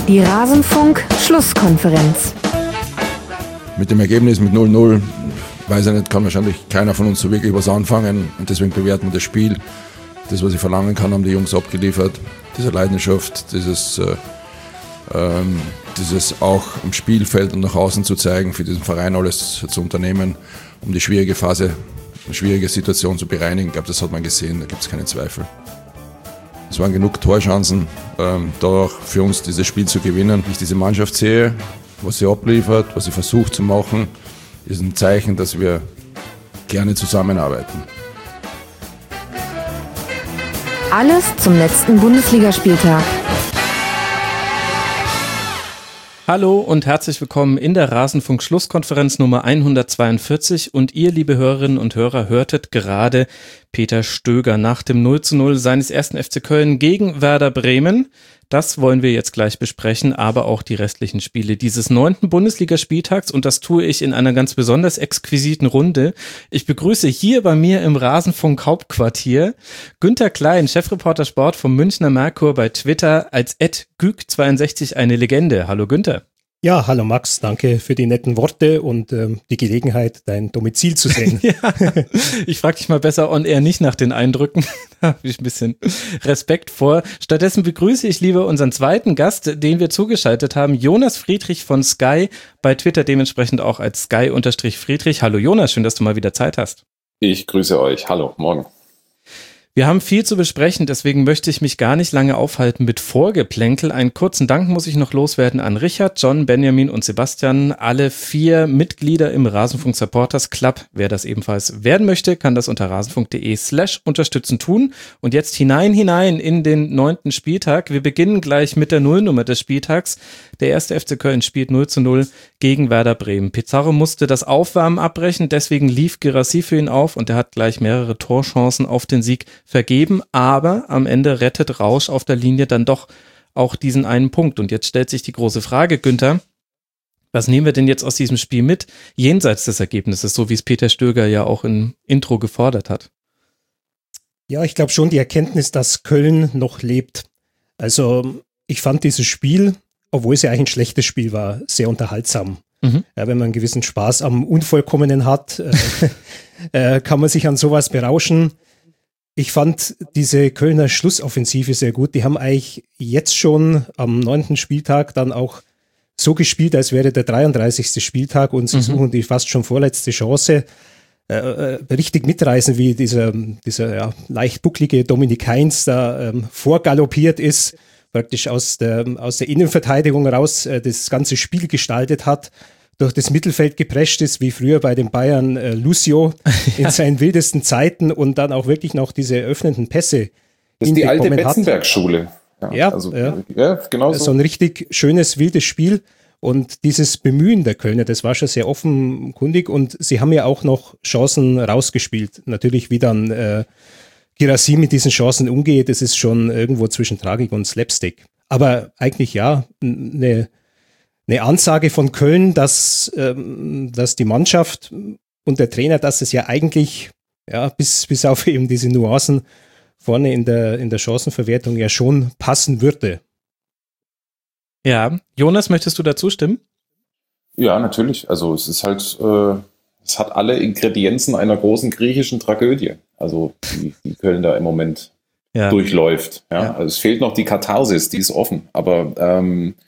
Die Rasenfunk-Schlusskonferenz. Mit dem Ergebnis mit 0-0, weiß ich nicht, kann wahrscheinlich keiner von uns so wirklich was anfangen. Und deswegen bewerten wir das Spiel. Das, was ich verlangen kann, haben die Jungs abgeliefert. Diese Leidenschaft, dieses auch im Spielfeld und nach außen zu zeigen, für diesen Verein alles zu unternehmen, um die schwierige Phase, eine schwierige Situation zu bereinigen. Ich glaube, das hat man gesehen, da gibt es keine Zweifel. Es waren genug Torchancen, da für uns dieses Spiel zu gewinnen. Wie ich diese Mannschaft sehe, was sie abliefert, was sie versucht zu machen, ist ein Zeichen, dass wir gerne zusammenarbeiten. Alles zum letzten Bundesligaspieltag. Hallo und herzlich willkommen in der Rasenfunk-Schlusskonferenz Nummer 142 und ihr, liebe Hörerinnen und Hörer, hörtet gerade Peter Stöger nach dem 0:0 seines ersten FC Köln gegen Werder Bremen. Das wollen wir jetzt gleich besprechen, aber auch die restlichen Spiele dieses 9. Bundesligaspieltags und das tue ich in einer ganz besonders exquisiten Runde. Ich begrüße hier bei mir im Rasenfunk Hauptquartier Günther Klein, Chefreporter Sport vom Münchner Merkur, bei Twitter als @güg62 eine Legende. Hallo Günther. Ja, hallo Max, danke für die netten Worte und die Gelegenheit, dein Domizil zu sehen. Ja, ich frage dich mal besser on air nicht nach den Eindrücken, da habe ich ein bisschen Respekt vor. Stattdessen begrüße ich lieber unseren zweiten Gast, den wir zugeschaltet haben, Jonas Friedrich von Sky, bei Twitter dementsprechend auch als Sky_Friedrich. Hallo Jonas, schön, dass du mal wieder Zeit hast. Ich grüße euch, hallo, morgen. Wir haben viel zu besprechen, deswegen möchte ich mich gar nicht lange aufhalten mit Vorgeplänkel. Einen kurzen Dank muss ich noch loswerden an Richard, John, Benjamin und Sebastian, alle 4 Mitglieder im Rasenfunk Supporters Club. Wer das ebenfalls werden möchte, kann das unter rasenfunk.de/unterstützen tun. Und jetzt hinein in den 9. Spieltag. Wir beginnen gleich mit der Nullnummer des Spieltags. Der erste FC Köln spielt 0:0 gegen Werder Bremen. Pizarro musste das Aufwärmen abbrechen, deswegen lief Guirassy für ihn auf und er hat gleich mehrere Torchancen auf den Sieg vergeben, aber am Ende rettet Rausch auf der Linie dann doch auch diesen einen Punkt. Und jetzt stellt sich die große Frage, Günther, was nehmen wir denn jetzt aus diesem Spiel mit, jenseits des Ergebnisses, so wie es Peter Stöger ja auch im Intro gefordert hat? Ja, ich glaube schon die Erkenntnis, dass Köln noch lebt. Also ich fand dieses Spiel, obwohl es ja eigentlich ein schlechtes Spiel war, sehr unterhaltsam. Ja, wenn man einen gewissen Spaß am Unvollkommenen hat, kann man sich an sowas berauschen. Ich fand diese Kölner Schlussoffensive sehr gut. Die haben eigentlich jetzt schon am 9. Spieltag dann auch so gespielt, als wäre der 33. Spieltag und sie suchen die fast schon vorletzte Chance. Richtig mitreißen, wie dieser leicht bucklige Dominik Heinz da vorgaloppiert ist, praktisch aus der Innenverteidigung raus das ganze Spiel gestaltet hat, durch das Mittelfeld geprescht ist, wie früher bei den Bayern Lucio in seinen wildesten Zeiten und dann auch wirklich noch diese öffnenden Pässe. Das ist die alte Betzenberg-Schule. Ja, genau so. So ein richtig schönes, wildes Spiel und dieses Bemühen der Kölner, das war schon sehr offenkundig und sie haben ja auch noch Chancen rausgespielt. Natürlich, wie dann Guirassy mit diesen Chancen umgeht, das ist schon irgendwo zwischen Tragik und Slapstick. Aber eigentlich ja, eine Ansage von Köln, dass die Mannschaft und der Trainer, dass es ja eigentlich bis auf eben diese Nuancen vorne in der Chancenverwertung ja schon passen würde. Ja, Jonas, möchtest du dazu stimmen? Ja, natürlich. Also es ist halt, es hat alle Ingredienzen einer großen griechischen Tragödie. Also die Köln da im Moment durchläuft. Ja? Also es fehlt noch die Katharsis, die ist offen. Aber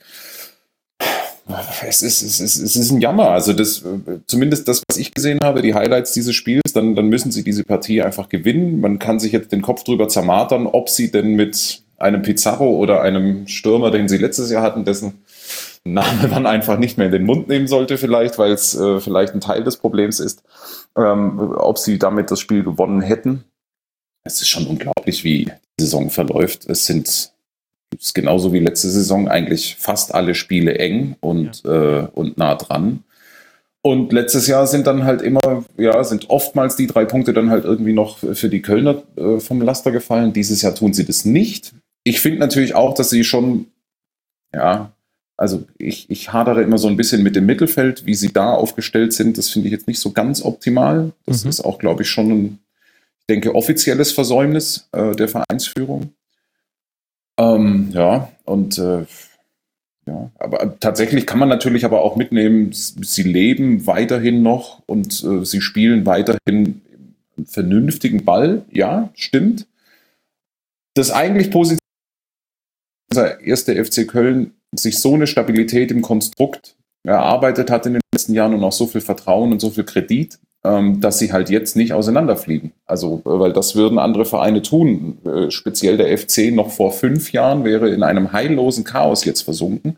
es ist ein Jammer. Also zumindest das, was ich gesehen habe, die Highlights dieses Spiels, dann müssen sie diese Partie einfach gewinnen. Man kann sich jetzt den Kopf drüber zermartern, ob sie denn mit einem Pizarro oder einem Stürmer, den sie letztes Jahr hatten, dessen Name man einfach nicht mehr in den Mund nehmen sollte vielleicht, weil es vielleicht ein Teil des Problems ist, ob sie damit das Spiel gewonnen hätten. Es ist schon unglaublich, wie die Saison verläuft. Es ist genauso wie letzte Saison eigentlich fast alle Spiele eng und nah dran. Und letztes Jahr sind dann halt sind oftmals die 3 Punkte dann halt irgendwie noch für die Kölner vom Laster gefallen. Dieses Jahr tun sie das nicht. Ich finde natürlich auch, dass sie schon, also ich hadere immer so ein bisschen mit dem Mittelfeld, wie sie da aufgestellt sind. Das finde ich jetzt nicht so ganz optimal. Das ist auch, glaube ich, schon ein, ich denke, offizielles Versäumnis der Vereinsführung. Ja, aber tatsächlich kann man natürlich aber auch mitnehmen, sie leben weiterhin noch und sie spielen weiterhin einen vernünftigen Ball. Ja, stimmt. Das eigentlich positiv, unser erster FC Köln sich so eine Stabilität im Konstrukt erarbeitet hat in den letzten Jahren und auch so viel Vertrauen und so viel Kredit, dass sie halt jetzt nicht auseinanderfliegen. Also, weil das würden andere Vereine tun. Speziell der FC noch vor 5 Jahren wäre in einem heillosen Chaos jetzt versunken.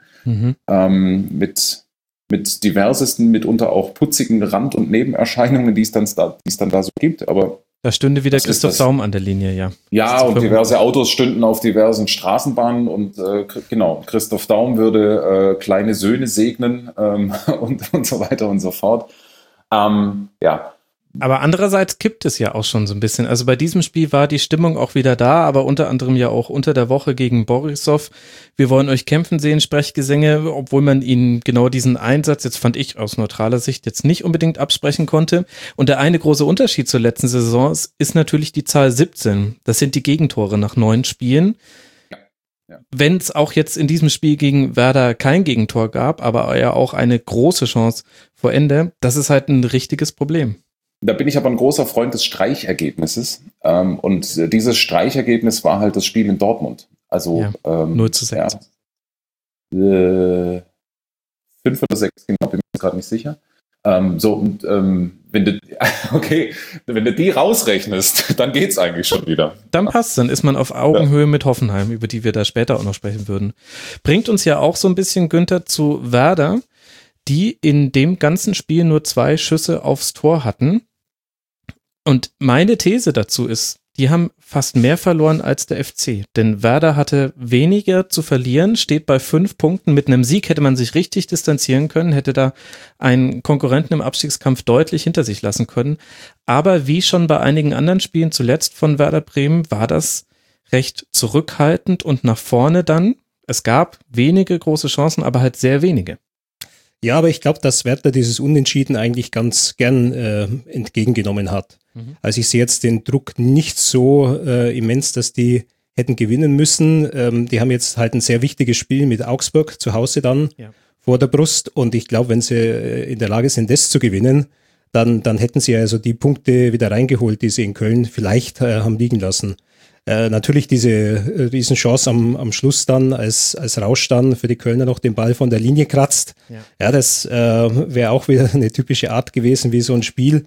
Mit diversesten, mitunter auch putzigen Rand- und Nebenerscheinungen, die es dann da so gibt. Aber da stünde wieder Christoph Daum an der Linie, ja. Ja, und diverse Autos stünden auf diversen Straßenbahnen und genau, Christoph Daum würde kleine Söhne segnen und so weiter und so fort. Ja. Aber andererseits kippt es ja auch schon so ein bisschen. Also bei diesem Spiel war die Stimmung auch wieder da, aber unter anderem ja auch unter der Woche gegen Borisov. Wir wollen euch kämpfen sehen, Sprechgesänge, obwohl man ihnen genau diesen Einsatz, jetzt fand ich aus neutraler Sicht, jetzt nicht unbedingt absprechen konnte. Und der eine große Unterschied zur letzten Saison ist natürlich die Zahl 17. Das sind die Gegentore nach 9 Spielen. Ja. Wenn es auch jetzt in diesem Spiel gegen Werder kein Gegentor gab, aber ja auch eine große Chance vor Ende, das ist halt ein richtiges Problem. Da bin ich aber ein großer Freund des Streichergebnisses. Und dieses Streichergebnis war halt das Spiel in Dortmund. Also ja, 0:6. Ja, 5 oder 6, genau, bin mir gerade nicht sicher. Wenn du die rausrechnest, dann geht's eigentlich schon wieder. Dann passt, dann ist man auf Augenhöhe mit Hoffenheim, über die wir da später auch noch sprechen würden. Bringt uns ja auch so ein bisschen, Günther, zu Werder, die in dem ganzen Spiel nur 2 Schüsse aufs Tor hatten. Und meine These dazu ist, die haben fast mehr verloren als der FC. Denn Werder hatte weniger zu verlieren, steht bei 5 Punkten. Mit einem Sieg hätte man sich richtig distanzieren können, hätte da einen Konkurrenten im Abstiegskampf deutlich hinter sich lassen können. Aber wie schon bei einigen anderen Spielen zuletzt von Werder Bremen war das recht zurückhaltend und nach vorne dann. Es gab wenige große Chancen, aber halt sehr wenige. Ja, aber ich glaube, dass Werder dieses Unentschieden eigentlich ganz gern entgegengenommen hat. Also ich sehe jetzt den Druck nicht so immens, dass die hätten gewinnen müssen. Die haben jetzt halt ein sehr wichtiges Spiel mit Augsburg zu Hause dann vor der Brust. Und ich glaube, wenn sie in der Lage sind, das zu gewinnen, dann hätten sie also die Punkte wieder reingeholt, die sie in Köln vielleicht haben liegen lassen. Natürlich diese Riesenchance am Schluss dann, als Rausch dann für die Kölner noch den Ball von der Linie kratzt. Ja, das wäre auch wieder eine typische Art gewesen, wie so ein Spiel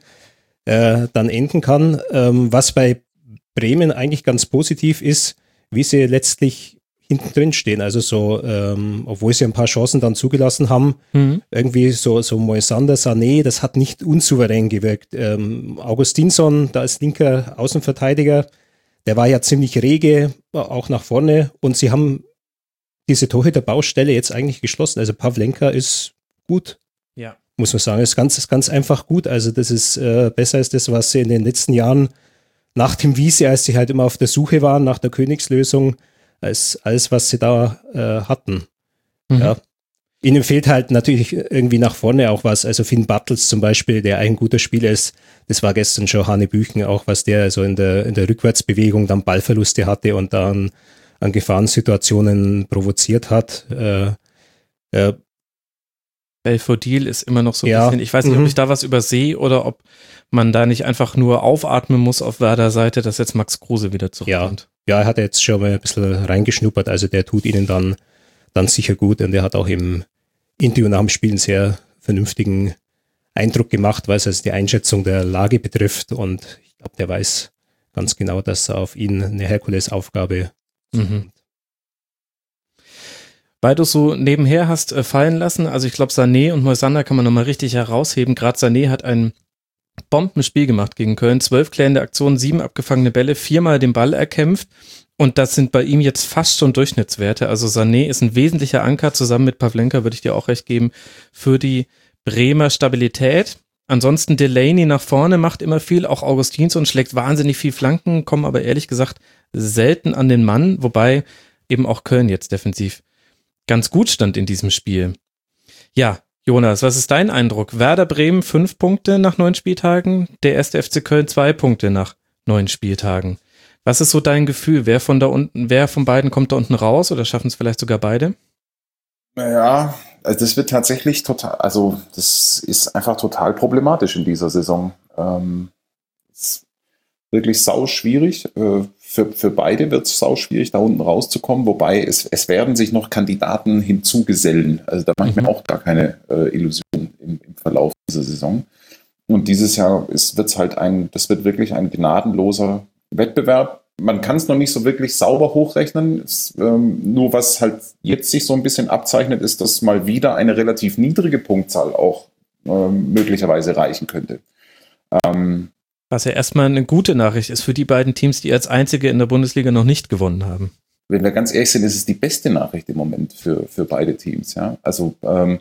dann enden kann. Was bei Bremen eigentlich ganz positiv ist, wie sie letztlich hinten drin stehen. Also so, obwohl sie ein paar Chancen dann zugelassen haben, irgendwie so Moisander, Sané, das hat nicht unsouverän gewirkt. Augustinsson, da als linker Außenverteidiger, der war ja ziemlich rege, auch nach vorne. Und sie haben diese Torhüterbaustelle jetzt eigentlich geschlossen. Also Pavlenka ist gut. Ja. Muss man sagen, ist ganz einfach gut. Also das ist besser als das, was sie in den letzten Jahren nach dem Wiese, als sie halt immer auf der Suche waren, nach der Königslösung, als alles, was sie da hatten. Ja. Ihnen fehlt halt natürlich irgendwie nach vorne auch was. Also Finn Bartels zum Beispiel, der ein guter Spieler ist, das war gestern schon Hanebüchen auch, was der so in der Rückwärtsbewegung dann Ballverluste hatte und dann an Gefahrensituationen provoziert hat. Belfodil ist immer noch so ein bisschen, ich weiß nicht, ob ich da was übersehe oder ob man da nicht einfach nur aufatmen muss auf Werder Seite, dass jetzt Max Kruse wieder zurückkommt. Ja, er hat jetzt schon mal ein bisschen reingeschnuppert, also der tut ihnen dann sicher gut und er hat auch im Interview nach dem Spiel einen sehr vernünftigen Eindruck gemacht, was also die Einschätzung der Lage betrifft und ich glaube, der weiß ganz genau, dass auf ihn eine Herkulesaufgabe zukommt. Weil du so nebenher hast fallen lassen, also ich glaube Sané und Moisander kann man nochmal richtig herausheben, gerade Sané hat ein Bombenspiel gemacht gegen Köln, 12 klärende Aktionen, 7 abgefangene Bälle, 4-mal den Ball erkämpft. Und das sind bei ihm jetzt fast schon Durchschnittswerte. Also Sané ist ein wesentlicher Anker, zusammen mit Pavlenka würde ich dir auch recht geben, für die Bremer Stabilität. Ansonsten Delaney nach vorne macht immer viel, auch Augustinsson schlägt wahnsinnig viel Flanken, kommen aber ehrlich gesagt selten an den Mann, wobei eben auch Köln jetzt defensiv ganz gut stand in diesem Spiel. Ja, Jonas, was ist dein Eindruck? Werder Bremen 5 Punkte nach 9 Spieltagen, der erste FC Köln 2 Punkte nach 9 Spieltagen. Was ist so dein Gefühl? Wer von beiden kommt da unten raus oder schaffen es vielleicht sogar beide? Ja, also das wird tatsächlich das ist einfach total problematisch in dieser Saison. Ist wirklich sau schwierig. Für beide wird es sau schwierig, da unten rauszukommen, wobei es werden sich noch Kandidaten hinzugesellen. Also da mache ich mir auch gar keine Illusion im Verlauf dieser Saison. Und dieses Jahr das wird wirklich ein gnadenloser Wettbewerb. Man kann es noch nicht so wirklich sauber hochrechnen. Nur was halt jetzt sich so ein bisschen abzeichnet, ist, dass mal wieder eine relativ niedrige Punktzahl auch möglicherweise reichen könnte. Was ja erstmal eine gute Nachricht ist für die beiden Teams, die als einzige in der Bundesliga noch nicht gewonnen haben. Wenn wir ganz ehrlich sind, ist es die beste Nachricht im Moment für beide Teams. Ja? Also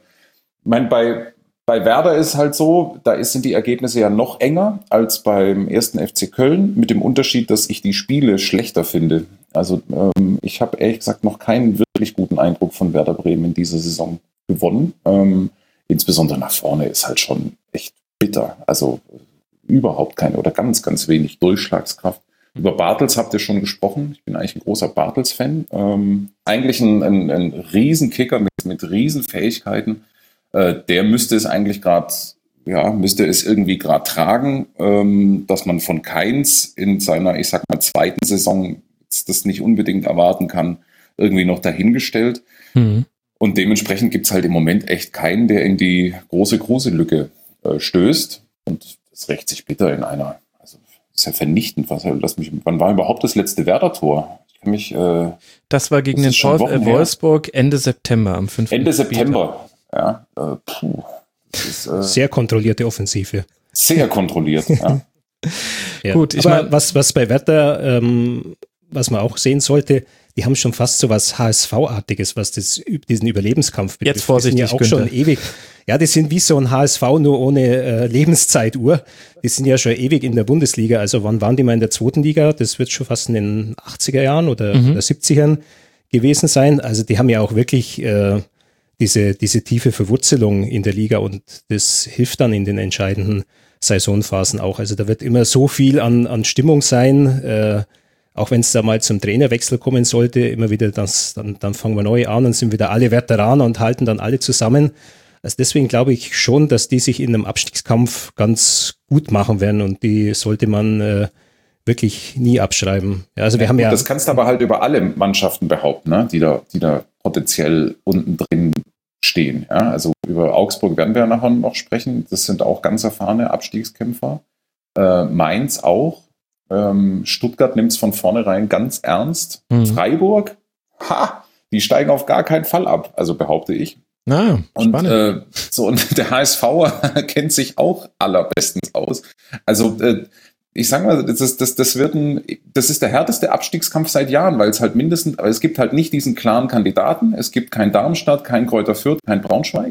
bei Werder ist halt so, sind die Ergebnisse ja noch enger als beim 1. FC Köln, mit dem Unterschied, dass ich die Spiele schlechter finde. Also ich habe ehrlich gesagt noch keinen wirklich guten Eindruck von Werder Bremen in dieser Saison gewonnen. Insbesondere nach vorne ist halt schon echt bitter. Also überhaupt keine oder ganz, ganz wenig Durchschlagskraft. Über Bartels habt ihr schon gesprochen. Ich bin eigentlich ein großer Bartels-Fan. Eigentlich ein Riesenkicker mit Riesenfähigkeiten. Der müsste es irgendwie gerade tragen, dass man von Kainz in seiner, ich sag mal, zweiten Saison das nicht unbedingt erwarten kann, irgendwie noch dahingestellt. Mhm. Und dementsprechend gibt es halt im Moment echt keinen, der in die große Kruse-Lücke stößt. Und das rächt sich bitter in einer, also das ist ja vernichtend. Wann war überhaupt das letzte Werder-Tor? Das war gegen den VfL Wolfsburg Ende September, am 5. Ende September. Ja, sehr kontrollierte Offensive. Sehr kontrolliert, ja. Ja. Gut, was bei Werder, was man auch sehen sollte, die haben schon fast so was HSV-artiges, was diesen Überlebenskampf betrifft. Jetzt vorsichtig, die sind ja auch schon ewig. Ja, die sind wie so ein HSV, nur ohne Lebenszeituhr. Die sind ja schon ewig in der Bundesliga. Also wann waren die mal in der zweiten Liga? Das wird schon fast in den 80er Jahren oder 70ern gewesen sein. Also die haben ja auch wirklich diese tiefe Verwurzelung in der Liga und das hilft dann in den entscheidenden Saisonphasen auch. Also da wird immer so viel an Stimmung sein, auch wenn es da mal zum Trainerwechsel kommen sollte, immer wieder dann fangen wir neu an und sind wieder alle Veteranen und halten dann alle zusammen. Also deswegen glaube ich schon, dass die sich in einem Abstiegskampf ganz gut machen werden und die sollte man wirklich nie abschreiben. Ja, also wir haben ja. Das kannst du aber halt über alle Mannschaften behaupten, ne? die da potenziell unten drin stehen. Ja? Also über Augsburg werden wir ja nachher noch sprechen. Das sind auch ganz erfahrene Abstiegskämpfer. Mainz auch. Stuttgart nimmt es von vornherein ganz ernst. Freiburg, die steigen auf gar keinen Fall ab, also behaupte ich. Spannend. Und der HSV kennt sich auch allerbestens aus. Also ich sage mal, das ist der härteste Abstiegskampf seit Jahren, weil es gibt halt nicht diesen klaren Kandidaten. Es gibt kein Darmstadt, kein Greuther Fürth, kein Braunschweig.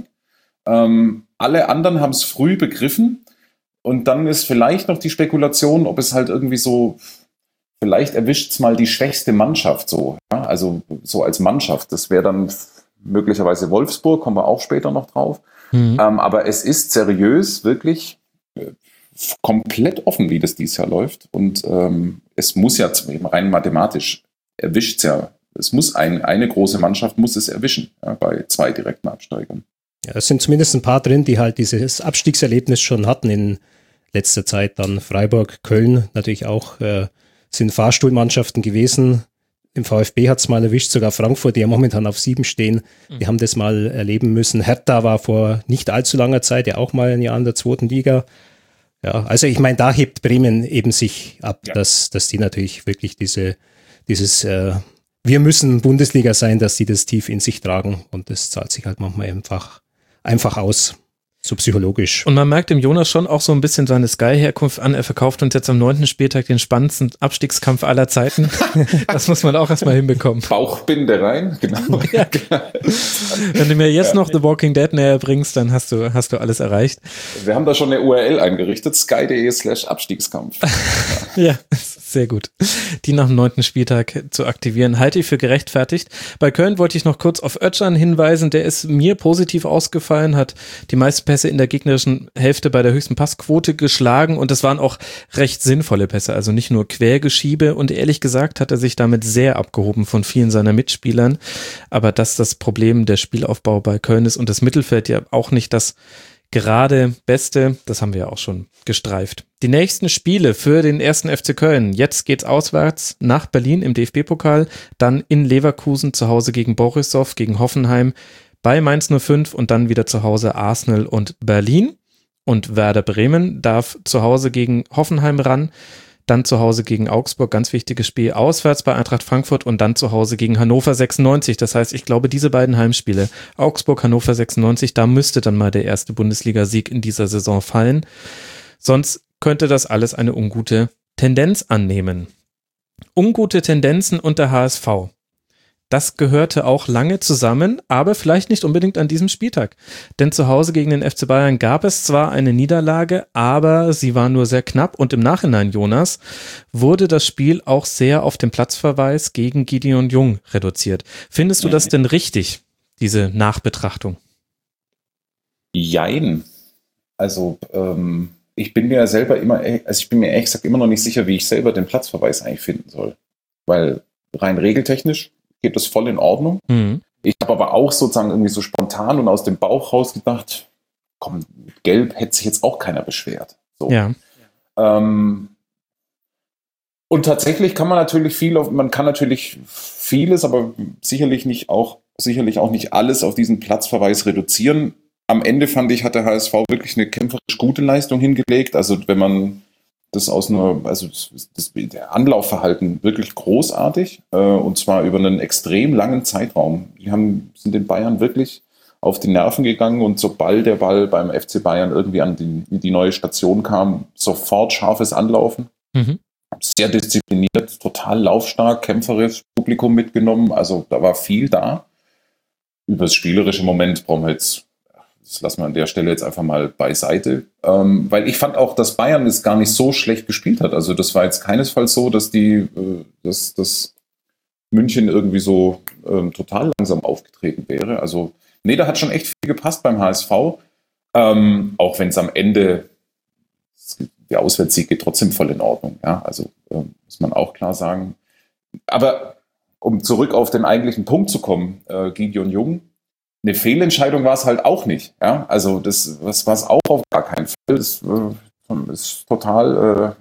Alle anderen haben es früh begriffen. Und dann ist vielleicht noch die Spekulation, ob es halt irgendwie so, vielleicht erwischt es mal die schwächste Mannschaft so. Ja? Also so als Mannschaft. Das wäre dann möglicherweise Wolfsburg, kommen wir auch später noch drauf. Aber es ist seriös, wirklich komplett offen, wie das dieses Jahr läuft. Und es muss ja rein mathematisch erwischt es ja. Es muss eine große Mannschaft muss es erwischen, ja, bei 2 direkten Absteigern. Ja, es sind zumindest ein paar drin, die halt dieses Abstiegserlebnis schon hatten in letzter Zeit. Dann Freiburg, Köln natürlich auch sind Fahrstuhlmannschaften gewesen. Im VfB hat es mal erwischt, sogar Frankfurt, die ja momentan auf 7 stehen. Die haben das mal erleben müssen. Hertha war vor nicht allzu langer Zeit ja auch mal ein Jahr in der 2. Liga. Ja, also ich meine, da hebt Bremen eben sich ab, ja, dass die natürlich wirklich dieses wir müssen Bundesliga sein, dass die das tief in sich tragen und das zahlt sich halt manchmal einfach aus, so psychologisch. Und man merkt dem Jonas schon auch so ein bisschen seine Sky-Herkunft an. Er verkauft uns jetzt am 9. Spieltag den spannendsten Abstiegskampf aller Zeiten. Das muss man auch erstmal hinbekommen. Bauchbinde rein, genau. Ja. Wenn du mir jetzt noch The Walking Dead näher bringst, dann hast du alles erreicht. Wir haben da schon eine URL eingerichtet, sky.de/Abstiegskampf. Ja, Sehr gut. Die nach dem 9. Spieltag zu aktivieren, halte ich für gerechtfertigt. Bei Köln wollte ich noch kurz auf Özcan hinweisen. Der ist mir positiv ausgefallen, hat die meisten Pässe in der gegnerischen Hälfte bei der höchsten Passquote geschlagen und das waren auch recht sinnvolle Pässe, also nicht nur Quergeschiebe, und ehrlich gesagt hat er sich damit sehr abgehoben von vielen seiner Mitspielern. Aber dass das Problem der Spielaufbau bei Köln ist und das Mittelfeld ja auch nicht das gerade Beste, das haben wir ja auch schon gestreift. Die nächsten Spiele für den 1. FC Köln. Jetzt geht's auswärts nach Berlin im DFB-Pokal, dann in Leverkusen zu Hause gegen Borisov, gegen Hoffenheim, bei Mainz 05 und dann wieder zu Hause Arsenal und Berlin. Und Werder Bremen darf zu Hause gegen Hoffenheim ran, dann zu Hause gegen Augsburg, ganz wichtiges Spiel, auswärts bei Eintracht Frankfurt und dann zu Hause gegen Hannover 96. Das heißt, ich glaube, diese beiden Heimspiele, Augsburg, Hannover 96, da müsste dann mal der erste Bundesliga-Sieg in dieser Saison fallen. Sonst könnte das alles eine ungute Tendenz annehmen. Ungute Tendenzen und der HSV. Das gehörte auch lange zusammen, aber vielleicht nicht unbedingt an diesem Spieltag. Denn zu Hause gegen den FC Bayern gab es zwar eine Niederlage, aber sie war nur sehr knapp und im Nachhinein, Jonas, wurde das Spiel auch sehr auf den Platzverweis gegen Gideon Jung reduziert. Findest du das denn richtig, diese Nachbetrachtung? Jein. Also, ich bin mir selber ich bin mir ehrlich gesagt immer noch nicht sicher, wie ich selber den Platzverweis eigentlich finden soll. Weil rein regeltechnisch geht das voll in Ordnung. Mhm. Ich habe aber auch sozusagen irgendwie so spontan und aus dem Bauch raus gedacht, komm, mit Gelb hätte sich jetzt auch keiner beschwert. So. Ja. Und tatsächlich kann man natürlich vieles, aber sicherlich auch nicht alles auf diesen Platzverweis reduzieren. Am Ende fand ich, hat der HSV wirklich eine kämpferisch gute Leistung hingelegt. Also wenn man das der Anlaufverhalten wirklich großartig, und zwar über einen extrem langen Zeitraum. Die sind den Bayern wirklich auf die Nerven gegangen und sobald der Ball beim FC Bayern irgendwie an die neue Station kam, sofort scharfes Anlaufen. Mhm. Sehr diszipliniert, total laufstark, kämpferisch, Publikum mitgenommen, also da war viel da. Über das spielerische Moment brauchen wir das lassen wir an der Stelle jetzt einfach mal beiseite. Weil ich fand auch, dass Bayern es gar nicht so schlecht gespielt hat. Also das war jetzt keinesfalls so, dass dass München irgendwie so total langsam aufgetreten wäre. Also nee, da hat schon echt viel gepasst beim HSV. Auch wenn es am Ende, der Auswärtssieg geht trotzdem voll in Ordnung. Ja? Also muss man auch klar sagen. Aber um zurück auf den eigentlichen Punkt zu kommen, Gideon Jung, eine Fehlentscheidung war es halt auch nicht. Ja? Also das war es auch auf gar keinen Fall. Das ist total,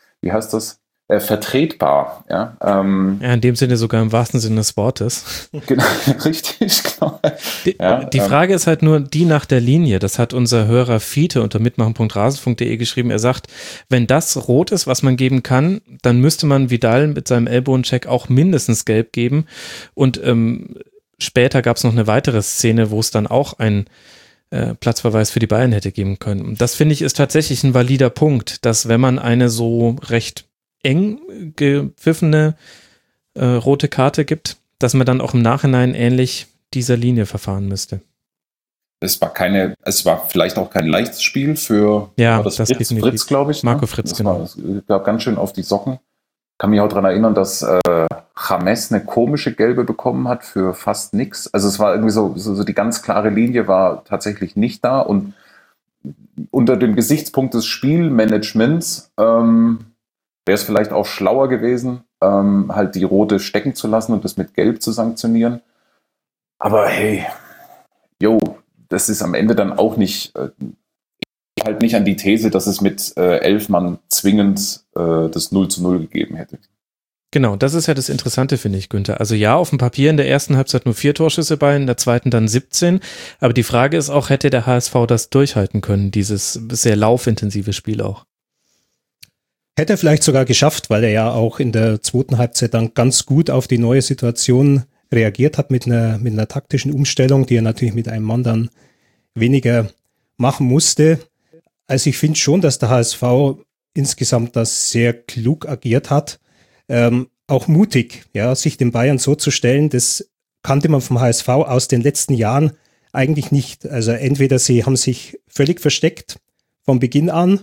vertretbar. Ja? Ja, in dem Sinne sogar im wahrsten Sinne des Wortes. Genau, richtig, genau. Die Frage ist halt nur die nach der Linie. Das hat unser Hörer Fiete unter mitmachen.rasen.de geschrieben. Er sagt, wenn das rot ist, was man geben kann, dann müsste man Vidal mit seinem Ellbogencheck auch mindestens gelb geben. Und später gab es noch eine weitere Szene, wo es dann auch einen Platzverweis für die Bayern hätte geben können. Und das, finde ich, ist tatsächlich ein valider Punkt, dass wenn man eine so recht eng gepfiffene rote Karte gibt, dass man dann auch im Nachhinein ähnlich dieser Linie verfahren müsste. Es war vielleicht auch kein leichtes Spiel für Fritz, glaube ich. Marco Fritz, genau. Es gab ganz schön auf die Socken. Ich kann mich auch daran erinnern, dass James eine komische Gelbe bekommen hat für fast nichts. Also es war irgendwie so die ganz klare Linie war tatsächlich nicht da. Und unter dem Gesichtspunkt des Spielmanagements wäre es vielleicht auch schlauer gewesen, halt die rote stecken zu lassen und das mit Gelb zu sanktionieren. Aber hey, das ist am Ende dann auch nicht... halt nicht an die These, dass es mit 11 Mann zwingend das 0:0 gegeben hätte. Genau, das ist ja das Interessante, finde ich, Günther. Also ja, auf dem Papier in der ersten Halbzeit nur 4 Torschüsse bei, in der zweiten dann 17. Aber die Frage ist auch, hätte der HSV das durchhalten können, dieses sehr laufintensive Spiel auch? Hätte er vielleicht sogar geschafft, weil er ja auch in der zweiten Halbzeit dann ganz gut auf die neue Situation reagiert hat mit einer taktischen Umstellung, die er natürlich mit einem Mann dann weniger machen musste. Also ich finde schon, dass der HSV insgesamt das sehr klug agiert hat. Auch mutig, ja, sich den Bayern so zu stellen, das kannte man vom HSV aus den letzten Jahren eigentlich nicht. Also entweder sie haben sich völlig versteckt von Beginn an,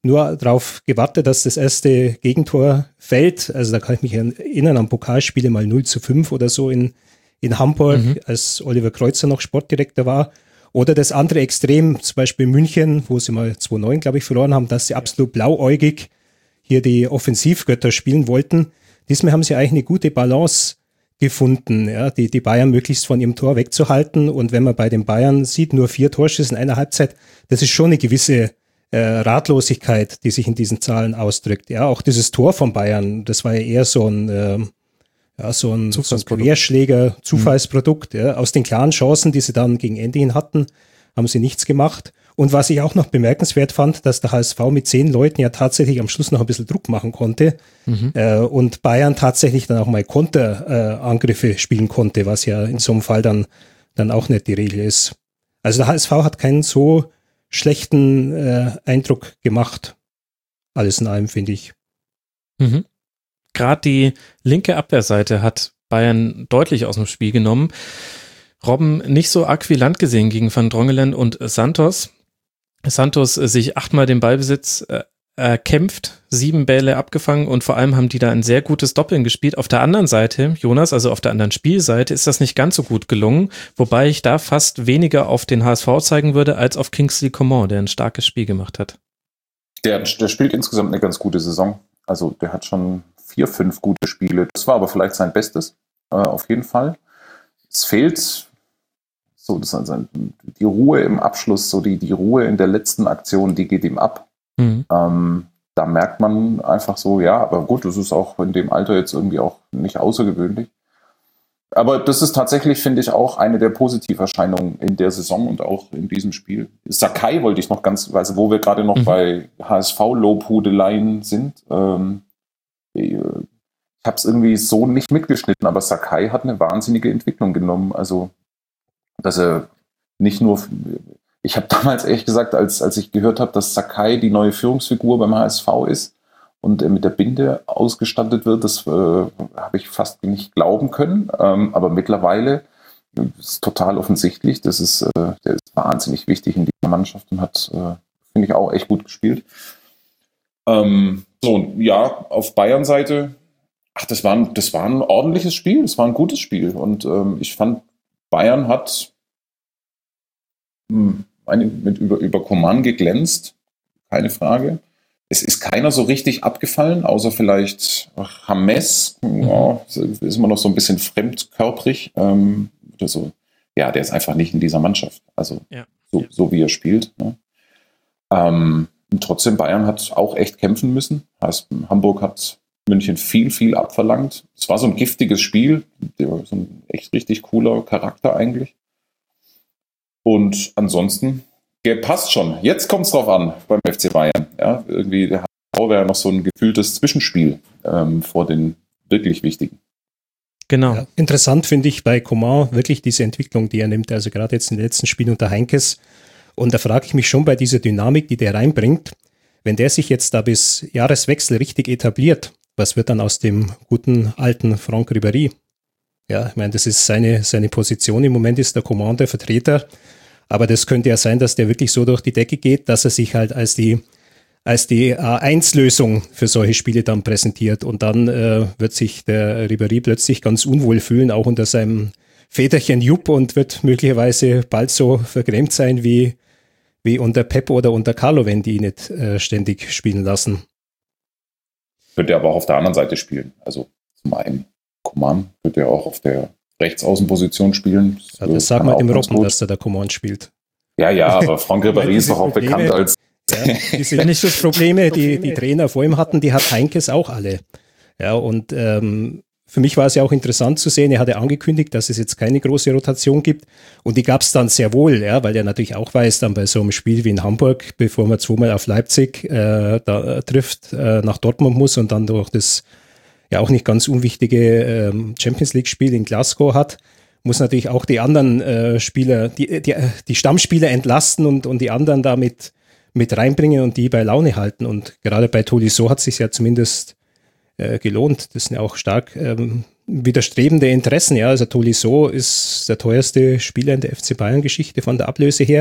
nur darauf gewartet, dass das erste Gegentor fällt. Also da kann ich mich erinnern an Pokalspiele mal 0:5 oder so in Hamburg, als Oliver Kreuzer noch Sportdirektor war. Oder das andere Extrem, zum Beispiel München, wo sie mal 2:9, glaube ich, verloren haben, dass sie absolut blauäugig hier die Offensivgötter spielen wollten. Diesmal haben sie eigentlich eine gute Balance gefunden, ja, die Bayern möglichst von ihrem Tor wegzuhalten. Und wenn man bei den Bayern sieht, nur 4 Torschüsse in einer Halbzeit, das ist schon eine gewisse Ratlosigkeit, die sich in diesen Zahlen ausdrückt. Ja, auch dieses Tor von Bayern, das war ja eher so ein Querschläger, Zufallsprodukt. Ja. Aus den klaren Chancen, die sie dann gegen Ende hin hatten, haben sie nichts gemacht. Und was ich auch noch bemerkenswert fand, dass der HSV mit 10 Leuten ja tatsächlich am Schluss noch ein bisschen Druck machen konnte und Bayern tatsächlich dann auch mal Konterangriffe spielen konnte, was ja in so einem Fall dann auch nicht die Regel ist. Also der HSV hat keinen so schlechten Eindruck gemacht. Alles in allem, finde ich. Mhm. Gerade die linke Abwehrseite hat Bayern deutlich aus dem Spiel genommen. Robben nicht so akquilant gesehen gegen Van Drongelen und Santos. Santos sich 8-mal den Ballbesitz erkämpft, 7 Bälle abgefangen und vor allem haben die da ein sehr gutes Doppeln gespielt. Auf der anderen Seite, Jonas, also auf der anderen Spielseite, ist das nicht ganz so gut gelungen, wobei ich da fast weniger auf den HSV zeigen würde, als auf Kingsley Coman, der ein starkes Spiel gemacht hat. Der spielt insgesamt eine ganz gute Saison. Also der hat schon 4, 5 gute Spiele. Das war aber vielleicht sein Bestes, auf jeden Fall. Es fehlt so die Ruhe im Abschluss, so die Ruhe in der letzten Aktion, die geht ihm ab. Da merkt man einfach so, ja, aber gut, das ist auch in dem Alter jetzt irgendwie auch nicht außergewöhnlich. Aber das ist tatsächlich, finde ich, auch eine der Positiverscheinungen in der Saison und auch in diesem Spiel. Sakai wollte ich noch also wo wir gerade noch bei HSV-Lobhudeleien sind. Ich habe es irgendwie so nicht mitgeschnitten, aber Sakai hat eine wahnsinnige Entwicklung genommen. Also, dass er nicht nur... Ich habe damals ehrlich gesagt, als ich gehört habe, dass Sakai die neue Führungsfigur beim HSV ist und er mit der Binde ausgestattet wird, das habe ich fast nicht glauben können. Aber mittlerweile ist es total offensichtlich. Der ist wahnsinnig wichtig in dieser Mannschaft und hat, finde ich, auch echt gut gespielt. Auf Bayern-Seite, das war ein ordentliches Spiel, das war ein gutes Spiel. Und ich fand, Bayern hat über Coman geglänzt, keine Frage. Es ist keiner so richtig abgefallen, außer vielleicht James, ist immer noch so ein bisschen fremdkörperig. Oder so. Ja, der ist einfach nicht in dieser Mannschaft, also so wie er spielt. Ne? Und trotzdem, Bayern hat auch echt kämpfen müssen. Heißt, Hamburg hat München viel, viel abverlangt. Es war so ein giftiges Spiel, so ein echt richtig cooler Charakter eigentlich. Und ansonsten, passt schon. Jetzt kommt es drauf an beim FC Bayern. Ja, irgendwie der HSV wäre noch so ein gefühltes Zwischenspiel vor den wirklich wichtigen. Genau. Ja, interessant finde ich bei Coman wirklich diese Entwicklung, die er nimmt. Also gerade jetzt in den letzten Spielen unter Heinkes. Und da frage ich mich schon bei dieser Dynamik, die der reinbringt, wenn der sich jetzt da bis Jahreswechsel richtig etabliert, was wird dann aus dem guten alten Franck Ribéry? Ja, ich meine, das ist seine Position. Im Moment ist der Coman der Vertreter. Aber das könnte ja sein, dass der wirklich so durch die Decke geht, dass er sich halt als die A1-Lösung für solche Spiele dann präsentiert. Und dann wird sich der Ribéry plötzlich ganz unwohl fühlen, auch unter seinem Väterchen Jupp, und wird möglicherweise bald so vergrämt sein wie unter Pep oder unter Carlo, wenn die ihn nicht ständig spielen lassen. Könnte er aber auch auf der anderen Seite spielen. Also zum einen Coman wird ja auch auf der Rechtsaußenposition spielen. Das sagt man dem Robben, dass der Coman spielt. Ja, aber Franck Ribéry ist doch auch bekannt als... Ja, diese Probleme, die Trainer vor ihm hatten, die hat Heinkes auch alle. Ja, und für mich war es ja auch interessant zu sehen, er hatte angekündigt, dass es jetzt keine große Rotation gibt, und die gab es dann sehr wohl, ja, weil er natürlich auch weiß, dann bei so einem Spiel wie in Hamburg, bevor man 2-mal auf Leipzig da trifft, nach Dortmund muss und dann durch das ja auch nicht ganz unwichtige Champions-League-Spiel in Glasgow hat, muss natürlich auch die anderen Spieler, die Stammspieler entlasten und die anderen da mit reinbringen und die bei Laune halten. Und gerade bei Tolisso hat es sich ja zumindest gelohnt. Das sind ja auch stark widerstrebende Interessen. Ja, also Tolisso ist der teuerste Spieler in der FC Bayern-Geschichte von der Ablöse her.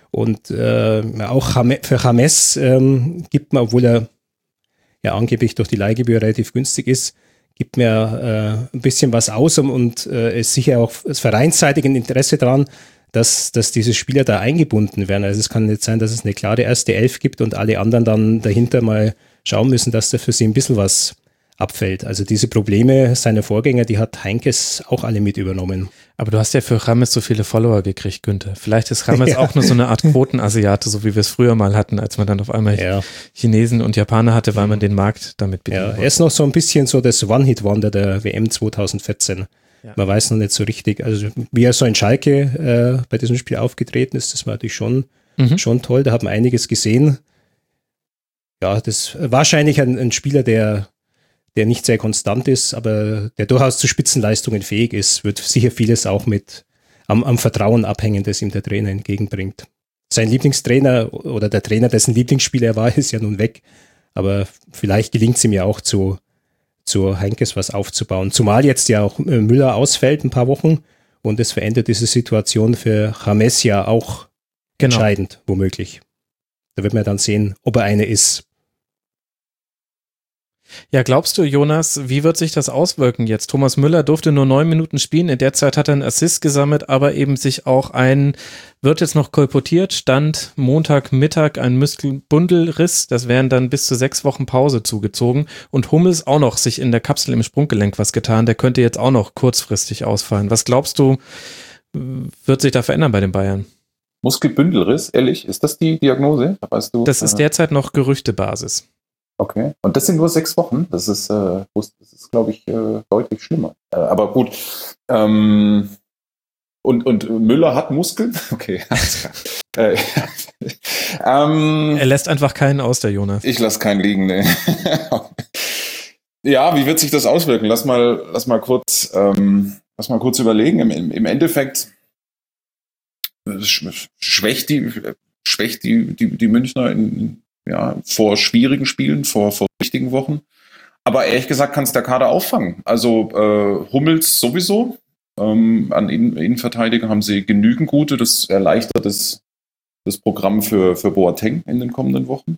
Und auch für James gibt man, obwohl er ja angeblich durch die Leihgebühr relativ günstig ist, gibt mir ein bisschen was aus und ist sicher auch vereinsseitig ein Interesse daran, dass diese Spieler da eingebunden werden. Also es kann nicht sein, dass es eine klare erste Elf gibt und alle anderen dann dahinter mal schauen müssen, dass da für sie ein bisschen was abfällt. Also diese Probleme seiner Vorgänger, die hat Heinkes auch alle mit übernommen. Aber du hast ja für James so viele Follower gekriegt, Günther. Vielleicht ist James auch nur so eine Art Quotenasiate, so wie wir es früher mal hatten, als man dann auf einmal Chinesen und Japaner hatte, weil man den Markt damit bedienen wollte. Er ist noch so ein bisschen so das One-Hit-Wonder der WM 2014. Ja. Man weiß noch nicht so richtig, also wie er so in Schalke bei diesem Spiel aufgetreten ist, das war natürlich schon toll, da hat man einiges gesehen. Ja, das ist wahrscheinlich ein Spieler, der nicht sehr konstant ist, aber der durchaus zu Spitzenleistungen fähig ist, wird sicher vieles auch mit am Vertrauen abhängen, das ihm der Trainer entgegenbringt. Sein Lieblingstrainer oder der Trainer, dessen Lieblingsspieler er war, ist ja nun weg, aber vielleicht gelingt es ihm ja auch zu Heinkes was aufzubauen. Zumal jetzt ja auch Müller ausfällt ein paar Wochen und es verändert diese Situation für James ja auch entscheidend, womöglich. Da wird man dann sehen, ob er eine ist. Ja, glaubst du, Jonas, wie wird sich das auswirken jetzt? Thomas Müller durfte nur 9 Minuten spielen, in der Zeit hat er einen Assist gesammelt, aber eben sich auch wird jetzt noch kolportiert, stand Montagmittag ein Muskelbundelriss, das wären dann bis zu 6 Wochen Pause zugezogen und Hummels auch noch sich in der Kapsel im Sprunggelenk was getan, der könnte jetzt auch noch kurzfristig ausfallen. Was glaubst du, wird sich da verändern bei den Bayern? Muskelbündelriss, ehrlich, ist das die Diagnose? Weißt du, das ist derzeit noch Gerüchtebasis. Okay. Und das sind nur 6 Wochen. Das ist glaube ich, deutlich schlimmer. Aber gut. Und Müller hat Muskeln? Okay. Er lässt einfach keinen aus, der Jonas. Ich lasse keinen liegen, ne. Ja, wie wird sich das auswirken? Lass mal kurz überlegen. Im Endeffekt schwächt die Münchner vor schwierigen Spielen, vor wichtigen Wochen. Aber ehrlich gesagt kann es der Kader auffangen. Also Hummels sowieso. An Innenverteidiger haben sie genügend gute. Das erleichtert das Programm für Boateng in den kommenden Wochen.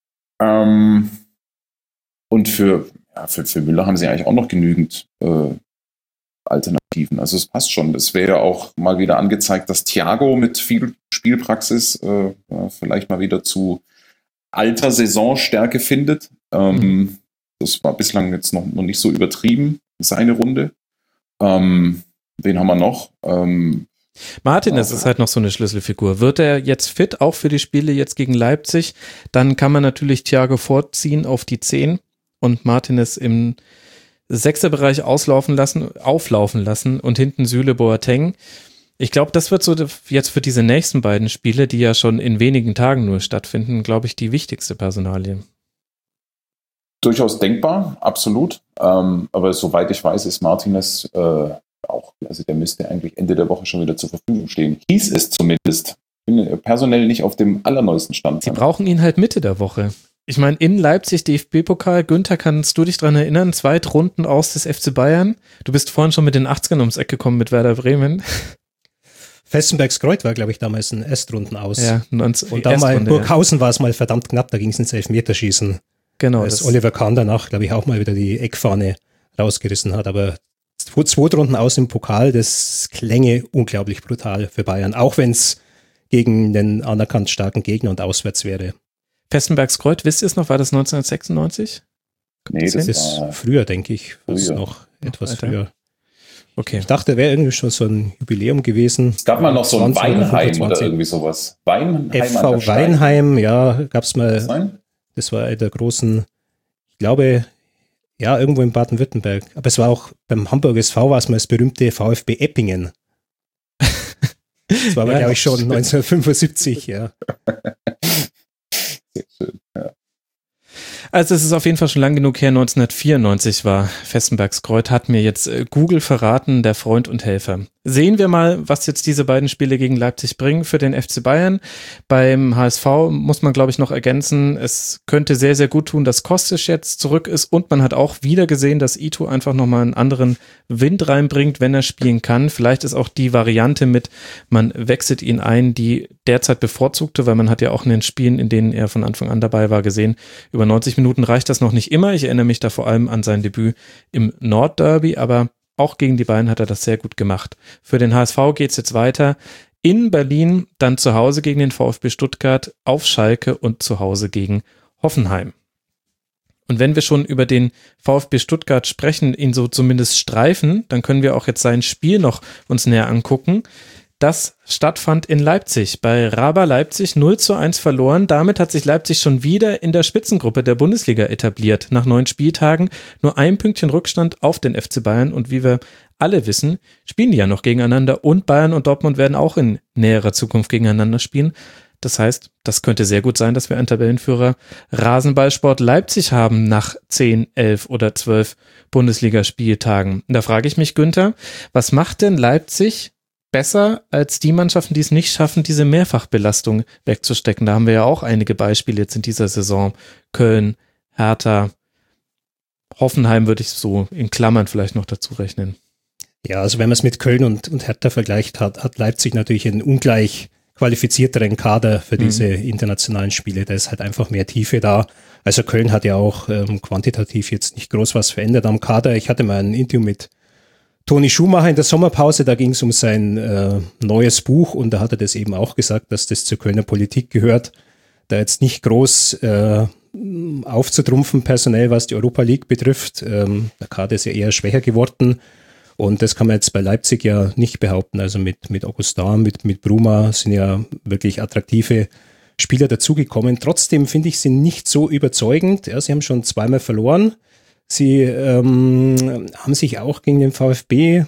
Und für Müller haben sie eigentlich auch noch genügend Alternativen. Also es passt schon. Es wäre auch mal wieder angezeigt, dass Thiago mit viel Spielpraxis vielleicht mal wieder zu alter Saisonstärke findet. Das war bislang jetzt noch nicht so übertrieben, seine Runde. Wen haben wir noch? Martinez ist halt noch so eine Schlüsselfigur. Wird er jetzt fit, auch für die Spiele jetzt gegen Leipzig, dann kann man natürlich Thiago vorziehen auf die 10 und Martinez im 6er Bereich auflaufen lassen und hinten Süle, Boateng. Ich glaube, das wird so jetzt für diese nächsten beiden Spiele, die ja schon in wenigen Tagen nur stattfinden, glaube ich, die wichtigste Personalie. Durchaus denkbar, absolut. Aber soweit ich weiß, ist Martinez auch, also der müsste eigentlich Ende der Woche schon wieder zur Verfügung stehen. Hieß es zumindest. Ich bin personell nicht auf dem allerneuesten Stand. Sie brauchen ihn halt Mitte der Woche. Ich meine, in Leipzig DFB-Pokal, Günther, kannst du dich dran erinnern? Zweitrunden aus des FC Bayern. Du bist vorhin schon mit den 80ern ums Eck gekommen mit Werder Bremen. Fessenbergs-Kreuth war, glaube ich, damals ein Erstrunden aus. Ja, und da mal in Burghausen war es mal verdammt knapp, da ging es ins Elfmeterschießen. Genau. Als Oliver Kahn danach, glaube ich, auch mal wieder die Eckfahne rausgerissen hat. Aber 2 Runden aus im Pokal, das klänge unglaublich brutal für Bayern, auch wenn es gegen den anerkannt starken Gegner und auswärts wäre. Fessenbergs-Kreuth, wisst ihr es noch, war das 1996? Nee, das ist früher, denke ich. Das ist noch etwas früher. Okay. Ich dachte, wäre irgendwie schon so ein Jubiläum gewesen. Es gab mal noch so ein Weinheim oder irgendwie sowas. FV Weinheim, ja, gab es mal. Das war der großen, ich glaube, ja, irgendwo in Baden-Württemberg. Aber es war auch beim Hamburger SV, war es mal das berühmte VfB Eppingen. Das war aber, glaube ich, schon 1975, ja. Sehr schön, ja. Also es ist auf jeden Fall schon lang genug her, 1994 war Fessenbergs-Kreuth, hat mir jetzt Google verraten, der Freund und Helfer. Sehen wir mal, was jetzt diese beiden Spiele gegen Leipzig bringen für den FC Bayern. Beim HSV muss man, glaube ich, noch ergänzen, es könnte sehr, sehr gut tun, dass Kostic jetzt zurück ist und man hat auch wieder gesehen, dass Ito einfach nochmal einen anderen Wind reinbringt, wenn er spielen kann. Vielleicht ist auch die Variante mit, man wechselt ihn ein, die derzeit bevorzugte, weil man hat ja auch in den Spielen, in denen er von Anfang an dabei war, gesehen, über 90 Minuten reicht das noch nicht immer. Ich erinnere mich da vor allem an sein Debüt im Nordderby, aber auch gegen die Bayern hat er das sehr gut gemacht. Für den HSV geht es jetzt weiter in Berlin, dann zu Hause gegen den VfB Stuttgart, auf Schalke und zu Hause gegen Hoffenheim. Und wenn wir schon über den VfB Stuttgart sprechen, ihn so zumindest streifen, dann können wir auch jetzt sein Spiel noch uns näher angucken. Das stattfand in Leipzig, bei RABA Leipzig 0:1 verloren. Damit hat sich Leipzig schon wieder in der Spitzengruppe der Bundesliga etabliert. Nach 9 Spieltagen nur ein Pünktchen Rückstand auf den FC Bayern. Und wie wir alle wissen, spielen die ja noch gegeneinander. Und Bayern und Dortmund werden auch in näherer Zukunft gegeneinander spielen. Das heißt, das könnte sehr gut sein, dass wir einen Tabellenführer Rasenballsport Leipzig haben nach 10, 11 oder 12 Bundesligaspieltagen. Da frage ich mich, Günther, was macht denn Leipzig besser als die Mannschaften, die es nicht schaffen, diese Mehrfachbelastung wegzustecken? Da haben wir ja auch einige Beispiele jetzt in dieser Saison. Köln, Hertha, Hoffenheim würde ich so in Klammern vielleicht noch dazu rechnen. Ja, also wenn man es mit Köln und Hertha vergleicht, hat Leipzig natürlich einen ungleich qualifizierteren Kader für diese internationalen Spiele. Da ist halt einfach mehr Tiefe da. Also Köln hat ja auch quantitativ jetzt nicht groß was verändert am Kader. Ich hatte mal ein Interview mit Toni Schumacher in der Sommerpause, da ging es um sein neues Buch und da hat er das eben auch gesagt, dass das zur Kölner Politik gehört, da jetzt nicht groß aufzutrumpfen personell, was die Europa League betrifft. Der Kader ist ja eher schwächer geworden und das kann man jetzt bei Leipzig ja nicht behaupten. Also mit Augustin, mit Bruma sind ja wirklich attraktive Spieler dazugekommen. Trotzdem finde ich sie nicht so überzeugend. Ja, sie haben schon zweimal verloren. Sie haben sich auch gegen den VfB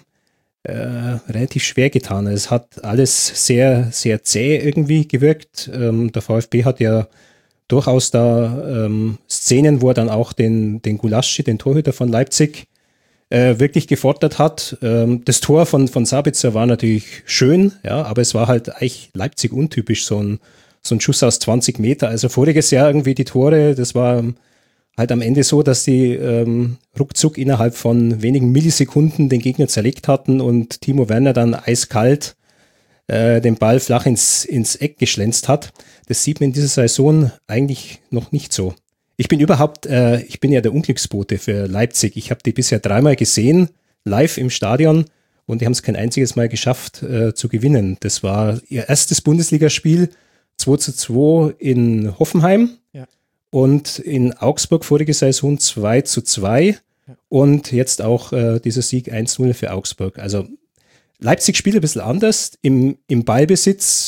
relativ schwer getan. Es hat alles sehr, sehr zäh irgendwie gewirkt. Der VfB hat ja durchaus da Szenen, wo er dann auch den Gulaschi, den Torhüter von Leipzig, wirklich gefordert hat. Das Tor von Sabitzer war natürlich schön, ja, aber es war halt eigentlich Leipzig untypisch, so ein Schuss aus 20 Meter. Also voriges Jahr irgendwie die Tore, das war halt am Ende so, dass die ruckzuck innerhalb von wenigen Millisekunden den Gegner zerlegt hatten und Timo Werner dann eiskalt den Ball flach ins Eck geschlänzt hat. Das sieht man in dieser Saison eigentlich noch nicht so. Ich bin ja der Unglücksbote für Leipzig. Ich habe die bisher 3-mal gesehen, live im Stadion, und die haben es kein einziges Mal geschafft zu gewinnen. Das war ihr erstes Bundesligaspiel, 2:2 in Hoffenheim. Ja. Und in Augsburg vorige Saison 2:2 und jetzt auch dieser Sieg 1:0 für Augsburg. Also Leipzig spielt ein bisschen anders, im Ballbesitz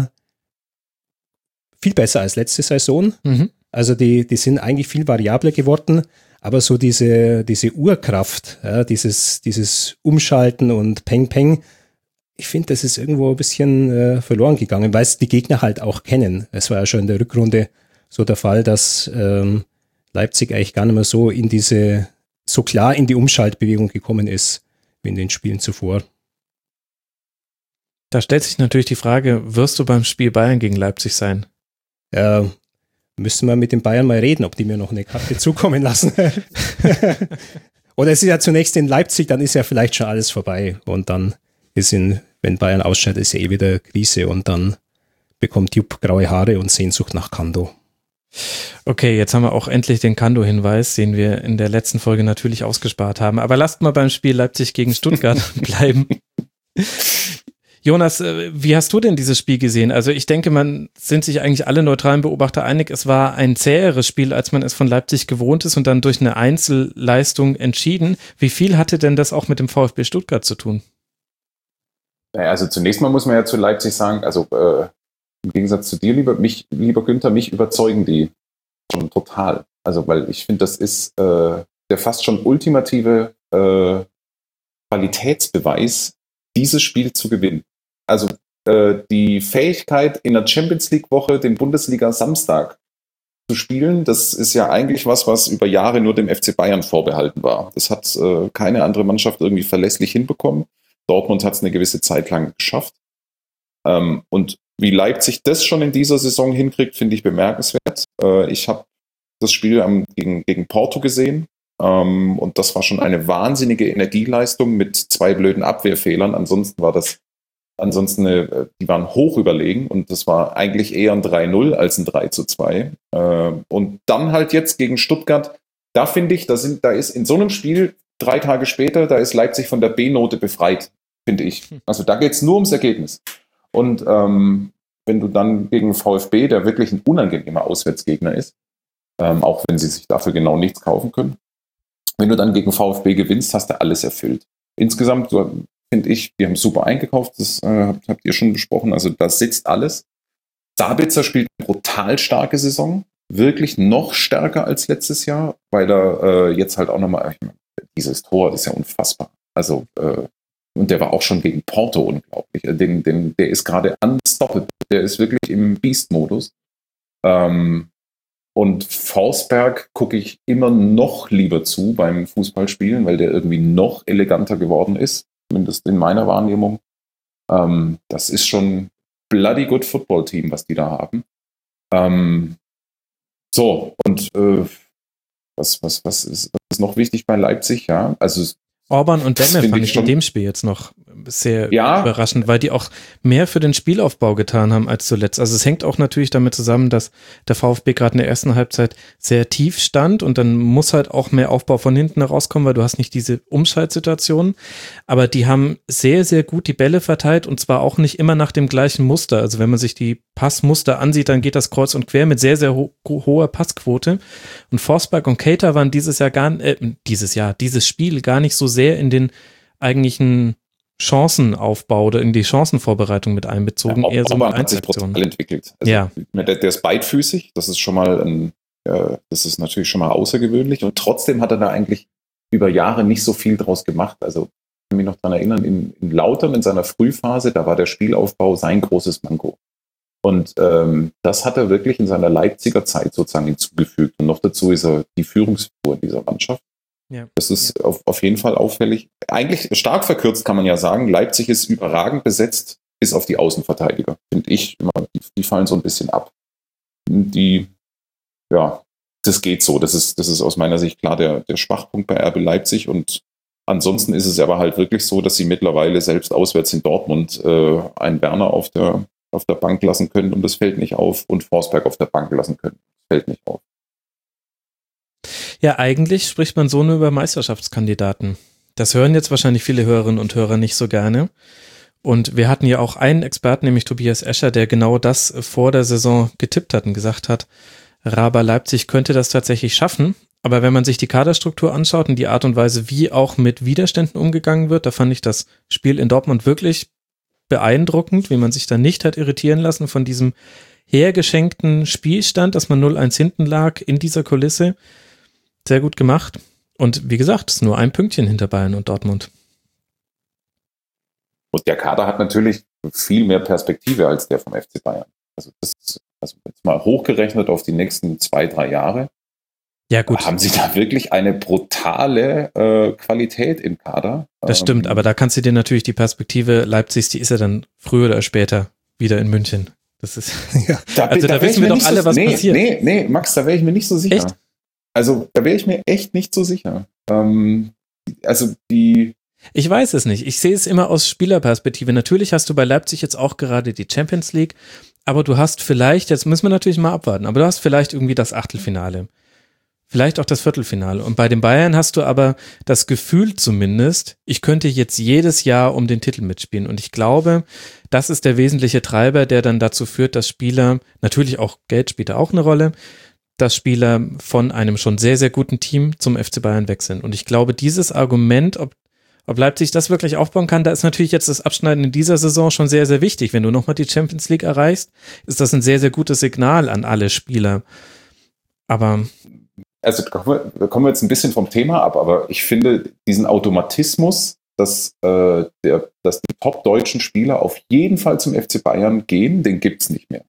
viel besser als letzte Saison. Mhm. Also die sind eigentlich viel variabler geworden, aber so diese Urkraft, ja, dieses Umschalten und Peng, ich finde, das ist irgendwo ein bisschen verloren gegangen, weil es die Gegner halt auch kennen. Es war ja schon in der Rückrunde so der Fall, dass Leipzig eigentlich gar nicht mehr so klar in die Umschaltbewegung gekommen ist, wie in den Spielen zuvor. Da stellt sich natürlich die Frage, wirst du beim Spiel Bayern gegen Leipzig sein? Müssen wir mit den Bayern mal reden, ob die mir noch eine Karte zukommen lassen. Oder es ist ja zunächst in Leipzig, dann ist ja vielleicht schon alles vorbei und dann wenn Bayern ausscheidet, ist ja eh wieder Krise und dann bekommt Jupp graue Haare und Sehnsucht nach Kando. Okay, jetzt haben wir auch endlich den Kando-Hinweis, den wir in der letzten Folge natürlich ausgespart haben. Aber lasst mal beim Spiel Leipzig gegen Stuttgart bleiben. Jonas, wie hast du denn dieses Spiel gesehen? Also ich denke, sind sich eigentlich alle neutralen Beobachter einig, es war ein zäheres Spiel, als man es von Leipzig gewohnt ist und dann durch eine Einzelleistung entschieden. Wie viel hatte denn das auch mit dem VfB Stuttgart zu tun? Also zunächst mal muss man ja zu Leipzig sagen, also im Gegensatz zu dir, lieber Günther, mich überzeugen die schon total. Also weil ich finde, das ist der fast schon ultimative Qualitätsbeweis, dieses Spiel zu gewinnen. Also die Fähigkeit, in der Champions-League-Woche den Bundesliga-Samstag zu spielen, das ist ja eigentlich was über Jahre nur dem FC Bayern vorbehalten war. Das hat keine andere Mannschaft irgendwie verlässlich hinbekommen. Dortmund hat es eine gewisse Zeit lang geschafft. Und wie Leipzig das schon in dieser Saison hinkriegt, finde ich bemerkenswert. Ich habe das Spiel gegen Porto gesehen. Und das war schon eine wahnsinnige Energieleistung mit 2 blöden Abwehrfehlern. Ansonsten die waren hoch überlegen und das war eigentlich eher ein 3-0 als ein 3-2. Und dann halt jetzt gegen Stuttgart, da finde ich, da ist in so einem Spiel 3 Tage später, da ist Leipzig von der B-Note befreit, finde ich. Also da geht es nur ums Ergebnis. Und wenn du dann gegen VfB, der wirklich ein unangenehmer Auswärtsgegner ist, auch wenn sie sich dafür genau nichts kaufen können, wenn du dann gegen VfB gewinnst, hast du alles erfüllt. Insgesamt finde ich, die haben super eingekauft, das habt ihr schon besprochen, also da sitzt alles. Sabitzer spielt eine brutal starke Saison, wirklich noch stärker als letztes Jahr, weil er jetzt halt auch nochmal, dieses Tor ist ja unfassbar. Also, und der war auch schon gegen Porto unglaublich. Der ist gerade unstoppable, der ist wirklich im Beast-Modus. Und Forsberg gucke ich immer noch lieber zu beim Fußballspielen, weil der irgendwie noch eleganter geworden ist, zumindest in meiner Wahrnehmung. Das ist schon bloody good Football-Team, was die da haben. Was ist noch wichtig bei Leipzig? Ja, also Orban und Demme fand ich in dem Spiel jetzt noch sehr überraschend, weil die auch mehr für den Spielaufbau getan haben als zuletzt. Also es hängt auch natürlich damit zusammen, dass der VfB gerade in der ersten Halbzeit sehr tief stand und dann muss halt auch mehr Aufbau von hinten herauskommen, weil du hast nicht diese Umschaltsituationen. Aber die haben sehr, sehr gut die Bälle verteilt und zwar auch nicht immer nach dem gleichen Muster. Also wenn man sich die Passmuster ansieht, dann geht das kreuz und quer mit sehr, sehr hoher Passquote. Und Forsberg und Keita waren dieses Spiel gar nicht so sehr in den eigentlichen Chancenaufbau oder in die Chancenvorbereitung mit einbezogen. Ja, eher so mit hat sich brutal entwickelt. Also ja. Der ist beidfüßig, das ist schon mal das ist natürlich schon mal außergewöhnlich und trotzdem hat er da eigentlich über Jahre nicht so viel draus gemacht. Also ich kann mich noch daran erinnern, in Lautern in seiner Frühphase, da war der Spielaufbau sein großes Manko. Und das hat er wirklich in seiner Leipziger Zeit sozusagen hinzugefügt. Und noch dazu ist er die Führungsfigur in dieser Mannschaft. Ja. Das ist auf jeden Fall auffällig. Eigentlich stark verkürzt kann man ja sagen, Leipzig ist überragend besetzt, bis auf die Außenverteidiger, finde ich immer. Die fallen so ein bisschen ab. Das geht so. Das ist aus meiner Sicht klar der Schwachpunkt bei RB Leipzig. Und ansonsten ist es aber halt wirklich so, dass sie mittlerweile selbst auswärts in Dortmund einen Werner auf der Bank lassen können und das fällt nicht auf und Forsberg auf der Bank lassen können. Das fällt nicht auf. Ja, eigentlich spricht man so nur über Meisterschaftskandidaten. Das hören jetzt wahrscheinlich viele Hörerinnen und Hörer nicht so gerne. Und wir hatten ja auch einen Experten, nämlich Tobias Escher, der genau das vor der Saison getippt hat und gesagt hat, RB Leipzig könnte das tatsächlich schaffen. Aber wenn man sich die Kaderstruktur anschaut und die Art und Weise, wie auch mit Widerständen umgegangen wird, da fand ich das Spiel in Dortmund wirklich beeindruckend, wie man sich da nicht hat irritieren lassen von diesem hergeschenkten Spielstand, dass man 0-1 hinten lag in dieser Kulisse. Sehr gut gemacht. Und wie gesagt, es ist nur ein Pünktchen hinter Bayern und Dortmund. Und der Kader hat natürlich viel mehr Perspektive als der vom FC Bayern. Also jetzt mal hochgerechnet auf die nächsten 2-3 Jahre. Ja, gut. Haben sie da wirklich eine brutale Qualität im Kader? Das stimmt, aber da kannst du dir natürlich die Perspektive Leipzigs, die ist ja dann früher oder später wieder in München. Das ist, ja. Da wissen wir doch alle, was passiert. Nee, Max, da wäre ich mir nicht so sicher. Echt? Also, da wäre ich mir echt nicht so sicher. Ich weiß es nicht. Ich sehe es immer aus Spielerperspektive. Natürlich hast du bei Leipzig jetzt auch gerade die Champions League, aber du hast vielleicht, jetzt müssen wir natürlich mal abwarten, aber du hast vielleicht irgendwie das Achtelfinale. Vielleicht auch das Viertelfinale. Und bei den Bayern hast du aber das Gefühl zumindest, ich könnte jetzt jedes Jahr um den Titel mitspielen. Und ich glaube, das ist der wesentliche Treiber, der dann dazu führt, dass Spieler, natürlich auch Geld spielt da auch eine Rolle, dass Spieler von einem schon sehr, sehr guten Team zum FC Bayern wechseln. Und ich glaube, dieses Argument, ob Leipzig das wirklich aufbauen kann, da ist natürlich jetzt das Abschneiden in dieser Saison schon sehr, sehr wichtig. Wenn du nochmal die Champions League erreichst, ist das ein sehr, sehr gutes Signal an alle Spieler. Aber also kommen wir jetzt ein bisschen vom Thema ab, aber ich finde diesen Automatismus, dass die top-deutschen Spieler auf jeden Fall zum FC Bayern gehen, den gibt es nicht mehr.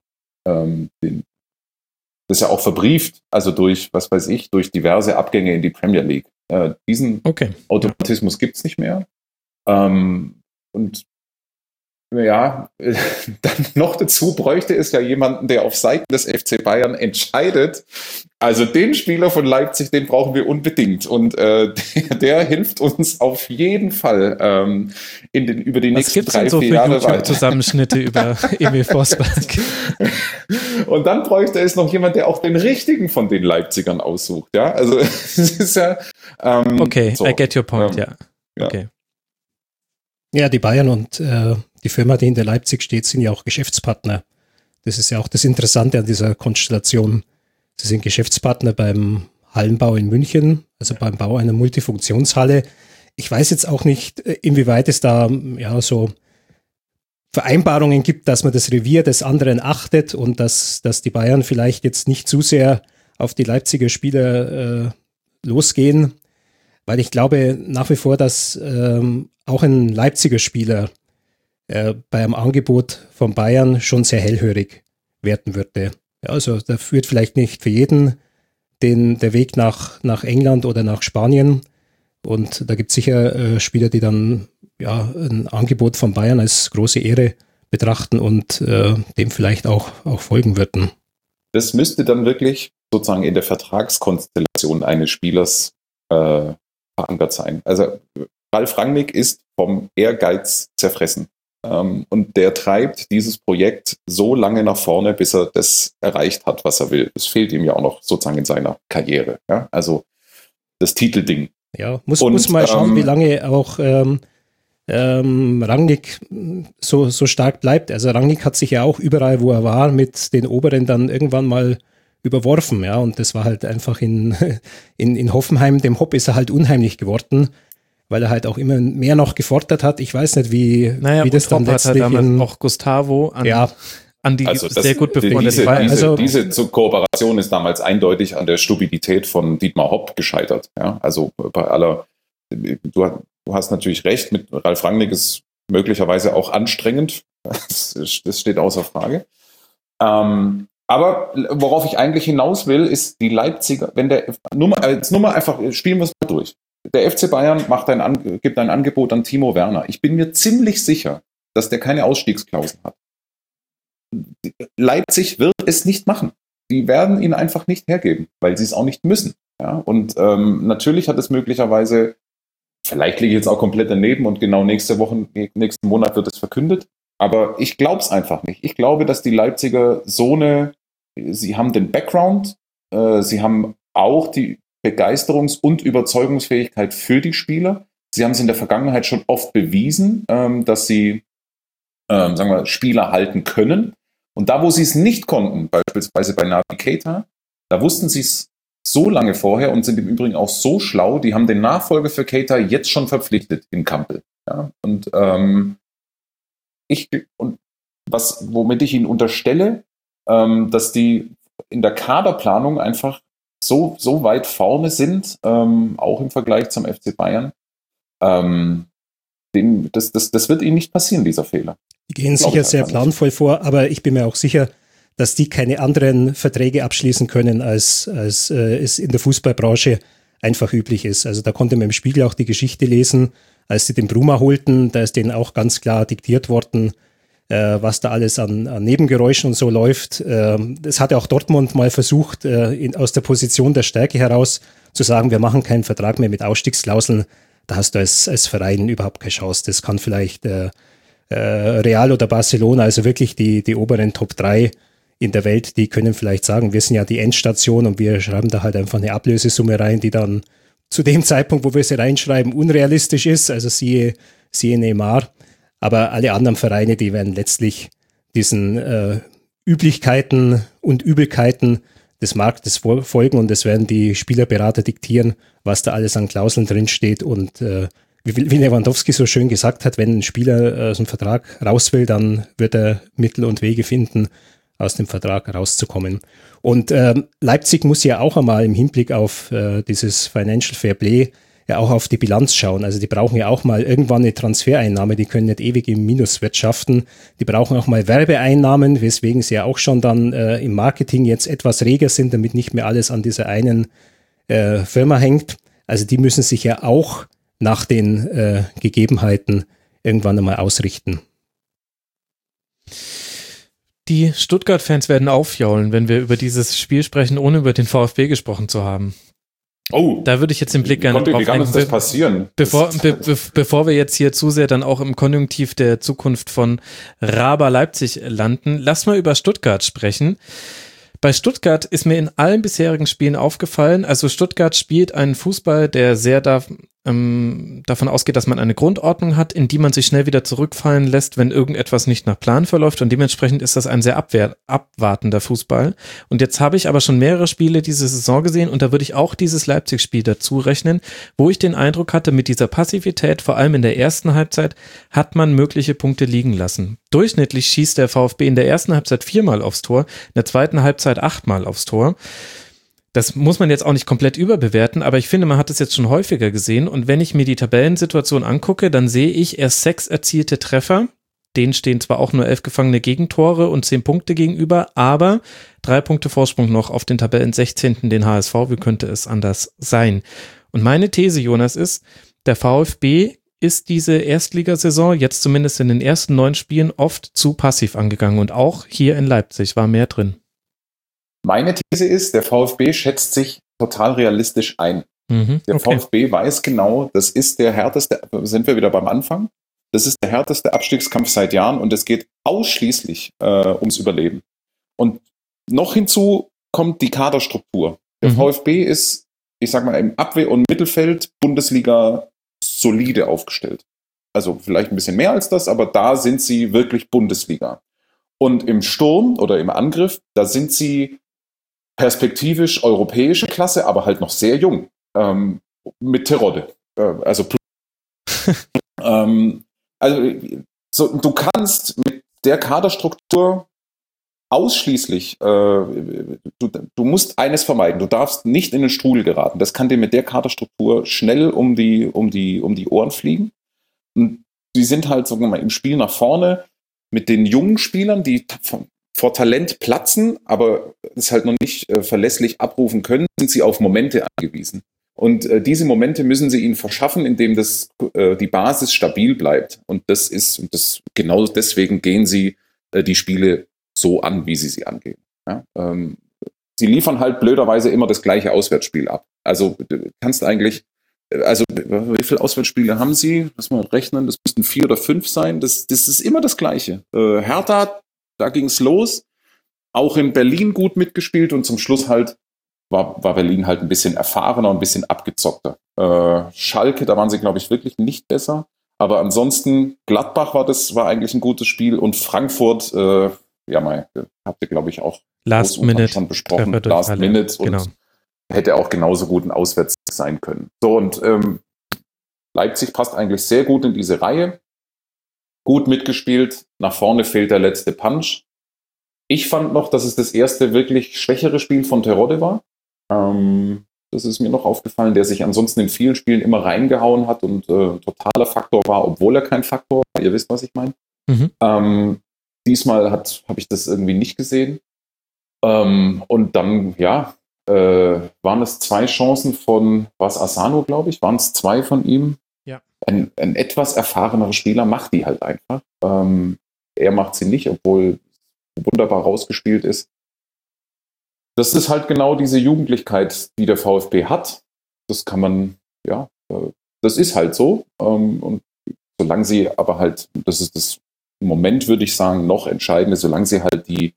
Das ist ja auch verbrieft, also durch diverse Abgänge in die Premier League. Diesen Automatismus gibt es nicht mehr. Und ja, dann noch dazu bräuchte es ja jemanden, der auf Seiten des FC Bayern entscheidet. Also den Spieler von Leipzig, den brauchen wir unbedingt. Und der hilft uns auf jeden Fall über die nächsten 3-4 Jahre weiter. Was gibt's denn so für YouTube-Zusammenschnitte über Emil Forsberg? Und dann bräuchte es noch jemand, der auch den richtigen von den Leipzigern aussucht. Ja, also es ist ja okay, so. I get your point, ja. Okay. Ja, die Bayern und die Firma, die hinter Leipzig steht, sind ja auch Geschäftspartner. Das ist ja auch das Interessante an dieser Konstellation. Sie sind Geschäftspartner beim Hallenbau in München, also beim Bau einer Multifunktionshalle. Ich weiß jetzt auch nicht, inwieweit es da ja so Vereinbarungen gibt, dass man das Revier des anderen achtet und dass die Bayern vielleicht jetzt nicht zu sehr auf die Leipziger Spieler losgehen, weil ich glaube nach wie vor, dass auch ein Leipziger Spieler bei einem Angebot von Bayern schon sehr hellhörig werden würde. Ja, also da führt vielleicht nicht für jeden der Weg nach England oder nach Spanien. Und da gibt es sicher Spieler, die dann ja ein Angebot von Bayern als große Ehre betrachten und dem vielleicht auch folgen würden. Das müsste dann wirklich sozusagen in der Vertragskonstellation eines Spielers verankert sein. Also Ralf Rangnick ist vom Ehrgeiz zerfressen. Und der treibt dieses Projekt so lange nach vorne, bis er das erreicht hat, was er will. Es fehlt ihm ja auch noch sozusagen in seiner Karriere. Ja? Also das Titelding. Ja, muss mal schauen, wie lange auch Rangnick so stark bleibt. Also Rangnick hat sich ja auch überall, wo er war, mit den Oberen dann irgendwann mal überworfen. Ja, und das war halt einfach in Hoffenheim, dem Hopp ist er halt unheimlich geworden, weil er halt auch immer mehr noch gefordert hat. Ich weiß nicht, wie das dann letztlich hat auch Gustavo an die also sehr gut befreundet. Diese Kooperation ist damals eindeutig an der Stupidität von Dietmar Hopp gescheitert. Ja? Also bei aller, du hast natürlich recht, mit Ralf Rangnick ist möglicherweise auch anstrengend. Das steht außer Frage. Aber worauf ich eigentlich hinaus will, ist die Leipziger, wenn spielen wir es mal durch. Der FC Bayern gibt ein Angebot an Timo Werner. Ich bin mir ziemlich sicher, dass der keine Ausstiegsklausel hat. Leipzig wird es nicht machen. Die werden ihn einfach nicht hergeben, weil sie es auch nicht müssen. Ja? Und natürlich hat es möglicherweise, vielleicht liege ich jetzt auch komplett daneben und genau nächsten Monat wird es verkündet, aber ich glaube es einfach nicht. Ich glaube, dass die Leipziger sie haben den Background, sie haben auch die Begeisterungs- und Überzeugungsfähigkeit für die Spieler. Sie haben es in der Vergangenheit schon oft bewiesen, dass sie Spieler halten können. Und da, wo sie es nicht konnten, beispielsweise bei Naby Keita, da wussten sie es so lange vorher und sind im Übrigen auch so schlau, die haben den Nachfolger für Keita jetzt schon verpflichtet in Kampel. Ja? Und womit ich ihnen unterstelle, dass die in der Kaderplanung einfach so weit vorne sind, auch im Vergleich zum FC Bayern. Das wird ihnen nicht passieren, dieser Fehler. Die gehen sicher sehr planvoll vor, aber ich bin mir auch sicher, dass die keine anderen Verträge abschließen können, als es in der Fußballbranche einfach üblich ist. Also da konnte man im Spiegel auch die Geschichte lesen, als sie den Bruma holten, da ist denen auch ganz klar diktiert worden, was da alles an Nebengeräuschen und so läuft. Das hatte auch Dortmund mal versucht, aus der Position der Stärke heraus zu sagen, wir machen keinen Vertrag mehr mit Ausstiegsklauseln. Da hast du als Verein überhaupt keine Chance. Das kann vielleicht Real oder Barcelona, also wirklich die oberen Top 3 in der Welt, die können vielleicht sagen, wir sind ja die Endstation und wir schreiben da halt einfach eine Ablösesumme rein, die dann zu dem Zeitpunkt, wo wir sie reinschreiben, unrealistisch ist. Also siehe Neymar. Aber alle anderen Vereine, die werden letztlich diesen Üblichkeiten und Übelkeiten des Marktes folgen und es werden die Spielerberater diktieren, was da alles an Klauseln drinsteht. Und wie Lewandowski so schön gesagt hat, wenn ein Spieler aus dem Vertrag raus will, dann wird er Mittel und Wege finden, aus dem Vertrag rauszukommen. Und Leipzig muss ja auch einmal im Hinblick auf dieses Financial Fair Play ja auch auf die Bilanz schauen. Also die brauchen ja auch mal irgendwann eine Transfereinnahme, die können nicht ewig im Minus wirtschaften. Die brauchen auch mal Werbeeinnahmen, weswegen sie ja auch schon dann im Marketing jetzt etwas reger sind, damit nicht mehr alles an dieser einen Firma hängt. Also die müssen sich ja auch nach den Gegebenheiten irgendwann einmal ausrichten. Die Stuttgart-Fans werden aufjaulen, wenn wir über dieses Spiel sprechen, ohne über den VfB gesprochen zu haben. Oh, da würde ich jetzt den Blick gerne drauf lenken. Wie kann uns das passieren? Bevor wir jetzt hier zu sehr dann auch im Konjunktiv der Zukunft von Raba Leipzig landen, lass mal über Stuttgart sprechen. Bei Stuttgart ist mir in allen bisherigen Spielen aufgefallen, also Stuttgart spielt einen Fußball, der sehr davon ausgeht, dass man eine Grundordnung hat, in die man sich schnell wieder zurückfallen lässt, wenn irgendetwas nicht nach Plan verläuft, und dementsprechend ist das ein sehr abwartender Fußball. Und jetzt habe ich aber schon mehrere Spiele diese Saison gesehen, und da würde ich auch dieses Leipzig-Spiel dazu rechnen, wo ich den Eindruck hatte, mit dieser Passivität, vor allem in der ersten Halbzeit, hat man mögliche Punkte liegen lassen. Durchschnittlich schießt der VfB in der ersten Halbzeit 4-mal aufs Tor, in der zweiten Halbzeit 8-mal aufs Tor. Das muss man jetzt auch nicht komplett überbewerten, aber ich finde, man hat es jetzt schon häufiger gesehen, und wenn ich mir die Tabellensituation angucke, dann sehe ich erst 6 erzielte Treffer, denen stehen zwar auch nur 11 gefangene Gegentore und 10 Punkte gegenüber, aber 3 Punkte Vorsprung noch auf den Tabellen 16. den HSV, wie könnte es anders sein? Und meine These, Jonas, ist, der VfB ist diese Erstligasaison, jetzt zumindest in den ersten 9 Spielen, oft zu passiv angegangen, und auch hier in Leipzig war mehr drin. Meine These ist, der VfB schätzt sich total realistisch ein. Der VfB weiß genau, das ist der härteste, sind wir wieder beim Anfang, das ist der härteste Abstiegskampf seit Jahren, und es geht ausschließlich ums Überleben. Und noch hinzu kommt die Kaderstruktur. Der VfB ist, ich sag mal, im Abwehr- und Mittelfeld Bundesliga solide aufgestellt. Also vielleicht ein bisschen mehr als das, aber da sind sie wirklich Bundesliga. Und im Sturm oder im Angriff, da sind sie perspektivisch europäische Klasse, aber halt noch sehr jung. Mit Terodde. Also du kannst mit der Kaderstruktur ausschließlich, du musst eines vermeiden, du darfst nicht in den Strudel geraten. Das kann dir mit der Kaderstruktur schnell um die Ohren fliegen. Und sie sind halt, sagen wir mal, im Spiel nach vorne mit den jungen Spielern, die vor Talent platzen, aber es halt noch nicht verlässlich abrufen können, sind sie auf Momente angewiesen. Und diese Momente müssen sie ihnen verschaffen, indem die Basis stabil bleibt. Und genau deswegen gehen sie die Spiele so an, wie sie angehen. Ja? Sie liefern halt blöderweise immer das gleiche Auswärtsspiel ab. Also du kannst eigentlich, wie viele Auswärtsspiele haben sie? Lass mal rechnen, das müssten 4 oder 5 sein. Das ist immer das Gleiche. Hertha, da ging es los. Auch in Berlin gut mitgespielt, und zum Schluss halt war Berlin halt ein bisschen erfahrener und ein bisschen abgezockter. Schalke, da waren sie, glaube ich, wirklich nicht besser. Aber ansonsten, Gladbach war eigentlich ein gutes Spiel, und Frankfurt, habt ihr, glaube ich, auch Last Minute schon besprochen. Last Minute, und hätte auch genauso gut ein Auswärts sein können. So, und Leipzig passt eigentlich sehr gut in diese Reihe. Gut mitgespielt, nach vorne fehlt der letzte Punch. Ich fand noch, dass es das erste wirklich schwächere Spiel von Terodde war. Das ist mir noch aufgefallen, der sich ansonsten in vielen Spielen immer reingehauen hat und totaler Faktor war, obwohl er kein Faktor war. Ihr wisst, was ich meine. Diesmal habe ich das irgendwie nicht gesehen. Und dann, waren es 2 Chancen von, Asano, glaube ich, waren es 2 von ihm. Ja. Ein etwas erfahrener Spieler macht die halt einfach. Er macht sie nicht, obwohl wunderbar rausgespielt ist. Das ist halt genau diese Jugendlichkeit, die der VfB hat. Das kann man, das ist halt so. Und solange sie aber halt, das ist das im Moment, würde ich sagen, noch Entscheidende, solange sie halt die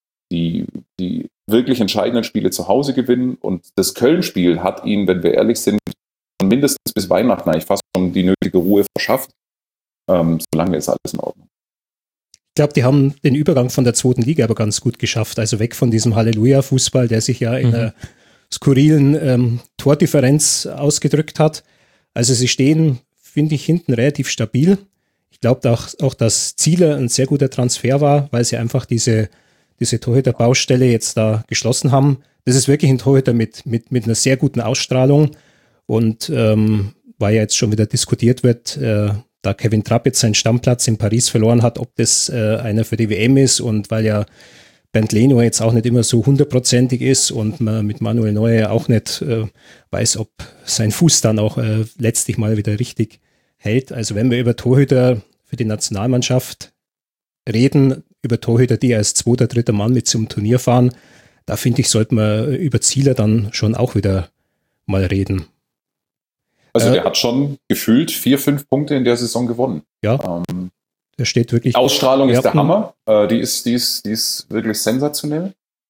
wirklich entscheidenden Spiele zu Hause gewinnen, und das Köln-Spiel hat ihnen, wenn wir ehrlich sind, mindestens bis Weihnachten eigentlich fast schon die nötige Ruhe verschafft. Solange ist alles in Ordnung. Ich glaube, die haben den Übergang von der 2. Liga aber ganz gut geschafft. Also weg von diesem Halleluja-Fußball, der sich ja in einer skurrilen Tordifferenz ausgedrückt hat. Also sie stehen, finde ich, hinten relativ stabil. Ich glaube auch, dass Zieler ein sehr guter Transfer war, weil sie einfach diese Torhüter-Baustelle jetzt da geschlossen haben. Das ist wirklich ein Torhüter mit einer sehr guten Ausstrahlung, und weil ja jetzt schon wieder diskutiert wird, da Kevin Trapp jetzt seinen Stammplatz in Paris verloren hat, ob das einer für die WM ist, und weil ja Bernd Leno jetzt auch nicht immer so 100%ig ist und man mit Manuel Neuer auch nicht weiß, ob sein Fuß dann auch letztlich mal wieder richtig hält. Also wenn wir über Torhüter für die Nationalmannschaft reden, über Torhüter, die als zweiter, dritter Mann mit zum Turnier fahren. Da finde ich, sollte man über Zieler dann schon auch wieder mal reden. Also der hat schon gefühlt 4-5 Punkte in der Saison gewonnen. Ja, der steht wirklich... Ausstrahlung ist der Hammer. Die ist wirklich sensationell.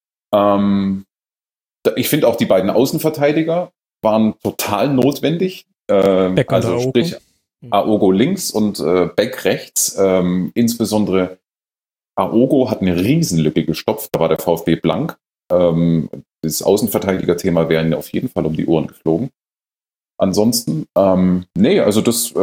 Ich finde auch die beiden Außenverteidiger waren total notwendig. Also sprich Aogo links und Beck rechts. Insbesondere Aogo hat eine Riesenlücke gestopft. Da war der VfB blank. Das Außenverteidiger-Thema wäre ihnen auf jeden Fall um die Ohren geflogen. Ansonsten, also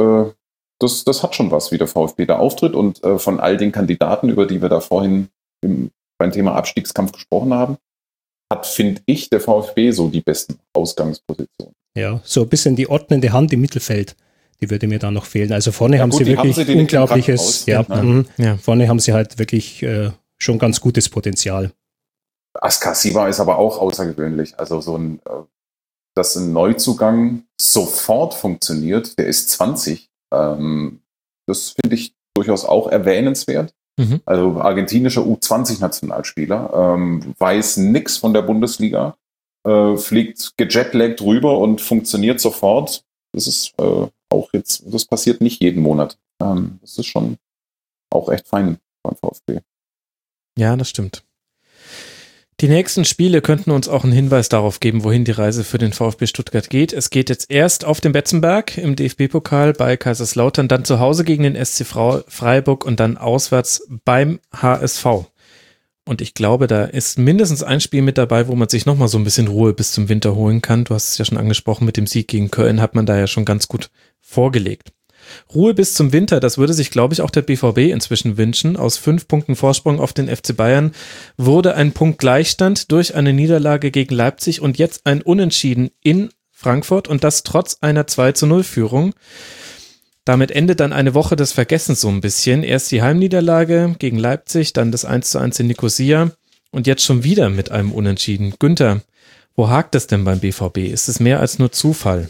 das hat schon was, wie der VfB da auftritt. Und von all den Kandidaten, über die wir da vorhin beim Thema Abstiegskampf gesprochen haben, hat, finde ich, der VfB so die besten Ausgangspositionen. Ja, so ein bisschen die ordnende Hand im Mittelfeld, die würde mir da noch fehlen. Also vorne haben sie wirklich unglaubliches, vorne haben sie halt wirklich schon ganz gutes Potenzial. Askasiba ist aber auch außergewöhnlich. Also dass ein Neuzugang sofort funktioniert, der ist 20. Das finde ich durchaus auch erwähnenswert. Mhm. Also argentinischer U20-Nationalspieler, weiß nichts von der Bundesliga, fliegt gejetlaggt rüber und funktioniert sofort. Das ist das passiert nicht jeden Monat. Das ist schon auch echt fein beim VfB. Ja, das stimmt. Die nächsten Spiele könnten uns auch einen Hinweis darauf geben, wohin die Reise für den VfB Stuttgart geht. Es geht jetzt erst auf den Betzenberg im DFB-Pokal bei Kaiserslautern, dann zu Hause gegen den SC Freiburg und dann auswärts beim HSV. Und ich glaube, da ist mindestens ein Spiel mit dabei, wo man sich nochmal so ein bisschen Ruhe bis zum Winter holen kann. Du hast es ja schon angesprochen, mit dem Sieg gegen Köln hat man da ja schon ganz gut vorgelegt. Ruhe bis zum Winter, das würde sich, glaube ich, auch der BVB inzwischen wünschen. Aus 5 Punkten Vorsprung auf den FC Bayern wurde ein Punkt Gleichstand durch eine Niederlage gegen Leipzig und jetzt ein Unentschieden in Frankfurt und das trotz einer 2-0-Führung. Damit endet dann eine Woche des Vergessens so ein bisschen. Erst die Heimniederlage gegen Leipzig, dann das 1:1 in Nicosia und jetzt schon wieder mit einem Unentschieden. Günther, wo hakt es denn beim BVB? Ist es mehr als nur Zufall?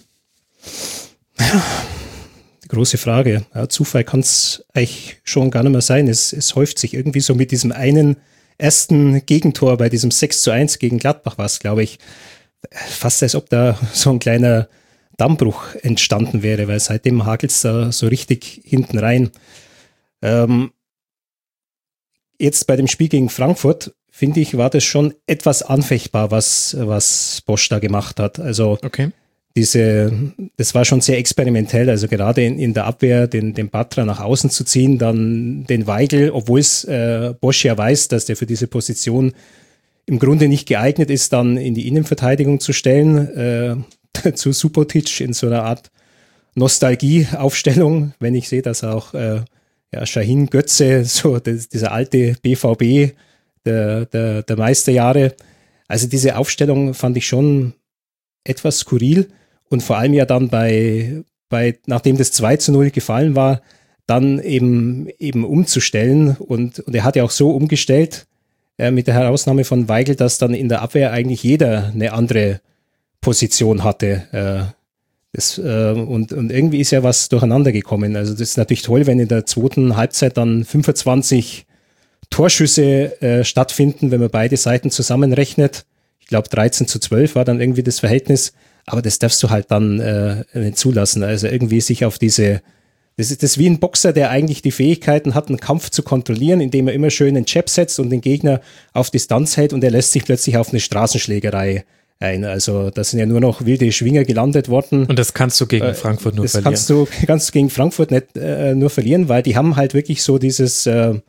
Große Frage. Ja, Zufall kann es eigentlich schon gar nicht mehr sein. Es häuft sich irgendwie so mit diesem einen ersten Gegentor bei diesem 6:1 gegen Gladbach war es, glaube ich, fast als ob da so ein kleiner Dammbruch entstanden wäre, weil seitdem hagelt es da so richtig hinten rein. Jetzt bei dem Spiel gegen Frankfurt, finde ich, war das schon etwas anfechtbar, was Bosz da gemacht hat. Also okay. Das war schon sehr experimentell, also gerade in der Abwehr den Batra nach außen zu ziehen, dann den Weigl, obwohl es Bosz ja weiß, dass der für diese Position im Grunde nicht geeignet ist, dann in die Innenverteidigung zu stellen, zu Subotic in so einer Art Nostalgie-Aufstellung, wenn ich sehe, dass auch Şahin Götze, so dieser alte BVB der Meisterjahre, also diese Aufstellung fand ich schon etwas skurril. Und vor allem ja dann nachdem das 2:0 gefallen war, dann eben umzustellen. Und er hat ja auch so umgestellt, mit der Herausnahme von Weigl, dass dann in der Abwehr eigentlich jeder eine andere Position hatte. Und irgendwie ist ja was durcheinander gekommen. Also das ist natürlich toll, wenn in der zweiten Halbzeit dann 25 Torschüsse stattfinden, wenn man beide Seiten zusammenrechnet. Ich glaube 13:12 war dann irgendwie das Verhältnis. Aber das darfst du halt dann nicht zulassen. Also irgendwie sich auf das ist wie ein Boxer, der eigentlich die Fähigkeiten hat, einen Kampf zu kontrollieren, indem er immer schön einen Jab setzt und den Gegner auf Distanz hält und er lässt sich plötzlich auf eine Straßenschlägerei ein. Also da sind ja nur noch wilde Schwinger gelandet worden. Und das kannst du gegen Frankfurt nur verlieren. Das kannst du gegen Frankfurt nicht nur verlieren, weil die haben halt wirklich so dieses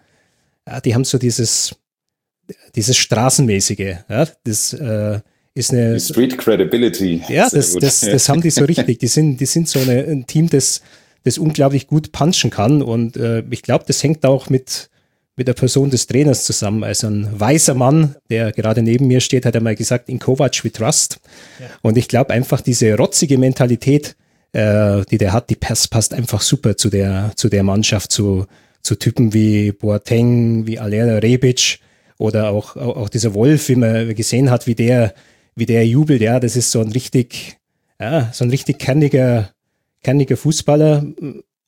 Straßenmäßige. Ja? Das ist eine die Street Credibility. Ja, das haben die so richtig. Die sind so ein Team, das unglaublich gut punchen kann. Und ich glaube, das hängt auch mit der Person des Trainers zusammen. Also ein weiser Mann, der gerade neben mir steht, hat einmal gesagt, in Kovac we trust. Ja. Und ich glaube einfach, diese rotzige Mentalität, die der hat, die passt einfach super zu der Mannschaft, zu Typen wie Boateng, wie Alea Rebic oder auch dieser Wolf, wie man gesehen hat, wie der jubelt. Ja, das ist so ein richtig kerniger Fußballer.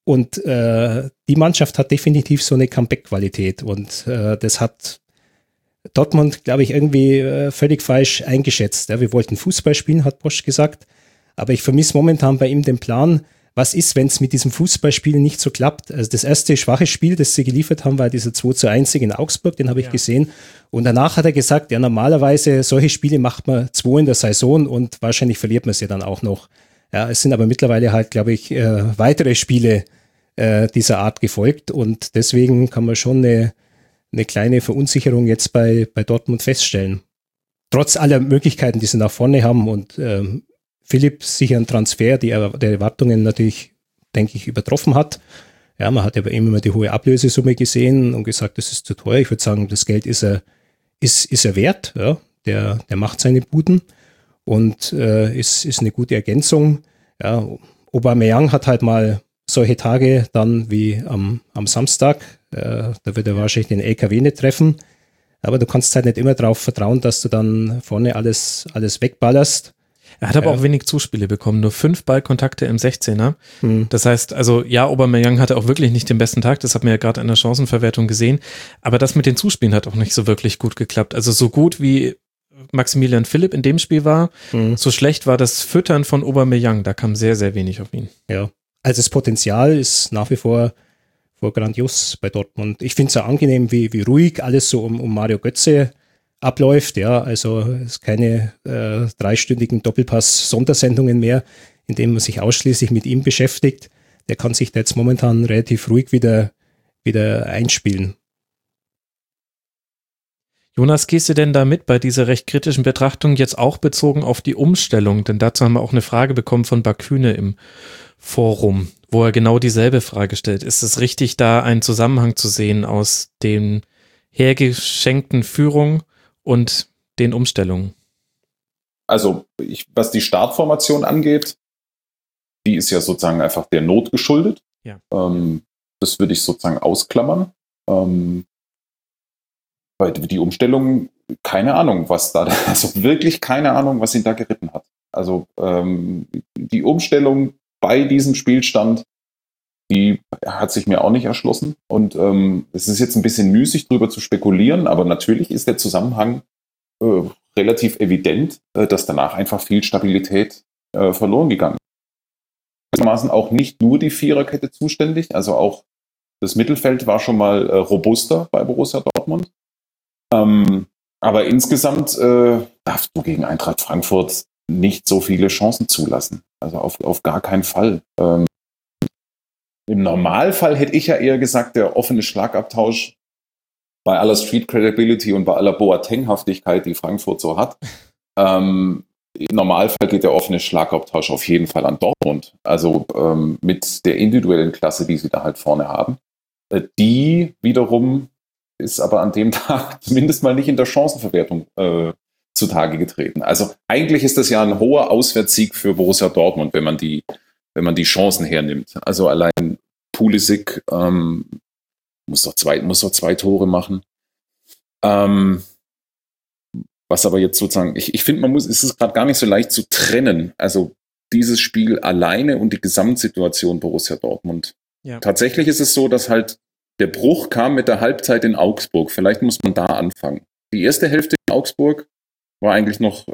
Und die Mannschaft hat definitiv so eine Comeback-Qualität. Und das hat Dortmund, glaube ich, irgendwie völlig falsch eingeschätzt. Ja, wir wollten Fußball spielen, hat Bosz gesagt. Aber ich vermisse momentan bei ihm den Plan, was ist, wenn es mit diesem Fußballspielen nicht so klappt. Also das erste schwache Spiel, das sie geliefert haben, war dieser 2:1 in Augsburg, den habe ich gesehen. Und danach hat er gesagt, ja, normalerweise solche Spiele macht man 2 in der Saison und wahrscheinlich verliert man sie dann auch noch. Ja, es sind aber mittlerweile halt, glaube ich, weitere Spiele dieser Art gefolgt und deswegen kann man schon eine kleine Verunsicherung jetzt bei Dortmund feststellen. Trotz aller Möglichkeiten, die sie nach vorne haben und Philipp sicher ein Transfer, der Erwartungen natürlich, denke ich, übertroffen hat. Ja, man hat ja bei ihm immer die hohe Ablösesumme gesehen und gesagt, das ist zu teuer. Ich würde sagen, das Geld ist er wert. Ja, der macht seine Buden und ist eine gute Ergänzung. Ja, Aubameyang hat halt mal solche Tage dann wie am Samstag. Da wird er wahrscheinlich den LKW nicht treffen. Aber du kannst halt nicht immer darauf vertrauen, dass du dann vorne alles wegballerst. Er hat aber auch wenig Zuspiele bekommen, nur 5 Ballkontakte im 16er. Das heißt, also ja, Aubameyang hatte auch wirklich nicht den besten Tag, das hat man ja gerade in der Chancenverwertung gesehen, aber das mit den Zuspielen hat auch nicht so wirklich gut geklappt. Also so gut wie Maximilian Philipp in dem Spiel war, so schlecht war das Füttern von Aubameyang, da kam sehr, sehr wenig auf ihn. Ja, also das Potenzial ist nach wie vor grandios bei Dortmund. Ich finde es auch angenehm, wie ruhig alles so um Mario Götze abläuft, ja, also es ist keine 3-stündigen Doppelpass-Sondersendungen mehr, in denen man sich ausschließlich mit ihm beschäftigt. Der kann sich da jetzt momentan relativ ruhig wieder einspielen. Jonas, gehst du denn da mit bei dieser recht kritischen Betrachtung, jetzt auch bezogen auf die Umstellung? Denn dazu haben wir auch eine Frage bekommen von Baküne im Forum, wo er genau dieselbe Frage stellt. Ist es richtig, da einen Zusammenhang zu sehen aus den hergeschenkten Führung und den Umstellungen? Also, was die Startformation angeht, die ist ja sozusagen einfach der Not geschuldet. Ja. Das würde ich sozusagen ausklammern. Weil die Umstellung, keine Ahnung, also wirklich keine Ahnung, was ihn da geritten hat. Also die Umstellung bei diesem Spielstand, die hat sich mir auch nicht erschlossen. Und es ist jetzt ein bisschen müßig, drüber zu spekulieren, aber natürlich ist der Zusammenhang relativ evident, dass danach einfach viel Stabilität verloren gegangen ist. Gewissermaßen auch nicht nur die Viererkette zuständig, also auch das Mittelfeld war schon mal robuster bei Borussia Dortmund. Aber insgesamt darfst du gegen Eintracht Frankfurt nicht so viele Chancen zulassen. Also auf gar keinen Fall. Im Normalfall hätte ich ja eher gesagt, der offene Schlagabtausch bei aller Street Credibility und bei aller Boateng-Haftigkeit, die Frankfurt so hat. Im Normalfall geht der offene Schlagabtausch auf jeden Fall an Dortmund. Also mit der individuellen Klasse, die sie da halt vorne haben. Die wiederum ist aber an dem Tag zumindest mal nicht in der Chancenverwertung zutage getreten. Also eigentlich ist das ja ein hoher Auswärtssieg für Borussia Dortmund, wenn man die Chancen hernimmt. Also allein Pulisic muss doch 2 Tore machen. Was aber jetzt sozusagen, ich finde, es ist gerade gar nicht so leicht zu trennen. Also dieses Spiel alleine und die Gesamtsituation Borussia Dortmund. Ja. Tatsächlich ist es so, dass halt der Bruch kam mit der Halbzeit in Augsburg. Vielleicht muss man da anfangen. Die erste Hälfte in Augsburg war eigentlich noch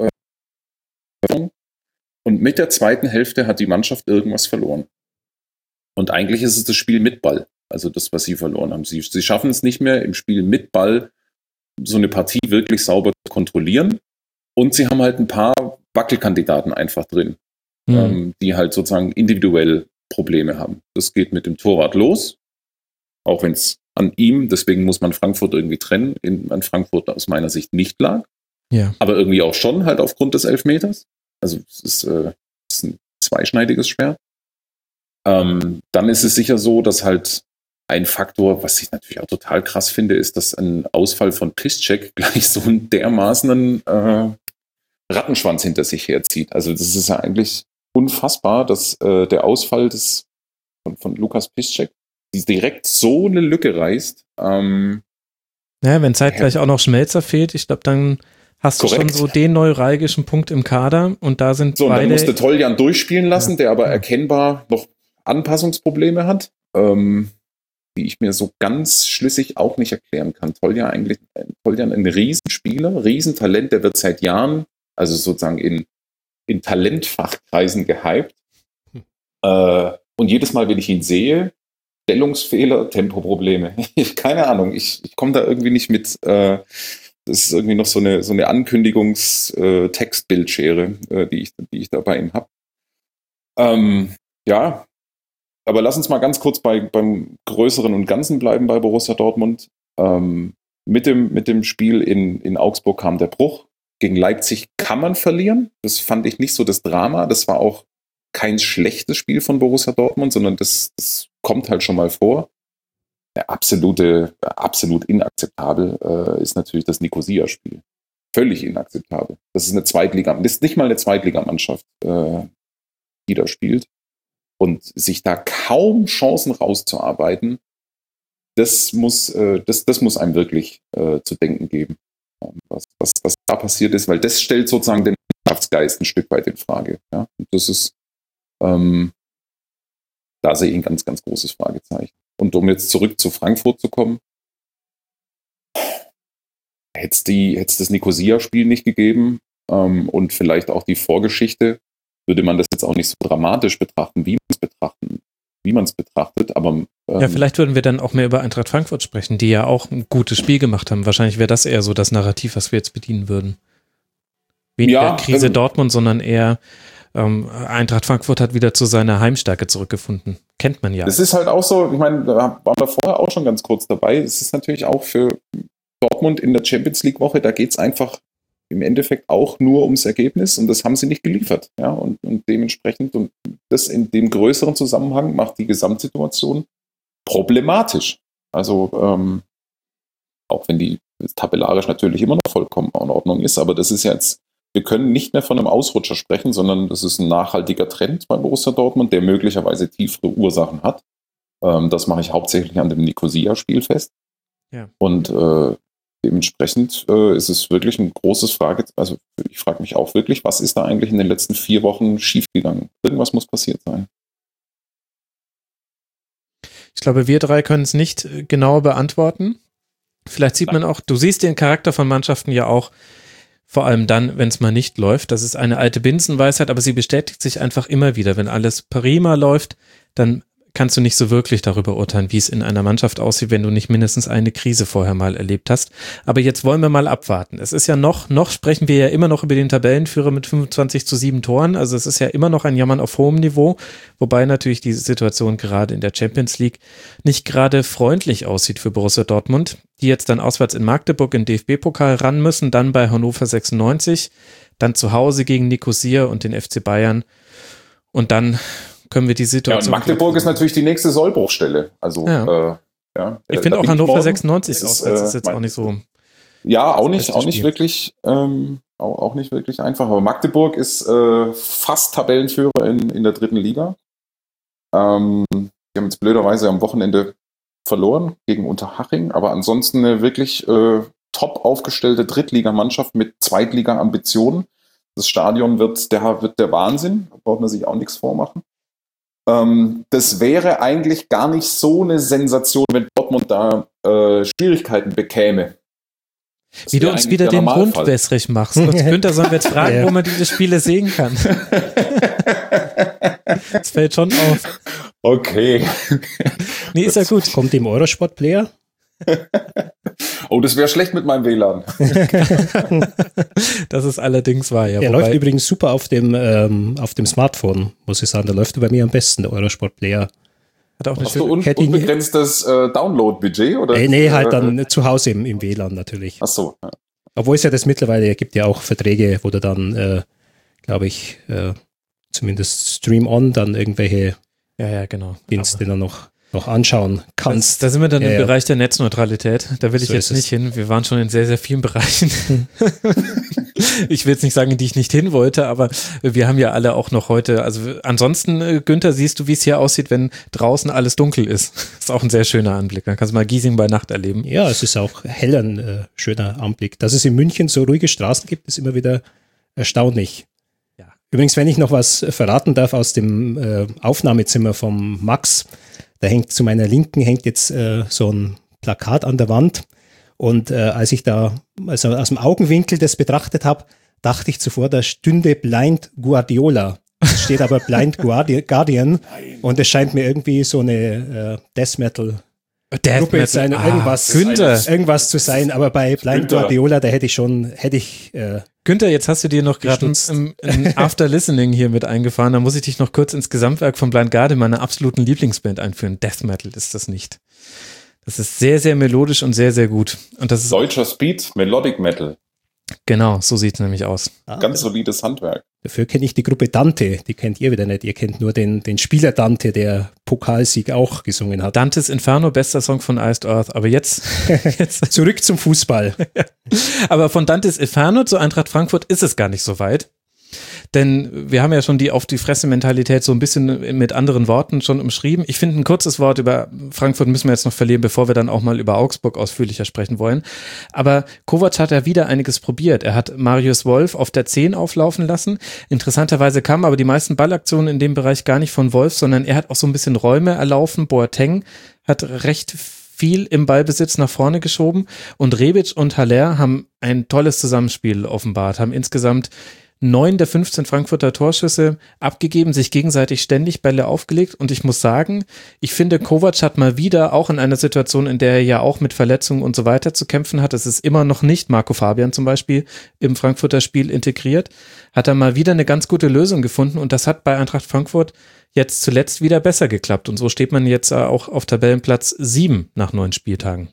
und mit der zweiten Hälfte hat die Mannschaft irgendwas verloren. Und eigentlich ist es das Spiel mit Ball, also das, was sie verloren haben. Sie schaffen es nicht mehr, im Spiel mit Ball so eine Partie wirklich sauber zu kontrollieren. Und sie haben halt ein paar Wackelkandidaten einfach drin, die halt sozusagen individuell Probleme haben. Das geht mit dem Torwart los, auch wenn es an ihm, deswegen muss man Frankfurt irgendwie trennen, an Frankfurt aus meiner Sicht nicht lag. Ja. Aber irgendwie auch schon, halt aufgrund des Elfmeters. Also es ist ein zweischneidiges Schwert. Dann ist es sicher so, dass halt ein Faktor, was ich natürlich auch total krass finde, ist, dass ein Ausfall von Piszczek gleich so einen dermaßenen Rattenschwanz hinter sich herzieht. Also das ist ja eigentlich unfassbar, dass der Ausfall von Lukas Piszczek direkt so eine Lücke reißt. Wenn zeitgleich auch noch Schmelzer fehlt, ich glaube, dann hast du schon so den neuralgischen Punkt im Kader und da sind so, beide... So, dann musste Toljan durchspielen lassen, der aber erkennbar noch Anpassungsprobleme hat. die ich mir so ganz schlüssig auch nicht erklären kann. Toljan ein Riesenspieler, Riesentalent, der wird seit Jahren, also sozusagen in Talentfachkreisen gehypt. Und jedes Mal, wenn ich ihn sehe, Stellungsfehler, Tempoprobleme. Keine Ahnung, ich komme da irgendwie nicht mit. Das ist irgendwie noch so eine Ankündigungs-Textbildschere, die ich da bei ihm habe. Ja, aber lass uns mal ganz kurz beim Größeren und Ganzen bleiben bei Borussia Dortmund. Mit dem Spiel in Augsburg kam der Bruch. Gegen Leipzig kann man verlieren. Das fand ich nicht so das Drama. Das war auch kein schlechtes Spiel von Borussia Dortmund, sondern das kommt halt schon mal vor. Ja, absolut inakzeptabel ist natürlich das Nicosia-Spiel. Völlig inakzeptabel. Das ist das ist nicht mal eine Zweitligamannschaft, die da spielt. Und sich da kaum Chancen rauszuarbeiten, das muss einem wirklich zu denken geben, was da passiert ist, weil das stellt sozusagen den Mannschaftsgeist ein Stück weit in Frage. Ja? Und das ist, da sehe ich ein ganz, ganz großes Fragezeichen. Und um jetzt zurück zu Frankfurt zu kommen, hätte es das Nicosia-Spiel nicht gegeben und vielleicht auch die Vorgeschichte, würde man das jetzt auch nicht so dramatisch betrachten, wie man es betrachtet, aber ja, vielleicht würden wir dann auch mehr über Eintracht Frankfurt sprechen, die ja auch ein gutes Spiel gemacht haben. Wahrscheinlich wäre das eher so das Narrativ, was wir jetzt bedienen würden. Weniger Krise Dortmund, sondern eher Eintracht Frankfurt hat wieder zu seiner Heimstärke zurückgefunden. Kennt man ja. Das ist halt auch so, ich meine, da waren wir vorher auch schon ganz kurz dabei. Es ist natürlich auch für Dortmund in der Champions-League-Woche, da geht es einfach im Endeffekt auch nur ums Ergebnis und das haben sie nicht geliefert. Ja? Und dementsprechend, und das in dem größeren Zusammenhang macht die Gesamtsituation problematisch. Also auch wenn die tabellarisch natürlich immer noch vollkommen in Ordnung ist, aber das ist jetzt, wir können nicht mehr von einem Ausrutscher sprechen, sondern das ist ein nachhaltiger Trend bei Borussia Dortmund, der möglicherweise tiefere Ursachen hat. Das mache ich hauptsächlich an dem Nicosia-Spiel fest. Ja. Und dementsprechend ist es wirklich ein großes Fragezeichen. Also ich frage mich auch wirklich, was ist da eigentlich in den letzten 4 Wochen schiefgegangen? Irgendwas muss passiert sein. Ich glaube, wir drei können es nicht genauer beantworten. Vielleicht sieht man auch, du siehst den Charakter von Mannschaften ja auch, vor allem dann, wenn es mal nicht läuft. Das ist eine alte Binsenweisheit, aber sie bestätigt sich einfach immer wieder. Wenn alles prima läuft, dann kannst du nicht so wirklich darüber urteilen, wie es in einer Mannschaft aussieht, wenn du nicht mindestens eine Krise vorher mal erlebt hast. Aber jetzt wollen wir mal abwarten. Es ist ja noch sprechen wir ja immer noch über den Tabellenführer mit 25:7 Toren. Also es ist ja immer noch ein Jammern auf hohem Niveau, wobei natürlich die Situation gerade in der Champions League nicht gerade freundlich aussieht für Borussia Dortmund, die jetzt dann auswärts in Magdeburg in den DFB-Pokal ran müssen, dann bei Hannover 96, dann zu Hause gegen Nicosia und den FC Bayern und dann können wir die Situation... Ja, und Magdeburg ist natürlich die nächste Sollbruchstelle. Also, ja. Ich finde auch Hannover 96 ist jetzt auch nicht so... Ja, auch nicht wirklich einfach. Aber Magdeburg ist fast Tabellenführer in der 3. Liga. Die haben jetzt blöderweise am Wochenende verloren gegen Unterhaching, aber ansonsten eine wirklich top aufgestellte Drittligamannschaft mit Zweitliga-Ambitionen. Das Stadion wird der Wahnsinn, da braucht man sich auch nichts vormachen. Das wäre eigentlich gar nicht so eine Sensation, wenn Dortmund da Schwierigkeiten bekäme. Wie du uns wieder den Mund wässrig machst. Günther, sollen wir jetzt fragen, wo man diese Spiele sehen kann? Das fällt schon auf. Okay. Nee, ist ja gut. Kommt im Eurosport-Player? Oh, das wäre schlecht mit meinem WLAN. Das ist allerdings wahr, ja. Der läuft übrigens super auf dem Smartphone, muss ich sagen. Da läuft bei mir am besten der Eurosport-Player. Hat auch eine Hast du unbegrenztes Download-Budget? Oder? Nee, halt dann zu Hause im WLAN natürlich. Ach so. Ja. Obwohl es ja das mittlerweile gibt ja auch Verträge, wo du dann, glaube ich, zumindest Stream-On dann irgendwelche genau. Dienste dann noch anschauen kannst. Da sind wir dann im Bereich der Netzneutralität. Da will ich jetzt nicht hin. Wir waren schon in sehr, sehr vielen Bereichen. Ich will jetzt nicht sagen, in die ich nicht hin wollte, aber wir haben ja alle auch noch heute, also ansonsten, Günther, siehst du, wie es hier aussieht, wenn draußen alles dunkel ist. Das ist auch ein sehr schöner Anblick. Dann kannst du mal Giesing bei Nacht erleben. Ja, es ist auch hell ein schöner Anblick. Dass es in München so ruhige Straßen gibt, ist immer wieder erstaunlich. Ja. Übrigens, wenn ich noch was verraten darf aus dem Aufnahmezimmer vom Max, Da hängt zu meiner Linken jetzt so ein Plakat an der Wand. Und als ich da also aus dem Augenwinkel das betrachtet habe, dachte ich zuvor, da stünde Blind Guardiola. Es steht aber Blind Guardian. Und es scheint mir irgendwie so eine Death Metal Gruppe zu sein, irgendwas zu sein, aber bei Blind Guardiola, da hätte ich Günther, jetzt hast du dir noch gerade ein After Listening hier mit eingefahren, da muss ich dich noch kurz ins Gesamtwerk von Blind Guardian, meiner absoluten Lieblingsband, einführen. Death Metal ist das nicht. Das ist sehr, sehr melodisch und sehr, sehr gut. Und das ist deutscher Speed, Melodic Metal. Genau, so sieht es nämlich aus. Ganz solides Handwerk. Dafür kenne ich die Gruppe Dante, die kennt ihr wieder nicht. Ihr kennt nur den Spieler Dante, der Pokalsieg auch gesungen hat. Dantes Inferno, bester Song von Iced Earth. Aber jetzt zurück zum Fußball. Aber von Dantes Inferno zu Eintracht Frankfurt ist es gar nicht so weit. Denn wir haben ja schon die auf die Fresse-Mentalität so ein bisschen mit anderen Worten schon umschrieben. Ich finde, ein kurzes Wort über Frankfurt müssen wir jetzt noch verlieren, bevor wir dann auch mal über Augsburg ausführlicher sprechen wollen. Aber Kovac hat ja wieder einiges probiert. Er hat Marius Wolf auf der 10 auflaufen lassen. Interessanterweise kamen aber die meisten Ballaktionen in dem Bereich gar nicht von Wolf, sondern er hat auch so ein bisschen Räume erlaufen. Boateng hat recht viel im Ballbesitz nach vorne geschoben und Rebic und Haller haben ein tolles Zusammenspiel offenbart, haben insgesamt 9 der 15 Frankfurter Torschüsse abgegeben, sich gegenseitig ständig Bälle aufgelegt und ich muss sagen, ich finde, Kovac hat mal wieder, auch in einer Situation, in der er ja auch mit Verletzungen und so weiter zu kämpfen hat, es ist immer noch nicht Marco Fabian zum Beispiel im Frankfurter Spiel integriert, hat er mal wieder eine ganz gute Lösung gefunden und das hat bei Eintracht Frankfurt jetzt zuletzt wieder besser geklappt und so steht man jetzt auch auf Tabellenplatz 7 nach 9 Spieltagen.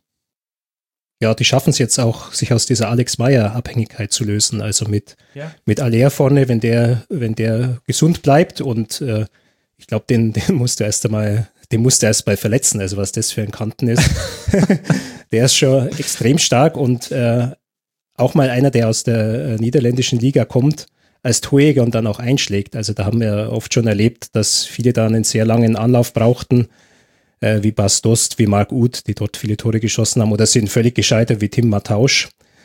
Ja, die schaffen es jetzt auch, sich aus dieser Alex Meyer-Abhängigkeit zu lösen. Also mit Aller vorne, wenn der gesund bleibt und ich glaube, den musst du erst mal verletzen, also was das für ein Kanten ist. Der ist schon extrem stark und auch mal einer, der aus der niederländischen Liga kommt, als Torjäger und dann auch einschlägt. Also da haben wir oft schon erlebt, dass viele da einen sehr langen Anlauf brauchten, wie Bas Dost, wie Marc Uth, die dort viele Tore geschossen haben oder sind völlig gescheitert wie Tim Mattausch,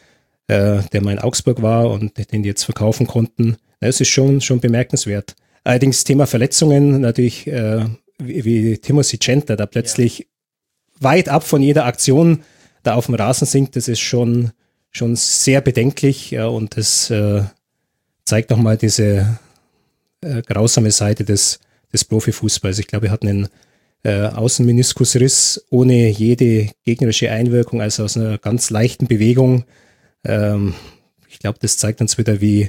der mal in Augsburg war und den die jetzt verkaufen konnten. Das ist schon bemerkenswert. Allerdings Thema Verletzungen natürlich wie Timothy Center, da plötzlich weit ab von jeder Aktion da auf dem Rasen sinkt, das ist schon sehr bedenklich und das zeigt nochmal diese grausame Seite des Profifußballs. Ich glaube, er hat einen Außenmeniskusriss ohne jede gegnerische Einwirkung, also aus einer ganz leichten Bewegung. Ich glaube, das zeigt uns wieder, wie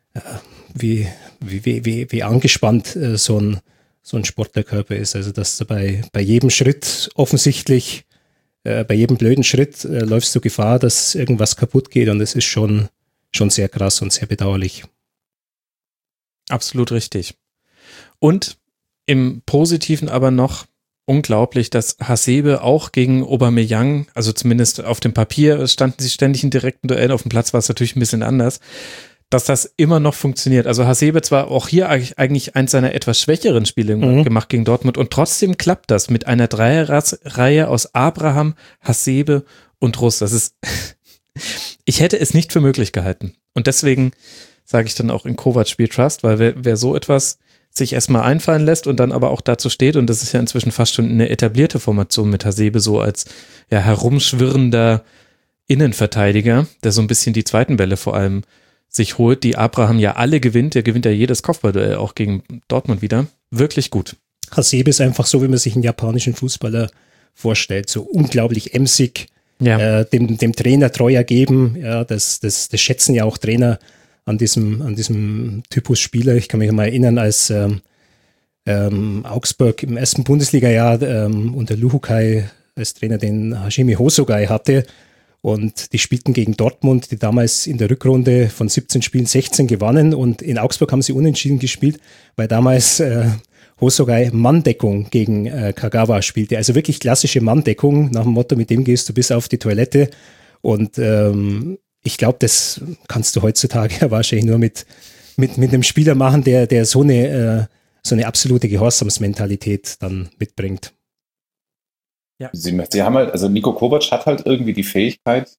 angespannt so ein Sportlerkörper ist. Also, dass du bei jedem Schritt offensichtlich, bei jedem blöden Schritt läufst du Gefahr, dass irgendwas kaputt geht und das ist schon sehr krass und sehr bedauerlich. Absolut richtig. Und im Positiven aber noch unglaublich, dass Hasebe auch gegen Aubameyang, also zumindest auf dem Papier standen sie ständig in direkten Duellen, auf dem Platz war es natürlich ein bisschen anders, dass das immer noch funktioniert. Also Hasebe zwar auch hier eigentlich eins seiner etwas schwächeren Spiele gemacht gegen Dortmund und trotzdem klappt das mit einer Dreierreihe aus Abraham, Hasebe und Russ. Das ist, ich hätte es nicht für möglich gehalten. Und deswegen sage ich dann auch in Kovac Spiel Trust, weil wer so etwas sich erstmal einfallen lässt und dann aber auch dazu steht, und das ist ja inzwischen fast schon eine etablierte Formation mit Hasebe so als ja herumschwirrender Innenverteidiger, der so ein bisschen die zweiten Bälle vor allem sich holt, die Abraham ja alle gewinnt, der gewinnt ja jedes Kopfballduell auch gegen Dortmund wieder, wirklich gut. Hasebe ist einfach so, wie man sich einen japanischen Fußballer vorstellt, so unglaublich emsig, dem Trainer treu ergeben, ja, das schätzen ja auch Trainer an diesem Typus Spieler. Ich kann mich mal erinnern, als Augsburg im ersten Bundesliga-Jahr unter Luhukai als Trainer den Hashimi Hosogai hatte und die spielten gegen Dortmund, die damals in der Rückrunde von 17 Spielen 16 gewannen und in Augsburg haben sie unentschieden gespielt, weil damals Hosogai Manndeckung gegen Kagawa spielte. Also wirklich klassische Manndeckung nach dem Motto, mit dem gehst du bis auf die Toilette und ich glaube, das kannst du heutzutage ja wahrscheinlich nur mit einem Spieler machen, der so eine absolute Gehorsamsmentalität dann mitbringt. Ja. Sie haben halt, also Niko Kovac hat halt irgendwie die Fähigkeit,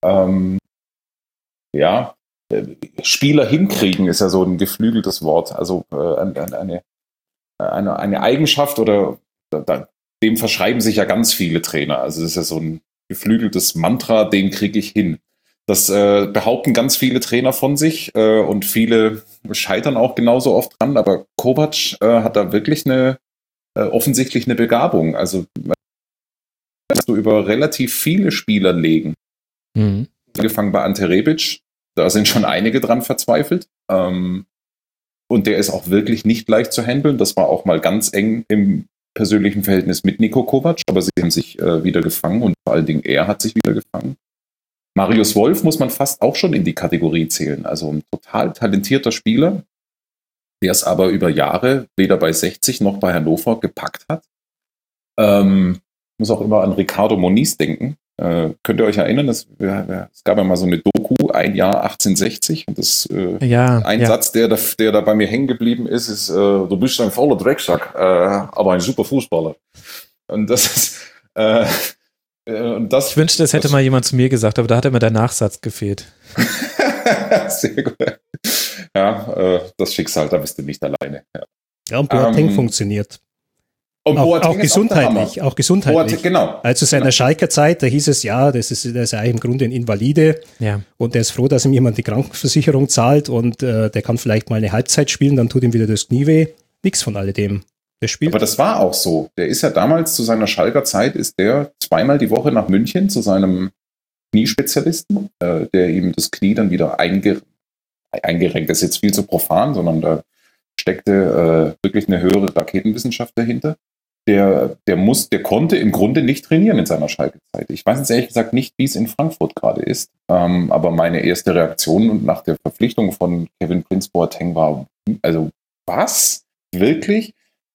Spieler hinkriegen ist ja so ein geflügeltes Wort. Also eine Eigenschaft oder dem verschreiben sich ja ganz viele Trainer. Also das ist ja so ein geflügeltes Mantra, den kriege ich hin. Das behaupten ganz viele Trainer von sich und viele scheitern auch genauso oft dran. Aber Kovac hat da wirklich offensichtlich eine Begabung. Also du über relativ viele Spieler legen. Angefangen bei Ante Rebic, da sind schon einige dran verzweifelt. Und der ist auch wirklich nicht leicht zu handeln. Das war auch mal ganz eng im persönlichen Verhältnis mit Niko Kovac, aber sie haben sich wieder gefangen und vor allen Dingen er hat sich wieder gefangen. Marius Wolf muss man fast auch schon in die Kategorie zählen. Also ein total talentierter Spieler, der es aber über Jahre weder bei 60 noch bei Hannover gepackt hat. Muss auch immer an Ricardo Moniz denken. Könnt ihr euch erinnern, es gab ja mal so eine Doku, ein Jahr 1860 und Satz, der da bei mir hängen geblieben ist, du bist ein voller Drecksack, aber ein super Fußballer. Und das ist ich wünschte, das hätte mal jemand zu mir gesagt, aber da hat mir der Nachsatz gefehlt. Sehr gut. Ja, das Schicksal, da bist du nicht alleine. Ja, und Boateng funktioniert. Und auch gesundheitlich. Boateng, genau. Also seiner Schalker Zeit, da hieß es, ja, der ist eigentlich im Grunde ein Invalide. Ja. Und der ist froh, dass ihm jemand die Krankenversicherung zahlt und der kann vielleicht mal eine Halbzeit spielen, dann tut ihm wieder das Knie weh. Nix von alledem. Der spielt. Aber das war auch so. Der ist ja damals zu seiner Schalker Zeit, ist der zweimal die Woche nach München zu seinem Kniespezialisten, der ihm das Knie dann wieder eingerenkt. Das ist jetzt viel zu profan, sondern da steckte wirklich eine höhere Raketenwissenschaft dahinter. Der konnte im Grunde nicht trainieren in seiner Schalke-Zeit. Ich weiß jetzt ehrlich gesagt nicht, wie es in Frankfurt gerade ist, aber meine erste Reaktion nach der Verpflichtung von Kevin Prince Boateng war, also was? Wirklich?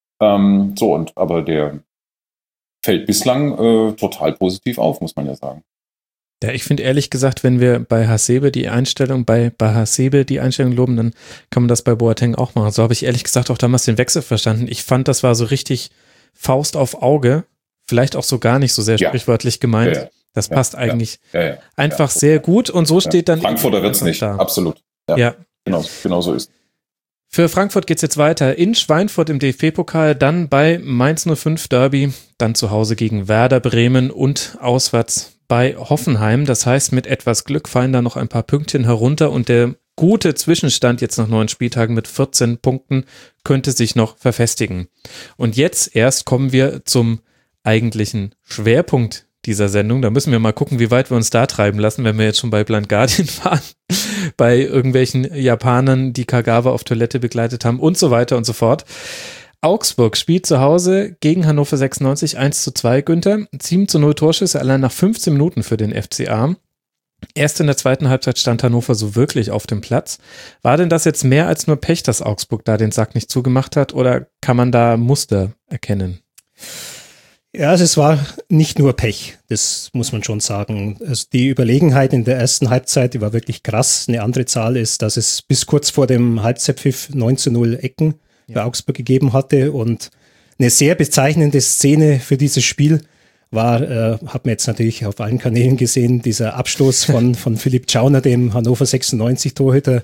Aber der fällt bislang total positiv auf, muss man ja sagen. Ja, ich finde ehrlich gesagt, wenn wir bei Hasebe die Einstellung loben, dann kann man das bei Boateng auch machen. So habe ich ehrlich gesagt auch damals den Wechsel verstanden. Ich fand, das war so richtig Faust auf Auge, vielleicht auch so gar nicht so sehr sprichwörtlich gemeint. Ja. Das passt eigentlich einfach sehr gut und so steht dann Frankfurter wird's nicht, da. Absolut. Ja. Genau so ist. Für Frankfurt geht's jetzt weiter in Schweinfurt im DFB-Pokal, dann bei Mainz 05 Derby, dann zu Hause gegen Werder Bremen und auswärts bei Hoffenheim. Das heißt, mit etwas Glück fallen da noch ein paar Pünktchen herunter und der gute Zwischenstand jetzt nach 9 Spieltagen mit 14 Punkten könnte sich noch verfestigen. Und jetzt erst kommen wir zum eigentlichen Schwerpunkt dieser Sendung. Da müssen wir mal gucken, wie weit wir uns da treiben lassen, wenn wir jetzt schon bei Blind Guardian waren, bei irgendwelchen Japanern, die Kagawa auf Toilette begleitet haben und so weiter und so fort. Augsburg spielt zu Hause gegen Hannover 96 1:2, Günther. 7:0 Torschüsse allein nach 15 Minuten für den FCA. Erst in der zweiten Halbzeit stand Hannover so wirklich auf dem Platz. War denn das jetzt mehr als nur Pech, dass Augsburg da den Sack nicht zugemacht hat, oder kann man da Muster erkennen? Ja, also es war nicht nur Pech, das muss man schon sagen. Also die Überlegenheit in der ersten Halbzeit, die war wirklich krass. Eine andere Zahl ist, dass es bis kurz vor dem Halbzeitpfiff 9:0 Ecken bei Augsburg gegeben hatte, und eine sehr bezeichnende Szene für dieses Spiel war, hat man jetzt natürlich auf allen Kanälen gesehen, dieser Abstoß von Philipp Tschauner, dem Hannover 96 Torhüter,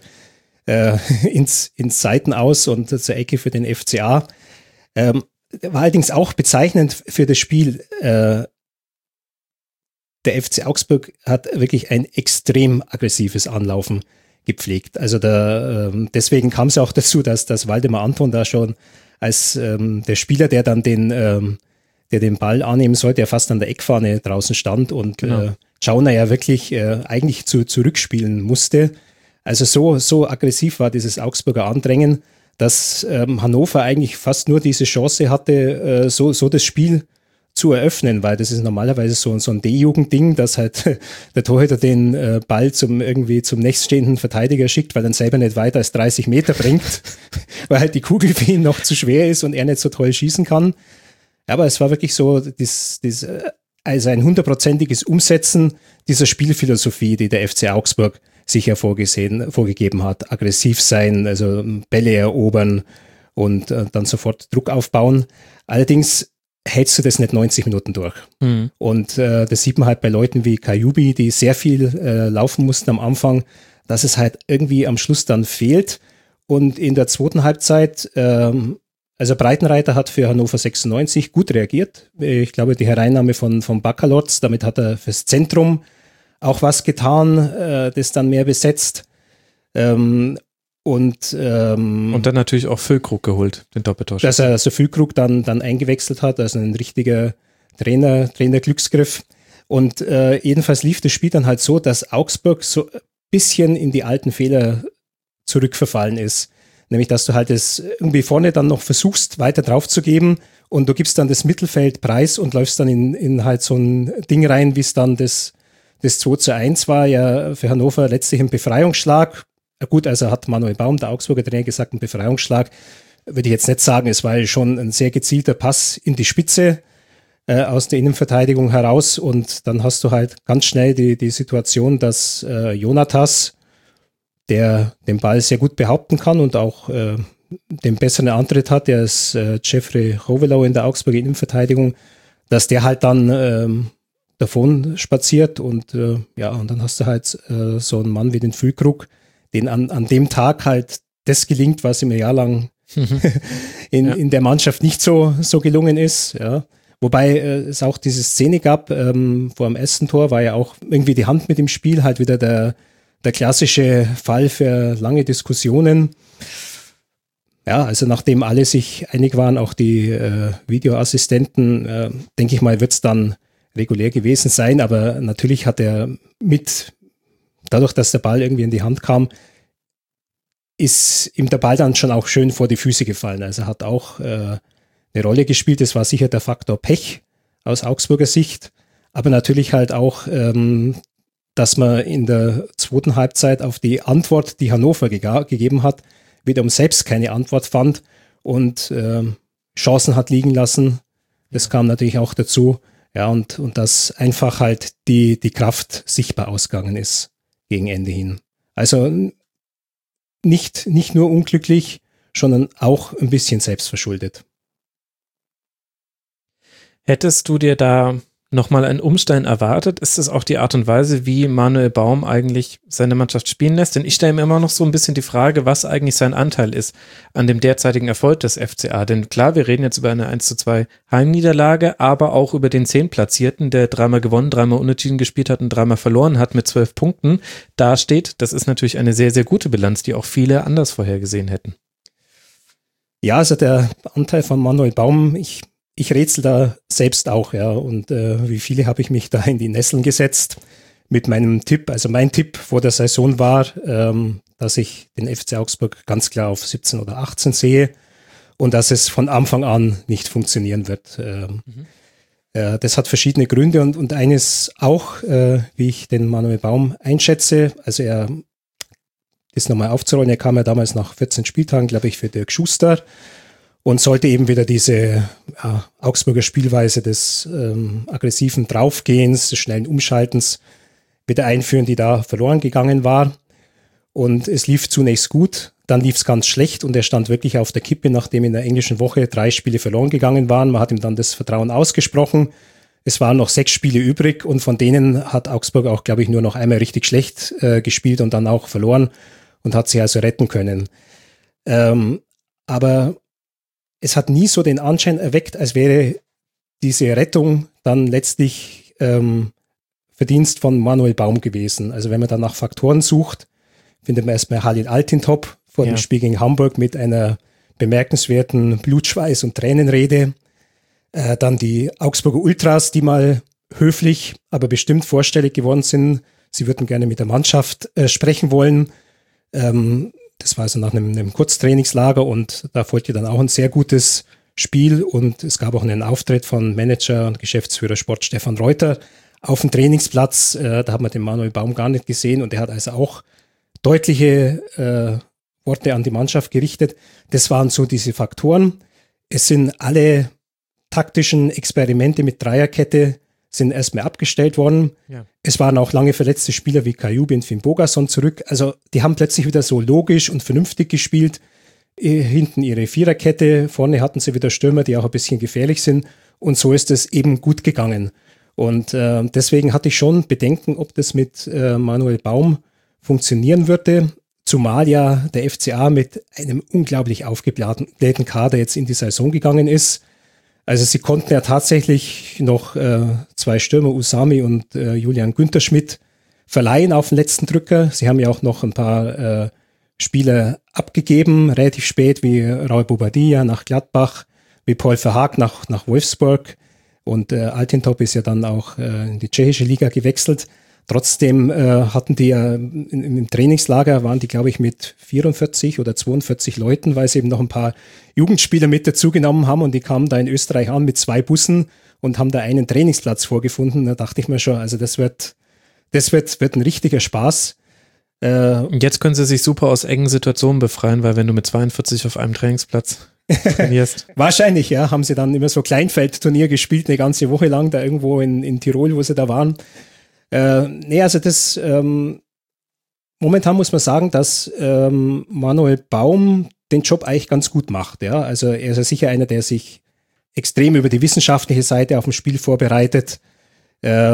ins Seitenaus und zur Ecke für den FCA. War allerdings auch bezeichnend für das Spiel. Der FC Augsburg hat wirklich ein extrem aggressives Anlaufen gepflegt. Also deswegen kam es auch dazu, dass Waldemar Anton da schon als der Spieler, der dann den Ball annehmen sollte, der fast an der Eckfahne draußen stand und Tschauner ja wirklich eigentlich zurückspielen musste. Also so aggressiv war dieses Augsburger Andrängen, dass Hannover eigentlich fast nur diese Chance hatte, so das Spiel zu eröffnen, weil das ist normalerweise so ein D-Jugend-Ding, dass halt der Torhüter den Ball zum nächststehenden Verteidiger schickt, weil er selber nicht weiter als 30 Meter bringt, weil halt die Kugel für ihn noch zu schwer ist und er nicht so toll schießen kann. Aber es war wirklich so also ein 100%iges Umsetzen dieser Spielphilosophie, die der FC Augsburg sich ja vorgegeben hat. Aggressiv sein, also Bälle erobern und dann sofort Druck aufbauen. Allerdings hältst du das nicht 90 Minuten durch. Mhm. Und das sieht man halt bei Leuten wie Kajubi, die sehr viel laufen mussten am Anfang, dass es halt irgendwie am Schluss dann fehlt. Und in der zweiten Halbzeit, Also Breitenreiter hat für Hannover 96 gut reagiert. Ich glaube, die Hereinnahme von Baccalords, damit hat er fürs Zentrum auch was getan, das dann mehr besetzt. Und dann natürlich auch Füllkrug geholt, den Doppeltorschützen. Dass er also Füllkrug dann eingewechselt hat, also ein richtiger Trainer-Glücksgriff. Und jedenfalls lief das Spiel dann halt so, dass Augsburg so ein bisschen in die alten Fehler zurückverfallen ist. Nämlich, dass du halt es irgendwie vorne dann noch versuchst, weiter drauf zu geben und du gibst dann das Mittelfeld preis und läufst dann in halt so ein Ding rein, wie es dann das 2:1 war, ja für Hannover letztlich ein Befreiungsschlag. Gut, also hat Manuel Baum, der Augsburger Trainer, gesagt, ein Befreiungsschlag. Würde ich jetzt nicht sagen, es war schon ein sehr gezielter Pass in die Spitze aus der Innenverteidigung heraus und dann hast du halt ganz schnell die Situation, dass Jonatas, der den Ball sehr gut behaupten kann und auch den besseren Antritt hat, der ist Jeffrey Hovelau in der Augsburger Innenverteidigung, dass der halt dann davon spaziert und und dann hast du halt so einen Mann wie den Füllkrug, den an dem Tag halt das gelingt, was ihm ein Jahr lang in der Mannschaft nicht so gelungen ist, ja. Wobei es auch diese Szene gab, vor dem ersten Tor war ja auch irgendwie die Hand mit im Spiel, halt wieder der klassische Fall für lange Diskussionen. Ja, also nachdem alle sich einig waren, auch die Videoassistenten, denke ich mal, wird es dann regulär gewesen sein, aber natürlich hat er dadurch, dass der Ball irgendwie in die Hand kam, ist ihm der Ball dann schon auch schön vor die Füße gefallen. Also hat auch eine Rolle gespielt. Das war sicher der Faktor Pech aus Augsburger Sicht, aber natürlich halt auch dass man in der zweiten Halbzeit auf die Antwort, die Hannover gegeben hat, wiederum selbst keine Antwort fand und Chancen hat liegen lassen. Das kam natürlich auch dazu. Ja, und dass einfach halt die Kraft sichtbar ausgegangen ist gegen Ende hin. Also nicht nur unglücklich, sondern auch ein bisschen selbstverschuldet. Hättest du dir da nochmal einen Umstellen erwartet? Ist es auch die Art und Weise, wie Manuel Baum eigentlich seine Mannschaft spielen lässt? Denn ich stelle mir immer noch so ein bisschen die Frage, was eigentlich sein Anteil ist an dem derzeitigen Erfolg des FCA. Denn klar, wir reden jetzt über eine 1:2 Heimniederlage, aber auch über den 10. Platzierten, der 3-mal gewonnen, 3-mal unentschieden gespielt hat und 3-mal verloren hat mit 12 Punkten. Da steht, das ist natürlich eine sehr, sehr gute Bilanz, die auch viele anders vorhergesehen hätten. Ja, also der Anteil von Manuel Baum, ich rätsel da selbst auch, ja, und wie viele habe ich mich da in die Nesseln gesetzt mit meinem Tipp. Also mein Tipp vor der Saison war, dass ich den FC Augsburg ganz klar auf 17 oder 18 sehe und dass es von Anfang an nicht funktionieren wird. Das hat verschiedene Gründe und eines auch, wie ich den Manuel Baum einschätze. Also er ist nochmal aufzurollen, er kam ja damals nach 14 Spieltagen, glaube ich, für Dirk Schuster und sollte eben wieder diese Augsburger Spielweise des aggressiven Draufgehens, des schnellen Umschaltens wieder einführen, die da verloren gegangen war. Und es lief zunächst gut, dann lief es ganz schlecht und er stand wirklich auf der Kippe, nachdem in der englischen Woche 3 Spiele verloren gegangen waren. Man hat ihm dann das Vertrauen ausgesprochen. Es waren noch 6 Spiele übrig und von denen hat Augsburg auch, glaube ich, nur noch einmal richtig schlecht gespielt und dann auch verloren und hat sich also retten können. Aber es hat nie so den Anschein erweckt, als wäre diese Rettung dann letztlich Verdienst von Manuel Baum gewesen. Also wenn man dann nach Faktoren sucht, findet man erstmal Halil Altintop vor dem Spiel gegen Hamburg mit einer bemerkenswerten Blutschweiß- und Tränenrede. Dann die Augsburger Ultras, die mal höflich, aber bestimmt vorstellig geworden sind. Sie würden gerne mit der Mannschaft sprechen wollen. Das war also nach einem Kurztrainingslager und da folgte dann auch ein sehr gutes Spiel und es gab auch einen Auftritt von Manager und Geschäftsführer Sport Stefan Reuter auf dem Trainingsplatz. Da hat man den Manuel Baum gar nicht gesehen und er hat also auch deutliche Worte an die Mannschaft gerichtet. Das waren so diese Faktoren. Es sind alle taktischen Experimente mit Dreierkette sind erstmal abgestellt worden. Ja. Es waren auch lange verletzte Spieler wie Kajubi und Finn Bogason zurück. Also die haben plötzlich wieder so logisch und vernünftig gespielt. Hinten ihre Viererkette, vorne hatten sie wieder Stürmer, die auch ein bisschen gefährlich sind. Und so ist es eben gut gegangen. Und deswegen hatte ich schon Bedenken, ob das mit Manuel Baum funktionieren würde. zumal ja der FCA mit einem unglaublich aufgeblähten Kader jetzt in die Saison gegangen ist. Also sie konnten ja tatsächlich noch 2 Stürmer, Usami und Julian Günther-Schmidt, verleihen auf den letzten Drücker. Sie haben ja auch noch ein paar Spieler abgegeben, relativ spät, wie Raul Bobadilla nach Gladbach, wie Paul Verhaag nach Wolfsburg. Und Altintop ist ja dann auch in die tschechische Liga gewechselt. Trotzdem hatten die ja im Trainingslager, waren die, glaube ich, mit 44 oder 42 Leuten, weil sie eben noch ein paar Jugendspieler mit dazugenommen haben und die kamen da in Österreich an mit 2 Bussen und haben da einen Trainingsplatz vorgefunden. Da dachte ich mir schon, also das wird ein richtiger Spaß. Und jetzt können sie sich super aus engen Situationen befreien, weil wenn du mit 42 auf einem Trainingsplatz trainierst. Wahrscheinlich, ja, haben sie dann immer so Kleinfeldturnier gespielt, eine ganze Woche lang, da irgendwo in Tirol, wo sie da waren. Also das, momentan muss man sagen, dass Manuel Baum den Job eigentlich ganz gut macht. Ja? Also er ist ja sicher einer, der sich extrem über die wissenschaftliche Seite auf dem Spiel vorbereitet, der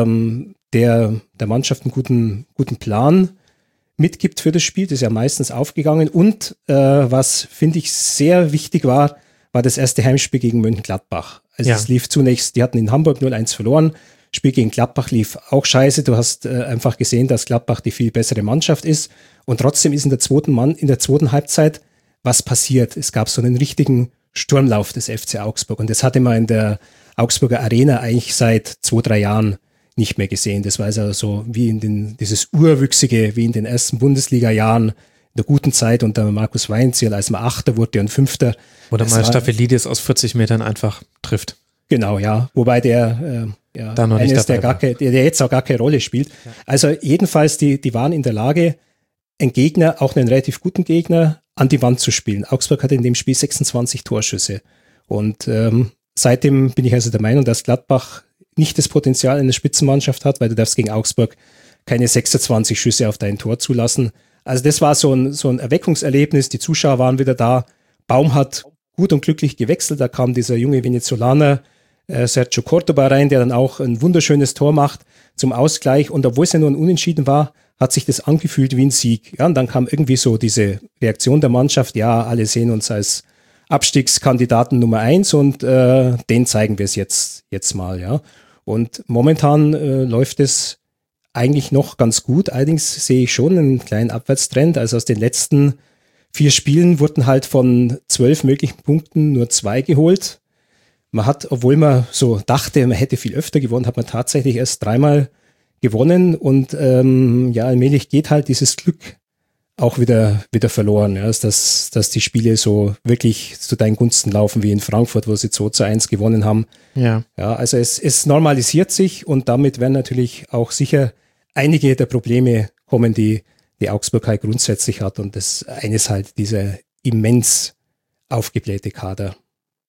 Mannschaft einen guten Plan mitgibt für das Spiel. Das ist ja meistens aufgegangen. Und was, finde ich, sehr wichtig war das erste Heimspiel gegen Mönchengladbach. Also es lief zunächst, die hatten in Hamburg 0-1 verloren. Spiel gegen Gladbach lief auch scheiße. Du hast einfach gesehen, dass Gladbach die viel bessere Mannschaft ist. Und trotzdem ist in der zweiten Halbzeit was passiert. Es gab so einen richtigen Sturmlauf des FC Augsburg. Und das hatte man in der Augsburger Arena eigentlich seit 2-3 Jahren nicht mehr gesehen. Das war also so wie dieses Urwüchsige, wie in den ersten Bundesliga-Jahren, in der guten Zeit unter Markus Weinzierl, als man Achter wurde und Fünfter. Oder mal Staphelidis aus 40 Metern einfach trifft. Genau, ja. Wobei der einer ist, der jetzt auch gar keine Rolle spielt. Ja. Also jedenfalls, die waren in der Lage, einen Gegner, auch einen relativ guten Gegner, an die Wand zu spielen. Augsburg hatte in dem Spiel 26 Torschüsse. Und seitdem bin ich also der Meinung, dass Gladbach nicht das Potenzial einer Spitzenmannschaft hat, weil du darfst gegen Augsburg keine 26 Schüsse auf dein Tor zulassen. Also das war so ein Erweckungserlebnis. Die Zuschauer waren wieder da. Baum hat gut und glücklich gewechselt. Da kam dieser junge Venezolaner Sergio Cordoba rein, der dann auch ein wunderschönes Tor macht zum Ausgleich. Und obwohl es ja nur ein Unentschieden war, hat sich das angefühlt wie ein Sieg. Ja, und dann kam irgendwie so diese Reaktion der Mannschaft. Ja, alle sehen uns als Abstiegskandidaten Nummer 1 und den zeigen wir es jetzt mal. Ja. Und momentan läuft es eigentlich noch ganz gut. Allerdings sehe ich schon einen kleinen Abwärtstrend. Also aus den letzten 4 Spielen wurden halt von 12 möglichen Punkten nur 2 geholt. Man hat, obwohl man so dachte, man hätte viel öfter gewonnen, hat man tatsächlich erst 3-mal gewonnen. Und allmählich geht halt dieses Glück auch wieder verloren. Ja, dass die Spiele so wirklich zu deinen Gunsten laufen wie in Frankfurt, wo sie 2-1 gewonnen haben. Ja, also es normalisiert sich und damit werden natürlich auch sicher einige der Probleme kommen, die Augsburg halt grundsätzlich hat. Und das eine ist halt dieser immens aufgeblähte Kader.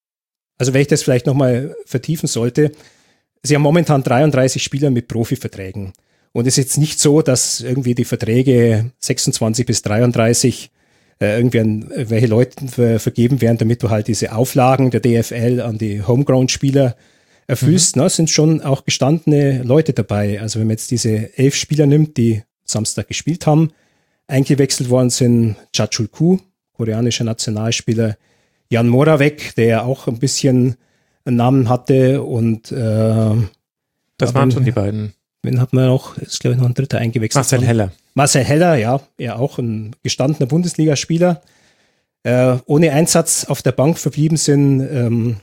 Also wenn ich das vielleicht nochmal vertiefen sollte, sie haben momentan 33 Spieler mit Profiverträgen. Und es ist jetzt nicht so, dass irgendwie die Verträge 26 bis 33 irgendwie an welche Leute vergeben werden, damit du halt diese Auflagen der DFL an die Homegrown-Spieler erfüllst. Es sind schon auch gestandene Leute dabei. Also wenn man jetzt diese 11 Spieler nimmt, die Samstag gespielt haben, eingewechselt worden sind Chachul Ku, koreanischer Nationalspieler, Jan Moravec, der ja auch ein bisschen einen Namen hatte und das waren schon die beiden. Wen hat man noch? Ist glaube ich noch ein dritter eingewechselt. Marcel Heller, ja, auch ein gestandener Bundesligaspieler. Ohne Einsatz auf der Bank verblieben sind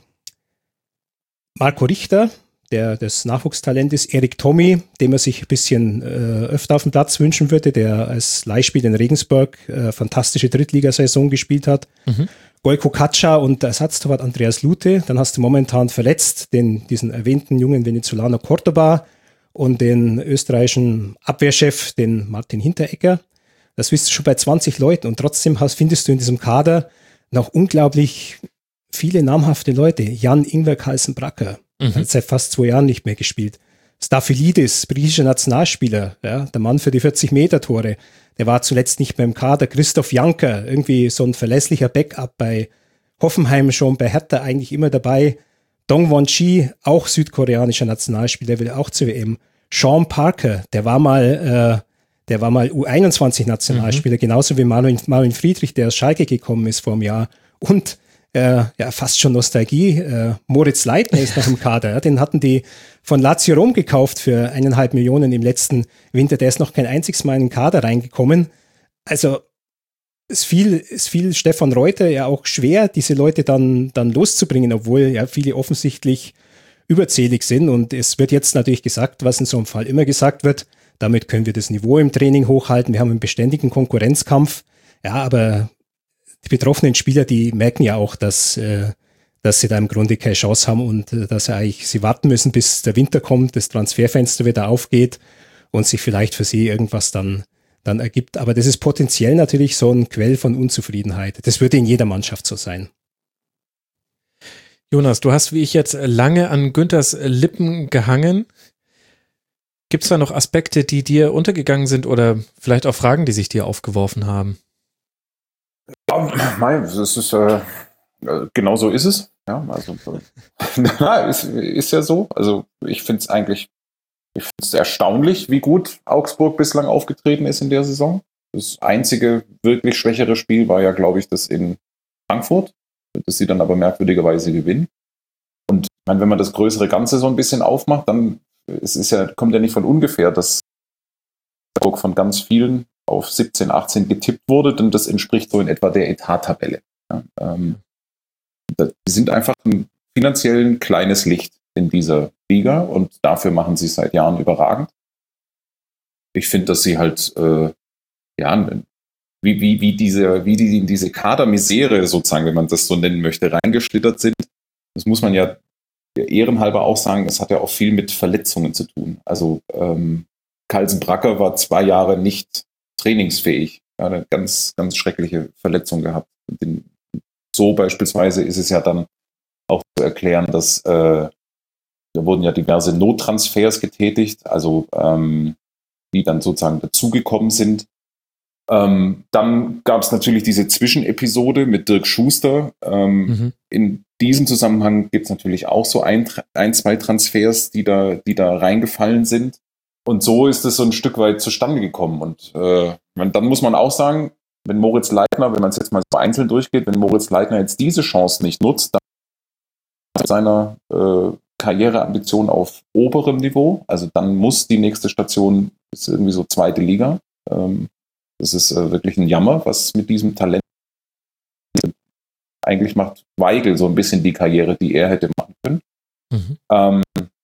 Marco Richter, der das Nachwuchstalent ist, Erik Tommy, den man sich ein bisschen öfter auf dem Platz wünschen würde, der als Leihspieler in Regensburg fantastische Drittligasaison gespielt hat. Gojko Katscha und der Ersatztorwart Andreas Lute. Dann hast du momentan verletzt diesen erwähnten jungen Venezolaner Cordoba und den österreichischen Abwehrchef, den Martin Hinteregger. Das bist du schon bei 20 Leuten und trotzdem findest du in diesem Kader noch unglaublich viele namhafte Leute. Jan-Ingwer Carlsen-Bracker hat seit fast 2 Jahren nicht mehr gespielt. Staphelidis, britischer Nationalspieler, ja, der Mann für die 40-Meter-Tore, der war zuletzt nicht mehr im Kader. Christoph Janker, irgendwie so ein verlässlicher Backup bei Hoffenheim schon, bei Hertha eigentlich immer dabei. Dong Won-chi, auch südkoreanischer Nationalspieler, will auch zur WM. Sean Parker, der war mal der war mal U21-Nationalspieler, genauso wie Marvin Friedrich, der aus Schalke gekommen ist vor einem Jahr. Und fast schon Nostalgie, Moritz Leitner ist noch im Kader. Ja, den hatten die von Lazio Rom gekauft für 1,5 Millionen im letzten Winter. Der ist noch kein einziges Mal in den Kader reingekommen. Also es fiel Stefan Reuter ja auch schwer, diese Leute dann loszubringen, obwohl ja viele offensichtlich überzählig sind. Und es wird jetzt natürlich gesagt, was in so einem Fall immer gesagt wird, damit können wir das Niveau im Training hochhalten. Wir haben einen beständigen Konkurrenzkampf. Ja, aber die betroffenen Spieler, die merken ja auch, dass sie da im Grunde keine Chance haben und dass sie warten müssen, bis der Winter kommt, das Transferfenster wieder aufgeht und sich vielleicht für sie irgendwas dann ergibt. Aber das ist potenziell natürlich so ein Quell von Unzufriedenheit. Das würde in jeder Mannschaft so sein. Jonas, du hast wie ich jetzt lange an Günthers Lippen gehangen. Gibt es da noch Aspekte, die dir untergegangen sind oder vielleicht auch Fragen, die sich dir aufgeworfen haben? Ja, das ist genau so ist es. Ja, also ist ja so. Also ich finde es erstaunlich, wie gut Augsburg bislang aufgetreten ist in der Saison. Das einzige wirklich schwächere Spiel war ja, glaube ich, das in Frankfurt, das sie dann aber merkwürdigerweise gewinnen. Und ich meine, wenn man das größere Ganze so ein bisschen aufmacht, dann kommt ja nicht von ungefähr, dass Augsburg von ganz vielen auf 17, 18 getippt wurde, denn das entspricht so in etwa der Etat-Tabelle. Ja, die sind einfach finanziell ein kleines Licht in dieser Liga und dafür machen sie es seit Jahren überragend. Ich finde, dass sie halt wie die in diese Kadermisere sozusagen, wenn man das so nennen möchte, reingeschlittert sind. Das muss man ja ehrenhalber auch sagen, das hat ja auch viel mit Verletzungen zu tun. Also Carlsen Bracker war 2 Jahre nicht trainingsfähig. Er hat eine ganz, ganz schreckliche Verletzung gehabt. So beispielsweise ist es ja dann auch zu erklären, dass da wurden ja diverse Nottransfers getätigt, also die dann sozusagen dazugekommen sind. Dann gab es natürlich diese Zwischenepisode mit Dirk Schuster. In diesem Zusammenhang gibt es natürlich auch so ein, zwei Transfers, die da reingefallen sind. Und so ist es so ein Stück weit zustande gekommen. Und dann muss man auch sagen, wenn Moritz Leitner, wenn man es jetzt mal so einzeln durchgeht, wenn Moritz Leitner jetzt diese Chance nicht nutzt, dann seiner Karriereambition auf oberem Niveau, also dann muss die nächste Station, ist irgendwie so 2. Liga. Das ist wirklich ein Jammer, was mit diesem Talent eigentlich macht Weigl so ein bisschen die Karriere, die er hätte machen können.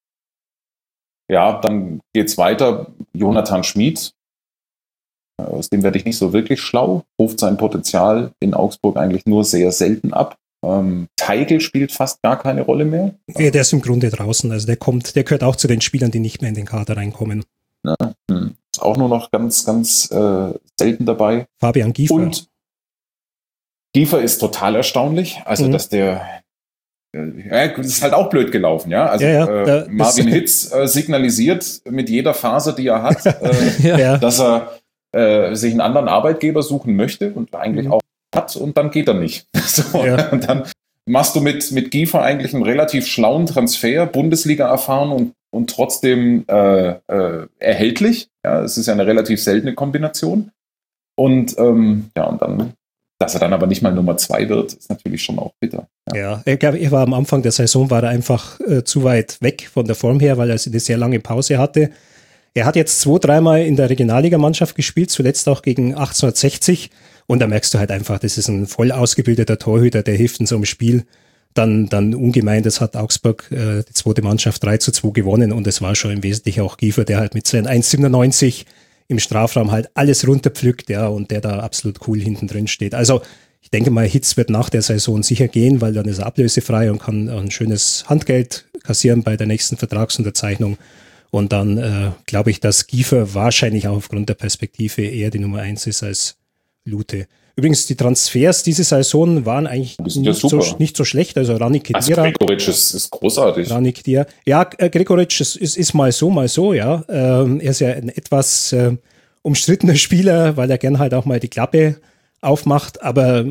Dann geht's weiter. Jonathan Schmid, aus dem werde ich nicht so wirklich schlau, ruft sein Potenzial in Augsburg eigentlich nur sehr selten ab. Teigl spielt fast gar keine Rolle mehr. Ja, der ist im Grunde draußen, also der gehört auch zu den Spielern, die nicht mehr in den Kader reinkommen. Ja, ist auch nur noch ganz, ganz selten dabei. Fabian Giefer. Und Giefer ist total erstaunlich, also dass der das ist halt auch blöd gelaufen, ja. Also Marvin Hitz signalisiert mit jeder Phase, die er hat, dass er sich einen anderen Arbeitgeber suchen möchte und eigentlich auch hat und dann geht er nicht. So, und dann machst du mit Giefer eigentlich einen relativ schlauen Transfer, Bundesliga erfahren und trotzdem erhältlich. Ja, es ist ja eine relativ seltene Kombination. Und und dann, dass er dann aber nicht mal Nummer 2 wird, ist natürlich schon auch bitter. Ja, ich glaube, er war am Anfang der Saison war er einfach zu weit weg von der Form her, weil er eine sehr lange Pause hatte. Er hat jetzt 2-3 Mal in der Regionalligamannschaft gespielt, zuletzt auch gegen 1860. Und da merkst du halt einfach, das ist ein voll ausgebildeter Torhüter, der hilft in so einem Spiel dann ungemein. Das hat Augsburg, die zweite Mannschaft, 3-2 gewonnen. Und es war schon im Wesentlichen auch Giefer, der halt mit seinen 1,97 im Strafraum halt alles runterpflückt, und der da absolut cool hinten drin steht. Also ich denke mal, Hitz wird nach der Saison sicher gehen, weil dann ist er ablösefrei und kann ein schönes Handgeld kassieren bei der nächsten Vertragsunterzeichnung. Und dann glaube ich, dass Giefer wahrscheinlich auch aufgrund der Perspektive eher die Nummer 1 ist als Lute. Übrigens, die Transfers diese Saison waren eigentlich nicht so schlecht. Also Ranik Kedira. Gregoritsch ist großartig. Ranik Kedira. Ja, Gregoritsch ist mal so, ja. Er ist ja ein etwas umstrittener Spieler, weil er gern halt auch mal die Klappe aufmacht. Aber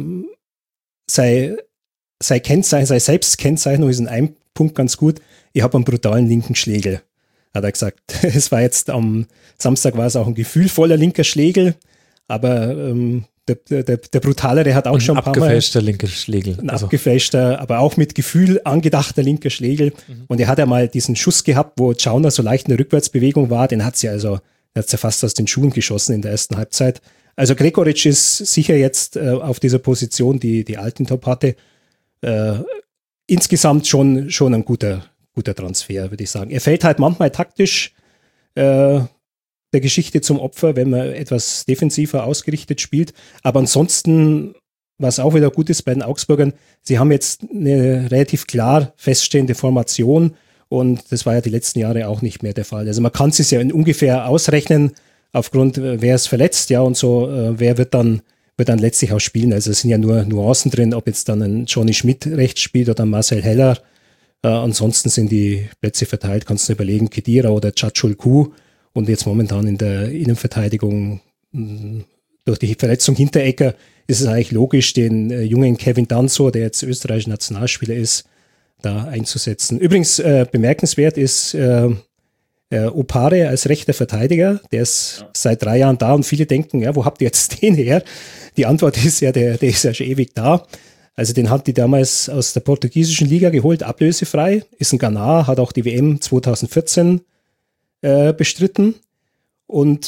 sei Selbstkennzeichnung ist in einem Punkt ganz gut. Ich habe einen brutalen linken Schlägel. hat er gesagt, es war jetzt am Samstag war es auch ein gefühlvoller linker Schlägel, aber der Brutalere hat auch schon ein paar Mal. Abgefälschter linker Schlägel. Ein abgefälschter, aber auch mit Gefühl angedachter linker Schlägel. Und er hat ja mal diesen Schuss gehabt, wo Chauner so leicht in der Rückwärtsbewegung war. Den hat sie also fast aus den Schuhen geschossen in der ersten Halbzeit. Also Gregoritsch ist sicher jetzt auf dieser Position, die Altintop hatte. Insgesamt schon ein guter Transfer, würde ich sagen. Er fällt halt manchmal taktisch der Geschichte zum Opfer, wenn man etwas defensiver ausgerichtet spielt. Aber ansonsten, was auch wieder gut ist bei den Augsburgern, sie haben jetzt eine relativ klar feststehende Formation und das war ja die letzten Jahre auch nicht mehr der Fall. Also man kann es ja ungefähr ausrechnen, aufgrund, wer ist verletzt, ja, und so, wer wird dann letztlich auch spielen. Also es sind ja nur Nuancen drin, ob jetzt dann ein Johnny Schmidt rechts spielt oder ein Marcel Heller. Ansonsten sind die Plätze verteilt, kannst du überlegen, Khedira oder Tchatchoulkou. Und jetzt momentan in der Innenverteidigung durch die Verletzung Hinteregger ist es eigentlich logisch, den jungen Kevin Danso, der jetzt österreichischer Nationalspieler ist, da einzusetzen. Übrigens bemerkenswert ist Opare als rechter Verteidiger, der ist seit 3 Jahren da und viele denken, ja, wo habt ihr jetzt den her? Die Antwort ist ja, der ist ja schon ewig da. Also den hat die damals aus der portugiesischen Liga geholt, ablösefrei, ist ein Ghana, hat auch die WM 2014 bestritten und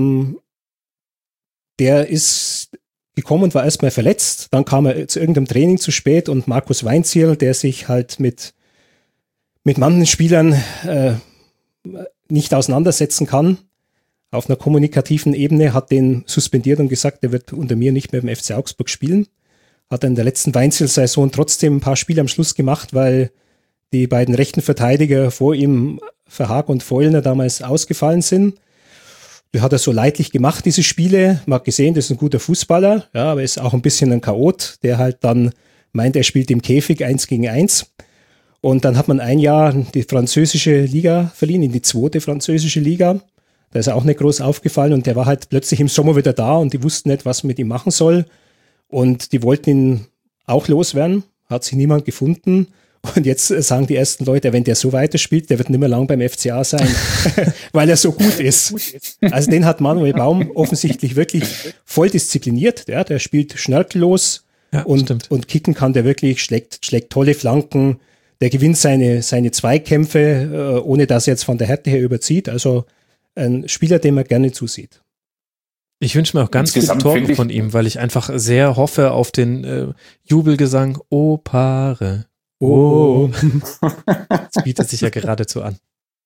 der ist gekommen und war erstmal verletzt, dann kam er zu irgendeinem Training zu spät und Markus Weinzierl, der sich halt mit manchen Spielern nicht auseinandersetzen kann, auf einer kommunikativen Ebene, hat den suspendiert und gesagt, der wird unter mir nicht mehr beim FC Augsburg spielen. Hat in der letzten Weinzierl-Saison trotzdem ein paar Spiele am Schluss gemacht, weil die beiden rechten Verteidiger vor ihm, Verhaag und Feulner, damals ausgefallen sind. Die hat er so leidlich gemacht, diese Spiele. Man hat gesehen, das ist ein guter Fußballer, ja, aber ist auch ein bisschen ein Chaot, der halt dann meint, er spielt im Käfig 1 gegen 1. Und dann hat man ein Jahr die französische Liga verliehen, in die 2. französische Liga. Da ist er auch nicht groß aufgefallen und der war halt plötzlich im Sommer wieder da und die wussten nicht, was man mit ihm machen soll. Und die wollten ihn auch loswerden, hat sich niemand gefunden. Und jetzt sagen die ersten Leute, wenn der so weiterspielt, der wird nicht mehr lang beim FCA sein, weil er so gut ist. Also den hat Manuel Baum offensichtlich wirklich voll diszipliniert. Ja, der spielt schnörkellos und kicken kann der wirklich, schlägt tolle Flanken. Der gewinnt seine Zweikämpfe, ohne dass er jetzt von der Härte her überzieht. Also ein Spieler, dem man gerne zusieht. Ich wünsche mir auch ganz viele Tore von ihm, weil ich einfach sehr hoffe auf den Jubelgesang O Paare. Oh. Das bietet sich ja geradezu an.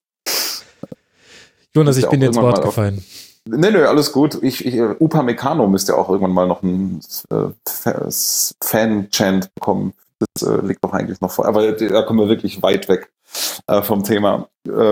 Jonas, ich bin dir ins Wort gefallen. Nö, alles gut. Upamecano müsste auch irgendwann mal noch einen Fan-Chant bekommen. Das liegt doch eigentlich noch vor. Aber da kommen wir wirklich weit weg vom Thema.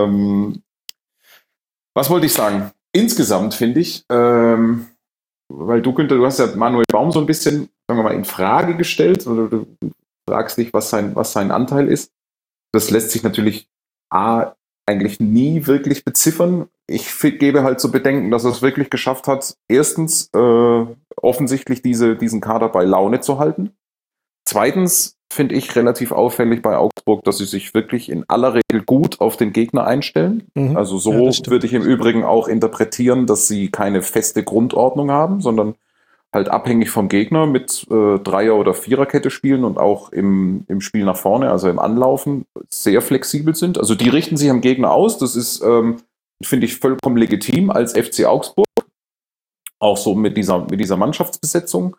Was wollte ich sagen? Insgesamt finde ich, weil du, Günther, du hast ja Manuel Baum so ein bisschen, sagen wir mal, in Frage gestellt, oder du fragst dich, was sein Anteil ist. Das lässt sich natürlich eigentlich nie wirklich beziffern. Ich gebe halt zu bedenken, dass er es wirklich geschafft hat, erstens offensichtlich diesen Kader bei Laune zu halten. Zweitens finde ich relativ auffällig bei Augsburg, dass sie sich wirklich in aller Regel gut auf den Gegner einstellen. Mhm. Also so würde ich im Übrigen auch interpretieren, dass sie keine feste Grundordnung haben, sondern halt abhängig vom Gegner mit Dreier- oder Viererkette spielen und auch im Spiel nach vorne, also im Anlaufen, sehr flexibel sind. Also die richten sich am Gegner aus. Das ist, finde ich, vollkommen legitim als FC Augsburg. Auch so mit dieser Mannschaftsbesetzung.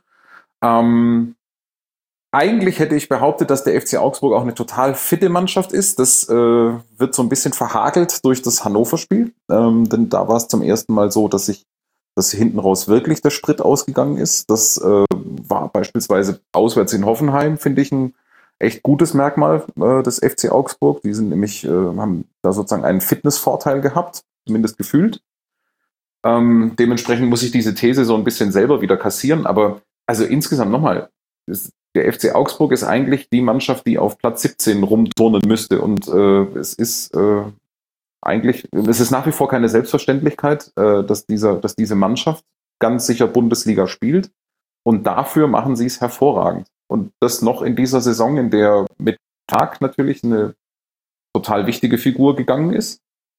Eigentlich hätte ich behauptet, dass der FC Augsburg auch eine total fitte Mannschaft ist. Das wird so ein bisschen verhagelt durch das Hannover-Spiel. Denn da war es zum ersten Mal so, dass hinten raus wirklich der Sprit ausgegangen ist. Das war beispielsweise auswärts in Hoffenheim, finde ich, ein echt gutes Merkmal des FC Augsburg. Die sind nämlich, haben da sozusagen einen Fitnessvorteil gehabt, zumindest gefühlt. Dementsprechend muss ich diese These so ein bisschen selber wieder kassieren. Aber also insgesamt nochmal, der FC Augsburg ist eigentlich die Mannschaft, die auf Platz 17 rumturnen müsste. Und es ist nach wie vor keine Selbstverständlichkeit, dass diese Mannschaft ganz sicher Bundesliga spielt. Und dafür machen sie es hervorragend. Und das noch in dieser Saison, in der mit Tag natürlich eine total wichtige Figur gegangen ist.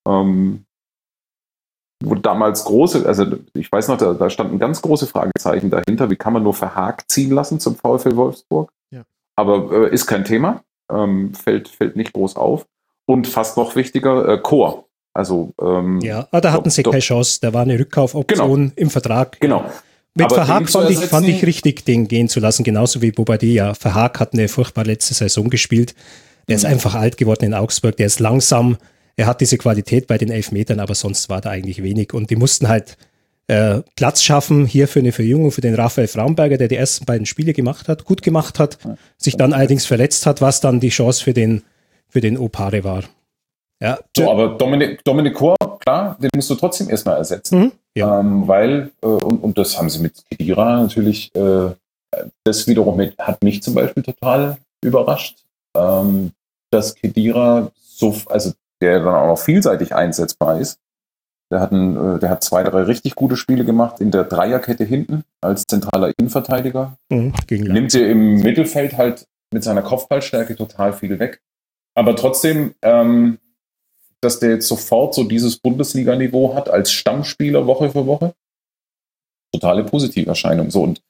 wo damals ich weiß noch, da standen ganz große Fragezeichen dahinter, wie kann man nur Verhaag ziehen lassen zum VfL Wolfsburg? Ja. Aber ist kein Thema, fällt nicht groß auf. Und fast noch wichtiger, Chor. Also, da hatten sie keine Chance, da war eine Rückkaufoption im Vertrag. Genau. Mit Verhaag fand ich richtig, den gehen zu lassen, genauso wie Bobadilla. Verhaag hat eine furchtbare letzte Saison gespielt. Der ist einfach alt geworden in Augsburg, der ist langsam, er hat diese Qualität bei den Elfmetern, aber sonst war da eigentlich wenig. Und die mussten halt Platz schaffen hier für eine Verjüngung für den Raphael Fraumberger, der die ersten beiden Spiele gut gemacht hat, sich dann allerdings verletzt hat, was dann die Chance für den Opare war. Ja. So, aber Dominik Chor, klar, den musst du trotzdem erstmal ersetzen. Weil, und das haben sie mit Khedira natürlich, das wiederum hat mich zum Beispiel total überrascht, dass Khedira der dann auch noch vielseitig einsetzbar ist. Der hat 2, 3 richtig gute Spiele gemacht in der Dreierkette hinten als zentraler Innenverteidiger. Nimmt sie im Mittelfeld halt mit seiner Kopfballstärke total viel weg. Aber trotzdem, dass der jetzt sofort so dieses Bundesliga-Niveau hat als Stammspieler Woche für Woche. Totale Positiverscheinung. So und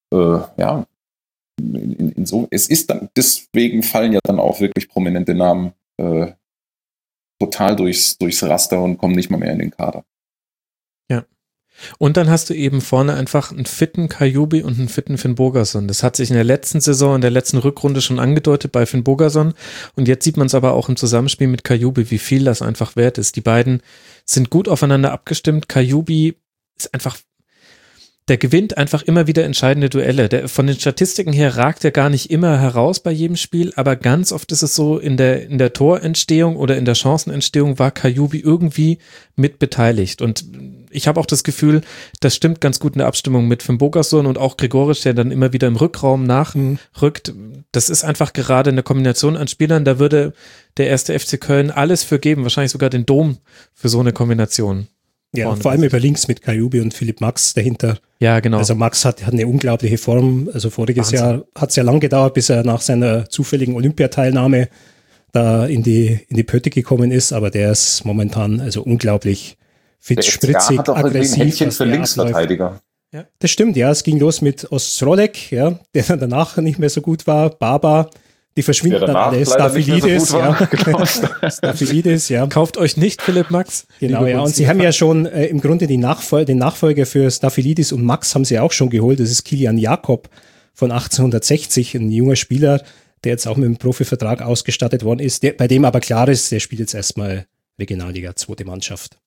es ist dann, deswegen fallen ja dann auch wirklich prominente Namen total durchs Raster und kommen nicht mal mehr in den Kader. Ja. Und dann hast du eben vorne einfach einen fitten Kajubi und einen fitten Finn Bogason. Das hat sich in der letzten Saison, in der letzten Rückrunde schon angedeutet bei Finn Bogason. Und jetzt sieht man es aber auch im Zusammenspiel mit Kajubi, wie viel das einfach wert ist. Die beiden sind gut aufeinander abgestimmt. Kajubi ist einfach, der gewinnt einfach immer wieder entscheidende Duelle. Von den Statistiken her ragt er gar nicht immer heraus bei jedem Spiel, aber ganz oft ist es so, in der Torentstehung oder in der Chancenentstehung war Kajubi irgendwie mit beteiligt. Und ich habe auch das Gefühl, das stimmt ganz gut in der Abstimmung mit Finn Bogason und auch Gregoritsch, der dann immer wieder im Rückraum nachrückt. Das ist einfach gerade eine Kombination an Spielern, da würde der 1. FC Köln alles für geben, wahrscheinlich sogar den Dom für so eine Kombination. Ja, vor allem über links mit Kajubi und Philipp Max dahinter. Ja, genau. Also Max hat eine unglaubliche Form. Also voriges Jahr hat es ja lang gedauert, bis er nach seiner zufälligen Olympiateilnahme da in die Pötte gekommen ist. Aber der ist momentan also unglaublich fit, spritzig, hat auch aggressiv. Ein Händchen für Linksverteidiger. Ja. Das stimmt, ja. Es ging los mit Ostrolek, ja, der dann danach nicht mehr so gut war. Baba. Die verschwinden dann alle. Staphylidis, so Staphylidis, ja. Kauft euch nicht Philipp Max. Genau, ja. Und sie haben ja schon im Grunde den Nachfolger für Staphylidis und Max haben sie auch schon geholt. Das ist Kilian Jakob von 1860, ein junger Spieler, der jetzt auch mit einem Profivertrag ausgestattet worden ist, bei dem aber klar ist, der spielt jetzt erstmal Regionalliga, 2. Mannschaft.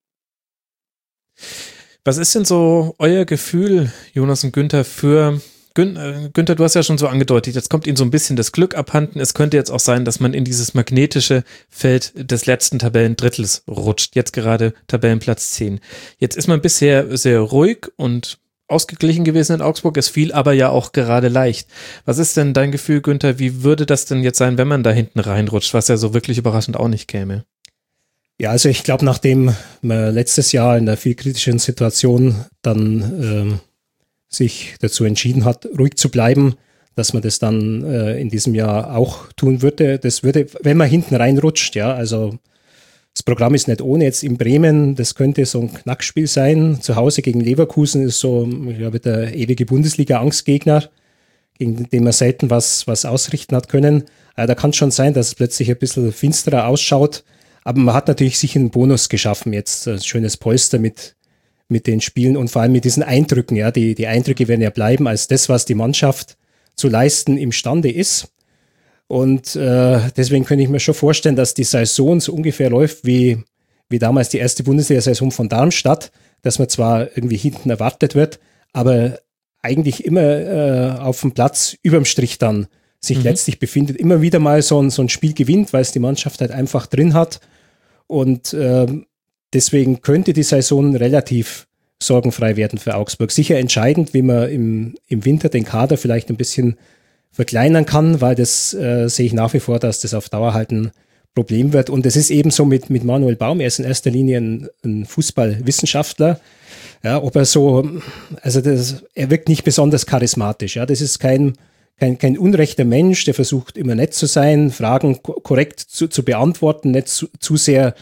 Was ist denn so euer Gefühl, Jonas und Günther, Günther, du hast ja schon so angedeutet, jetzt kommt ihnen so ein bisschen das Glück abhanden. Es könnte jetzt auch sein, dass man in dieses magnetische Feld des letzten Tabellendrittels rutscht. Jetzt gerade Tabellenplatz 10. Jetzt ist man bisher sehr ruhig und ausgeglichen gewesen in Augsburg. Es fiel aber ja auch gerade leicht. Was ist denn dein Gefühl, Günther? Wie würde das denn jetzt sein, wenn man da hinten reinrutscht, was ja so wirklich überraschend auch nicht käme? Ja, also ich glaube, nachdem man letztes Jahr in der viel kritischen Situation dann sich dazu entschieden hat, ruhig zu bleiben, dass man das dann in diesem Jahr auch tun würde. Das würde, wenn man hinten reinrutscht, ja, also das Programm ist nicht ohne jetzt in Bremen, das könnte so ein Knackspiel sein. Zu Hause gegen Leverkusen ist so, ich glaube, der ewige Bundesliga-Angstgegner, gegen den man selten was ausrichten hat können. Da kann es schon sein, dass es plötzlich ein bisschen finsterer ausschaut, aber man hat natürlich sich einen Bonus geschaffen, jetzt ein schönes Polster mit den Spielen und vor allem mit diesen Eindrücken. Ja, die Eindrücke werden ja bleiben als das, was die Mannschaft zu leisten imstande ist. Und deswegen könnte ich mir schon vorstellen, dass die Saison so ungefähr läuft wie damals die erste Bundesliga-Saison von Darmstadt, dass man zwar irgendwie hinten erwartet wird, aber eigentlich immer auf dem Platz überm Strich dann sich letztlich befindet, immer wieder mal so ein Spiel gewinnt, weil es die Mannschaft halt einfach drin hat. Und deswegen könnte die Saison relativ sorgenfrei werden für Augsburg. Sicher entscheidend, wie man im Winter den Kader vielleicht ein bisschen verkleinern kann, weil das sehe ich nach wie vor, dass das auf Dauer halt ein Problem wird. Und es ist ebenso mit Manuel Baum. Er ist in erster Linie ein Fußballwissenschaftler. Ja, ob er er wirkt nicht besonders charismatisch. Ja, das ist kein unrechter Mensch, der versucht immer nett zu sein, Fragen korrekt zu beantworten, nicht zu sehr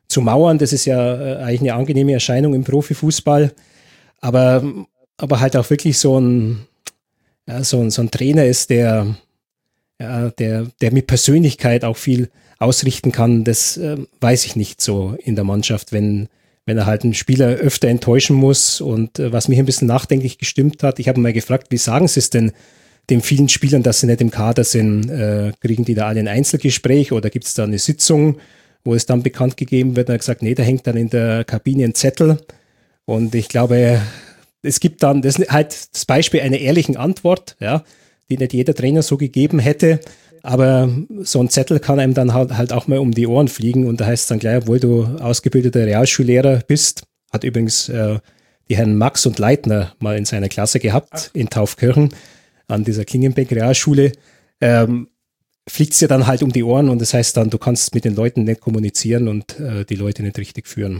zu mauern. Das ist ja eigentlich eine angenehme Erscheinung im Profifußball. Aber halt auch wirklich so ein Trainer ist, der mit Persönlichkeit auch viel ausrichten kann, das weiß ich nicht so in der Mannschaft, wenn er halt einen Spieler öfter enttäuschen muss. Und was mich ein bisschen nachdenklich gestimmt hat, ich habe mal gefragt, wie sagen sie es denn den vielen Spielern, dass sie nicht im Kader sind? Kriegen die da alle ein Einzelgespräch oder gibt es da eine Sitzung, wo es dann bekannt gegeben wird? Und er hat gesagt, nee, da hängt dann in der Kabine ein Zettel. Und ich glaube, es gibt dann, das ist halt das Beispiel einer ehrlichen Antwort, ja, die nicht jeder Trainer so gegeben hätte. Aber so ein Zettel kann einem dann halt auch mal um die Ohren fliegen und da heißt es dann gleich, obwohl du ausgebildeter Realschullehrer bist, hat übrigens die Herren Max und Leitner mal in seiner Klasse gehabt, in Taufkirchen, an dieser Klingenbeck Realschule, fliegt es dir dann halt um die Ohren und das heißt dann, du kannst mit den Leuten nicht kommunizieren und die Leute nicht richtig führen.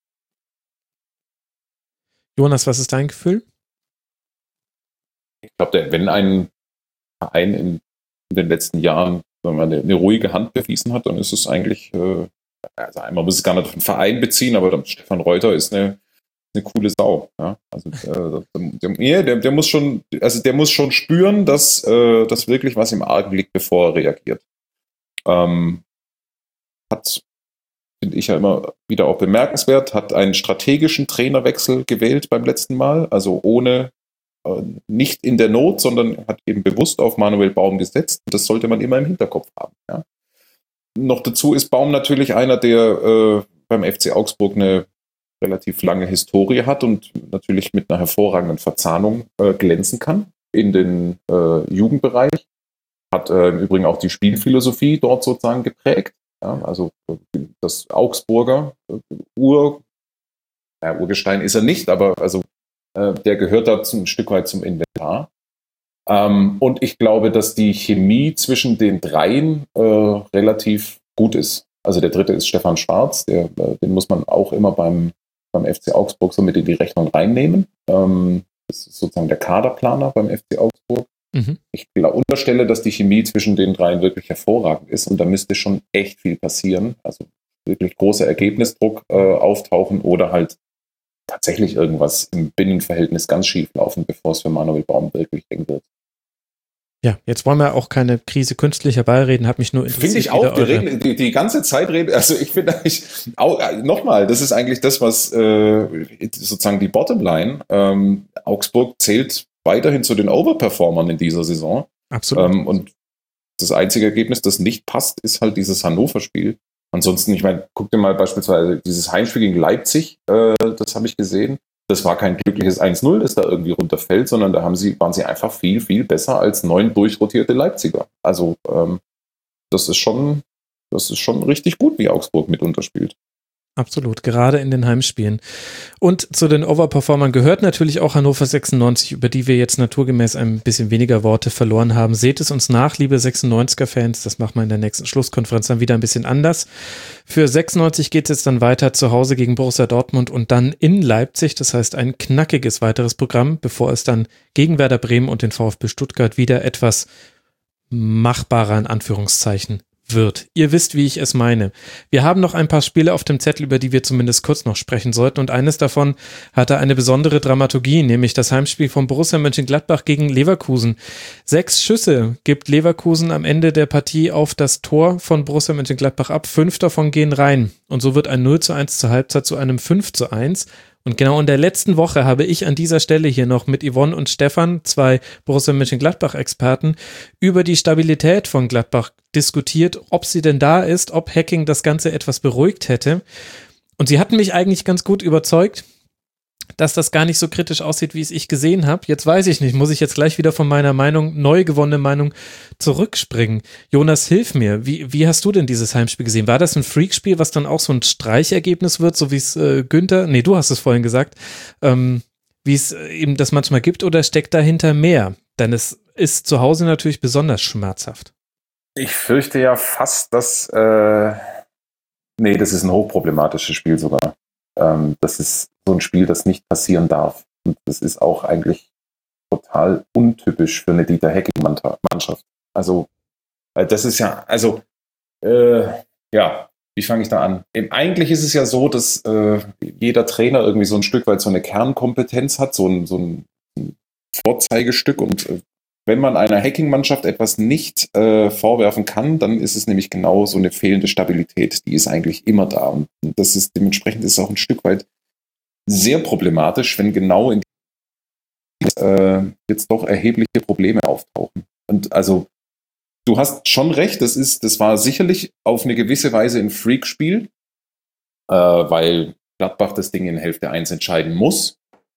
Jonas, was ist dein Gefühl? Ich glaube, wenn ein Verein in den letzten Jahren eine ruhige Hand bewiesen hat, dann ist es eigentlich, also einmal muss es gar nicht auf den Verein beziehen, aber Stefan Reuter ist eine coole Sau. Ja? Also der muss schon spüren, dass wirklich was im Argen liegt, bevor er reagiert. Hat, finde ich ja immer wieder auch bemerkenswert, hat einen strategischen Trainerwechsel gewählt beim letzten Mal, also nicht in der Not, sondern hat eben bewusst auf Manuel Baum gesetzt. Das sollte man immer im Hinterkopf haben. Ja. Noch dazu ist Baum natürlich einer, der beim FC Augsburg eine relativ lange Historie hat und natürlich mit einer hervorragenden Verzahnung glänzen kann in den Jugendbereich. Hat im Übrigen auch die Spielphilosophie dort sozusagen geprägt. Ja, also das Augsburger Urgestein ist er nicht, aber also der gehört da ein Stück weit zum Inventar. Und ich glaube, dass die Chemie zwischen den dreien relativ gut ist. Also der dritte ist Stefan Schwarz, den muss man auch immer beim FC Augsburg so mit in die Rechnung reinnehmen. Das ist sozusagen der Kaderplaner beim FC Augsburg. Mhm. Ich unterstelle, dass die Chemie zwischen den dreien wirklich hervorragend ist und da müsste schon echt viel passieren. Also wirklich großer Ergebnisdruck auftauchen oder halt tatsächlich irgendwas im Binnenverhältnis ganz schief laufen, bevor es für Manuel Baum wirklich eng wird. Ja, jetzt wollen wir auch keine Krise künstlich herbeireden, hat mich nur interessiert. Finde ich auch, die ganze Zeit reden, also ich finde eigentlich, nochmal, das ist eigentlich das, was sozusagen die Bottomline, Augsburg zählt weiterhin zu den Overperformern in dieser Saison. Absolut. Und das einzige Ergebnis, das nicht passt, ist halt dieses Hannover-Spiel. Ansonsten, ich meine, guck dir mal beispielsweise dieses Heimspiel gegen Leipzig, das habe ich gesehen. Das war kein glückliches 1-0, das da irgendwie runterfällt, sondern da waren sie einfach viel, viel besser als 9 durchrotierte Leipziger. Also das ist schon richtig gut, wie Augsburg mit unterspielt. Absolut, gerade in den Heimspielen. Und zu den Overperformern gehört natürlich auch Hannover 96, über die wir jetzt naturgemäß ein bisschen weniger Worte verloren haben. Seht es uns nach, liebe 96er-Fans, das machen wir in der nächsten Schlusskonferenz dann wieder ein bisschen anders. Für 96 geht es jetzt dann weiter zu Hause gegen Borussia Dortmund und dann in Leipzig, das heißt ein knackiges weiteres Programm, bevor es dann gegen Werder Bremen und den VfB Stuttgart wieder etwas machbarer in Anführungszeichen wird. Ihr wisst, wie ich es meine. Wir haben noch ein paar Spiele auf dem Zettel, über die wir zumindest kurz noch sprechen sollten und eines davon hatte eine besondere Dramaturgie, nämlich das Heimspiel von Borussia Mönchengladbach gegen Leverkusen. 6 Schüsse gibt Leverkusen am Ende der Partie auf das Tor von Borussia Mönchengladbach ab, 5 davon gehen rein und so wird ein 0:1 zur Halbzeit zu einem 5:1. Und genau in der letzten Woche habe ich an dieser Stelle hier noch mit Yvonne und Stefan, 2 Borussia Mönchengladbach-Experten, über die Stabilität von Gladbach diskutiert, ob sie denn da ist, ob Hacking das Ganze etwas beruhigt hätte. Und sie hatten mich eigentlich ganz gut überzeugt, dass das gar nicht so kritisch aussieht, wie es ich gesehen habe. Jetzt weiß ich nicht, muss ich jetzt gleich wieder von meiner Meinung, neu gewonnene Meinung zurückspringen. Jonas, hilf mir. Wie hast du denn dieses Heimspiel gesehen? War das ein Freakspiel, was dann auch so ein Streichergebnis wird, so wie es du hast es vorhin gesagt, wie es eben das manchmal gibt, oder steckt dahinter mehr? Denn es ist zu Hause natürlich besonders schmerzhaft. Ich fürchte ja fast, dass das ist ein hochproblematisches Spiel sogar. Das ist so ein Spiel, das nicht passieren darf. Und das ist auch eigentlich total untypisch für eine Dieter Hecking-Mannschaft. Also, das ist ja, wie Wie fange ich da an? Eigentlich ist es ja so, dass jeder Trainer irgendwie so ein Stück weit so eine Kernkompetenz hat, so ein Vorzeigestück. Und wenn man einer Hacking-Mannschaft etwas nicht vorwerfen kann, dann ist es nämlich genau so eine fehlende Stabilität. Die ist eigentlich immer da. Und das ist dementsprechend ist es auch ein Stück weit sehr problematisch, wenn genau in jetzt doch erhebliche Probleme auftauchen. Und also du hast schon recht, das war sicherlich auf eine gewisse Weise ein Freak-Spiel, weil Gladbach das Ding in Hälfte 1 entscheiden muss.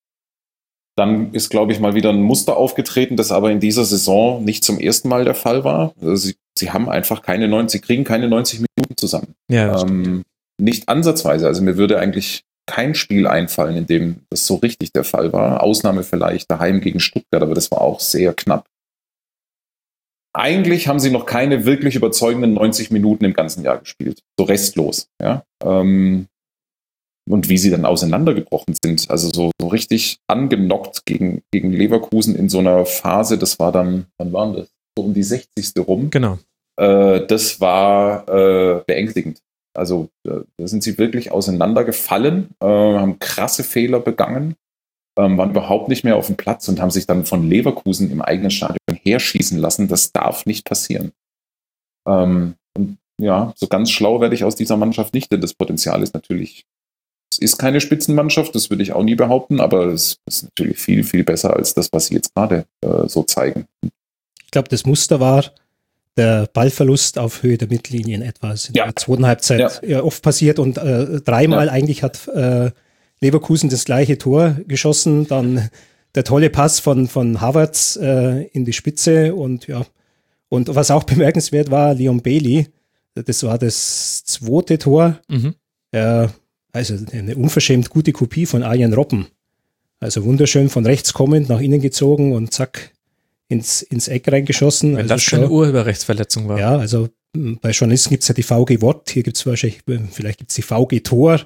Dann ist, glaube ich, mal wieder ein Muster aufgetreten, das aber in dieser Saison nicht zum ersten Mal der Fall war. Also sie haben einfach sie kriegen keine 90 Minuten zusammen. Ja, nicht ansatzweise. Also mir würde eigentlich kein Spiel einfallen, in dem das so richtig der Fall war. Ausnahme vielleicht daheim gegen Stuttgart, aber das war auch sehr knapp. Eigentlich haben sie noch keine wirklich überzeugenden 90 Minuten im ganzen Jahr gespielt. So restlos. Ja? Und wie sie dann auseinandergebrochen sind. Also so richtig angenockt gegen Leverkusen in so einer Phase, das war dann, wann waren das? So um die 60. rum. Genau. Das war beängstigend. Also da sind sie wirklich auseinandergefallen, haben krasse Fehler begangen, waren überhaupt nicht mehr auf dem Platz und haben sich dann von Leverkusen im eigenen Stadion herschießen lassen. Das darf nicht passieren. Und ja, so ganz schlau werde ich aus dieser Mannschaft nicht, denn das Potenzial ist natürlich, es ist keine Spitzenmannschaft, das würde ich auch nie behaupten, aber es ist natürlich viel, viel besser als das, was sie jetzt gerade so zeigen. Ich glaube, das Muster war der Ballverlust auf Höhe der Mittellinie in etwa. In der zweiten Halbzeit oft passiert und dreimal eigentlich hat Leverkusen das gleiche Tor geschossen, dann der tolle Pass von Havertz in die Spitze und was auch bemerkenswert war, Leon Bailey, das war das zweite Tor, also eine unverschämt gute Kopie von Arjen Robben. Also wunderschön von rechts kommend, nach innen gezogen und zack, ins Eck reingeschossen. Wenn also das keine Urheberrechtsverletzung war. Ja, also bei Journalisten gibt es ja die VG Wort, hier gibt es vielleicht gibt es die VG Tor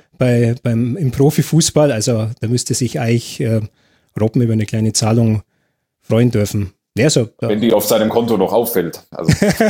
im Profifußball, also da müsste sich eigentlich Robben über eine kleine Zahlung freuen dürfen. Ja, so, wenn die auf seinem Konto noch auffällt. Also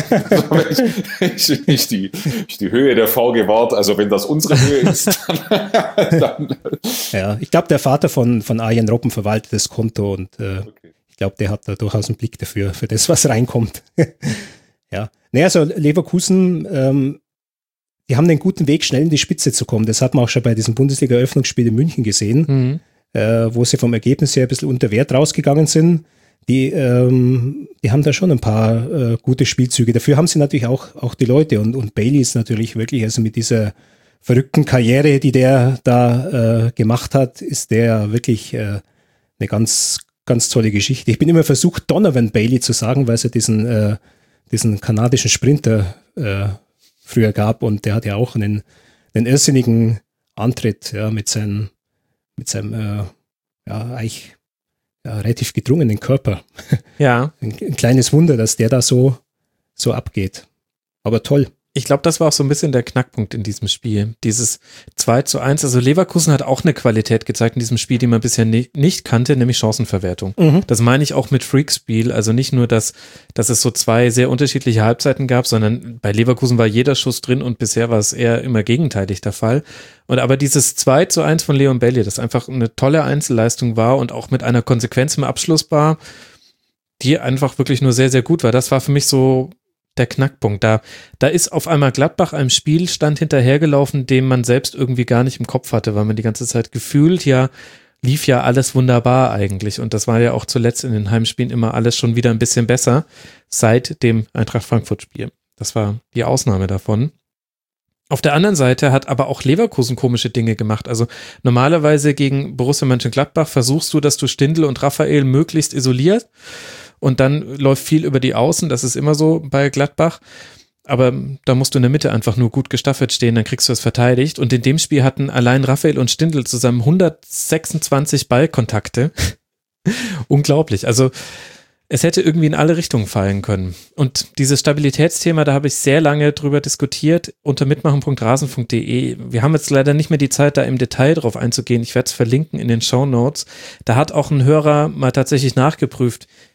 nicht die Höhe der VG Wort, also wenn das unsere Höhe ist, dann ja, ich glaube, der Vater von Arjen Robben verwaltet das Konto und ich glaube, der hat da durchaus einen Blick dafür, für das, was reinkommt. Ja. Naja, also Leverkusen, die haben den guten Weg, schnell in die Spitze zu kommen. Das hat man auch schon bei diesem Bundesliga-Eröffnungsspiel in München gesehen, wo sie vom Ergebnis her ein bisschen unter Wert rausgegangen sind. Die haben da schon ein paar gute Spielzüge. Dafür haben sie natürlich auch die Leute und Bailey ist natürlich wirklich, also mit dieser verrückten Karriere, die der da gemacht hat, ist der wirklich eine ganz, ganz tolle Geschichte. Ich bin immer versucht, Donovan Bailey zu sagen, weil es ja diesen kanadischen Sprinter früher gab und der hat ja auch einen irrsinnigen Antritt mit seinem eigentlich relativ gedrungenen Körper. Ja. Ein kleines Wunder, dass der da so abgeht. Aber toll. Ich glaube, das war auch so ein bisschen der Knackpunkt in diesem Spiel. Dieses 2:1. Also Leverkusen hat auch eine Qualität gezeigt in diesem Spiel, die man bisher nicht kannte, nämlich Chancenverwertung. Das meine ich auch mit Freakspiel. Also nicht nur, dass es so zwei sehr unterschiedliche Halbzeiten gab, sondern bei Leverkusen war jeder Schuss drin und bisher war es eher immer gegenteilig der Fall. Und aber dieses 2:1 von Leon Bailey, das einfach eine tolle Einzelleistung war und auch mit einer Konsequenz im Abschluss war, die einfach wirklich nur sehr, sehr gut war. Das war für mich so der Knackpunkt. Da ist auf einmal Gladbach einem Spielstand hinterhergelaufen, den man selbst irgendwie gar nicht im Kopf hatte, weil man die ganze Zeit gefühlt lief ja alles wunderbar eigentlich. Und das war ja auch zuletzt in den Heimspielen immer alles schon wieder ein bisschen besser seit dem Eintracht Frankfurt-Spiel. Das war die Ausnahme davon. Auf der anderen Seite hat aber auch Leverkusen komische Dinge gemacht. Also normalerweise gegen Borussia Mönchengladbach versuchst du, dass du Stindl und Raphael möglichst isoliert. Und dann läuft viel über die Außen, das ist immer so bei Gladbach. Aber da musst du in der Mitte einfach nur gut gestaffelt stehen, dann kriegst du es verteidigt. Und in dem Spiel hatten allein Raphael und Stindl zusammen 126 Ballkontakte. Unglaublich. Also es hätte irgendwie in alle Richtungen fallen können. Und dieses Stabilitätsthema, da habe ich sehr lange drüber diskutiert unter mitmachen.rasen.de. Wir haben jetzt leider nicht mehr die Zeit, da im Detail drauf einzugehen. Ich werde es verlinken in den Shownotes. Da hat auch ein Hörer mal tatsächlich nachgeprüft,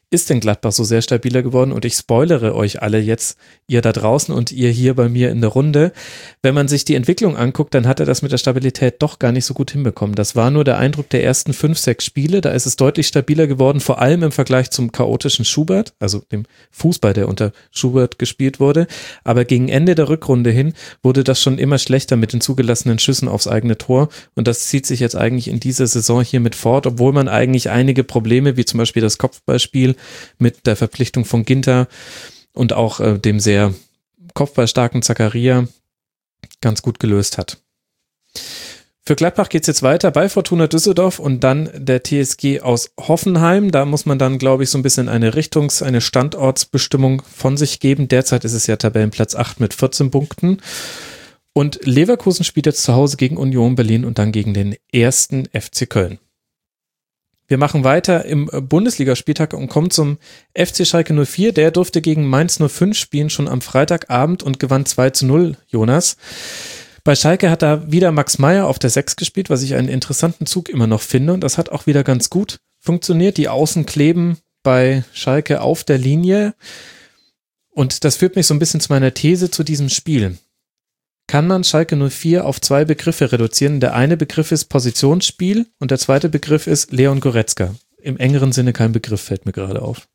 ist denn Gladbach so sehr stabiler geworden? Und ich spoilere euch alle jetzt, ihr da draußen und ihr hier bei mir in der Runde. Wenn man sich die Entwicklung anguckt, dann hat er das mit der Stabilität doch gar nicht so gut hinbekommen. Das war nur der Eindruck der ersten 5, 6 Spiele. Da ist es deutlich stabiler geworden, vor allem im Vergleich zum chaotischen Schubert, also dem Fußball, der unter Schubert gespielt wurde. Aber gegen Ende der Rückrunde hin wurde das schon immer schlechter mit den zugelassenen Schüssen aufs eigene Tor. Und das zieht sich jetzt eigentlich in dieser Saison hier mit fort, obwohl man eigentlich einige Probleme, wie zum Beispiel das Kopfballspiel mit der Verpflichtung von Ginter und auch dem sehr kopfballstarken Zakaria ganz gut gelöst hat. Für Gladbach geht es jetzt weiter bei Fortuna Düsseldorf und dann der TSG aus Hoffenheim. Da muss man dann, glaube ich, so ein bisschen eine Standortsbestimmung von sich geben. Derzeit ist es ja Tabellenplatz 8 mit 14 Punkten. Und Leverkusen spielt jetzt zu Hause gegen Union Berlin und dann gegen den ersten FC Köln. Wir machen weiter im Bundesligaspieltag und kommen zum FC Schalke 04. Der durfte gegen Mainz 05 spielen, schon am Freitagabend und gewann 2-0, Jonas. Bei Schalke hat da wieder Max Meyer auf der 6 gespielt, was ich einen interessanten Zug immer noch finde. Und das hat auch wieder ganz gut funktioniert. Die Außen kleben bei Schalke auf der Linie. Und das führt mich so ein bisschen zu meiner These zu diesem Spiel. Kann man Schalke 04 auf 2 Begriffe reduzieren? Der eine Begriff ist Positionsspiel und der zweite Begriff ist Leon Goretzka. Im engeren Sinne kein Begriff, fällt mir gerade auf.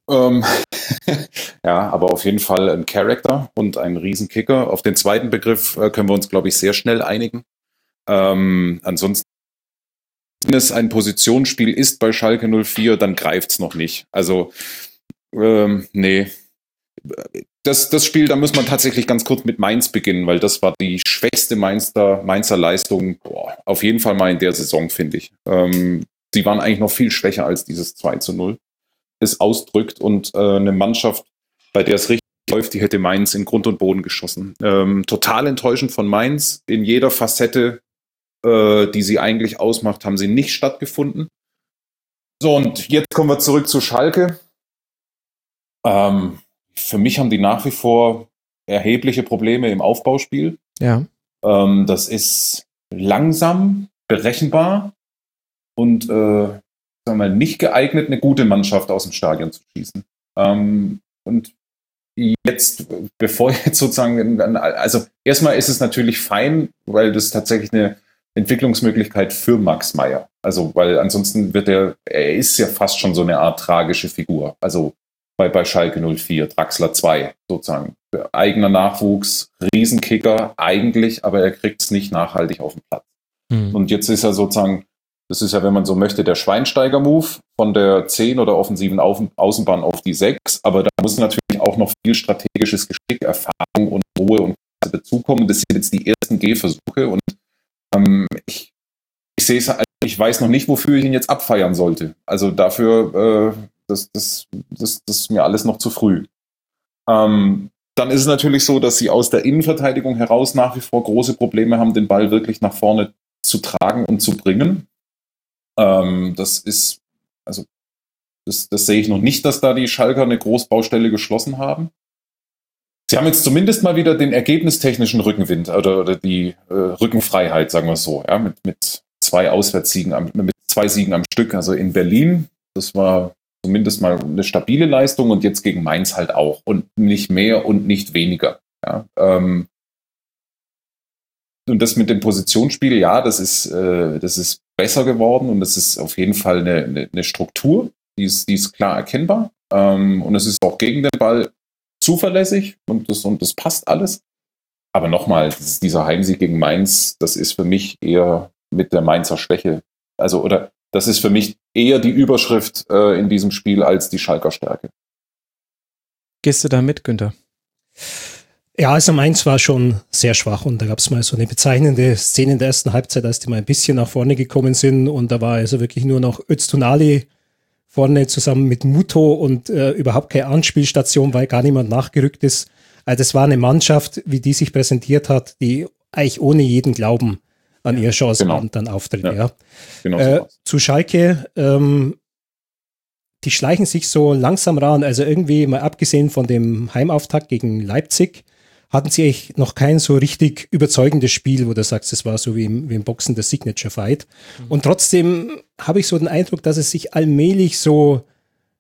Ja, aber auf jeden Fall ein Charakter und ein Riesenkicker. Auf den zweiten Begriff können wir uns, glaube ich, sehr schnell einigen. Ansonsten, wenn es ein Positionsspiel ist bei Schalke 04, dann greift es noch nicht. Also, nee. Das Spiel, da muss man tatsächlich ganz kurz mit Mainz beginnen, weil das war die schwächste Mainzer Leistung, auf jeden Fall mal in der Saison, finde ich. Die waren eigentlich noch viel schwächer als dieses 2-0 es ausdrückt und eine Mannschaft, bei der es richtig läuft, die hätte Mainz in Grund und Boden geschossen. Total enttäuschend von Mainz. In jeder Facette, die sie eigentlich ausmacht, haben sie nicht stattgefunden. So, und jetzt kommen wir zurück zu Schalke. Für mich haben die nach wie vor erhebliche Probleme im Aufbauspiel. Ja. Das ist langsam, berechenbar und sagen wir mal, nicht geeignet, eine gute Mannschaft aus dem Stadion zu schießen. Und jetzt, bevor jetzt sozusagen, also erstmal ist es natürlich fein, weil das tatsächlich eine Entwicklungsmöglichkeit für Max Meyer. Also, weil ansonsten er ist ja fast schon so eine Art tragische Figur. Also bei Schalke 04, Draxler 2 sozusagen. Eigener Nachwuchs, Riesenkicker eigentlich, aber er kriegt es nicht nachhaltig auf den Platz. Und jetzt ist er sozusagen, das ist ja, wenn man so möchte, der Schweinsteiger-Move von der 10 oder offensiven Außenbahn auf die 6, aber da muss natürlich auch noch viel strategisches Geschick, Erfahrung und Ruhe und dazukommen. Das sind jetzt die ersten Gehversuche und ich sehe es, ich weiß noch nicht, wofür ich ihn jetzt abfeiern sollte. Also dafür, das ist mir alles noch zu früh. Dann ist es natürlich so, dass sie aus der Innenverteidigung heraus nach wie vor große Probleme haben, den Ball wirklich nach vorne zu tragen und zu bringen. Das sehe ich noch nicht, dass da die Schalker eine Großbaustelle geschlossen haben. Sie haben jetzt zumindest mal wieder den ergebnistechnischen Rückenwind oder die Rückenfreiheit, sagen wir es so, ja, mit 2 Auswärtssiegen, mit 2 Siegen am Stück. Also in Berlin, das war zumindest mal eine stabile Leistung und jetzt gegen Mainz halt auch und nicht mehr und nicht weniger. Ja. Und das mit dem Positionsspiel, ja, das ist besser geworden und das ist auf jeden Fall eine Struktur, die ist klar erkennbar und es ist auch gegen den Ball zuverlässig und das passt alles. Aber nochmal, dieser Heimsieg gegen Mainz, das ist für mich eher mit der Mainzer Schwäche, das ist für mich eher die Überschrift in diesem Spiel als die Schalker Stärke. Gehst du da mit, Günther? Ja, also Mainz war schon sehr schwach und da gab es mal so eine bezeichnende Szene in der ersten Halbzeit, als die mal ein bisschen nach vorne gekommen sind und da war also wirklich nur noch Öztunali vorne zusammen mit Muto und überhaupt keine Anspielstation, weil gar niemand nachgerückt ist. Also das war eine Mannschaft, wie die sich präsentiert hat, die eigentlich ohne jeden Glauben an ihre Chance dann auftritt. Ja. Genau zu Schalke, die schleichen sich so langsam ran, also irgendwie mal abgesehen von dem Heimauftakt gegen Leipzig, hatten sie eigentlich noch kein so richtig überzeugendes Spiel, wo du sagst, das war so wie im Boxen der Signature Fight. Und trotzdem habe ich so den Eindruck, dass es sich allmählich so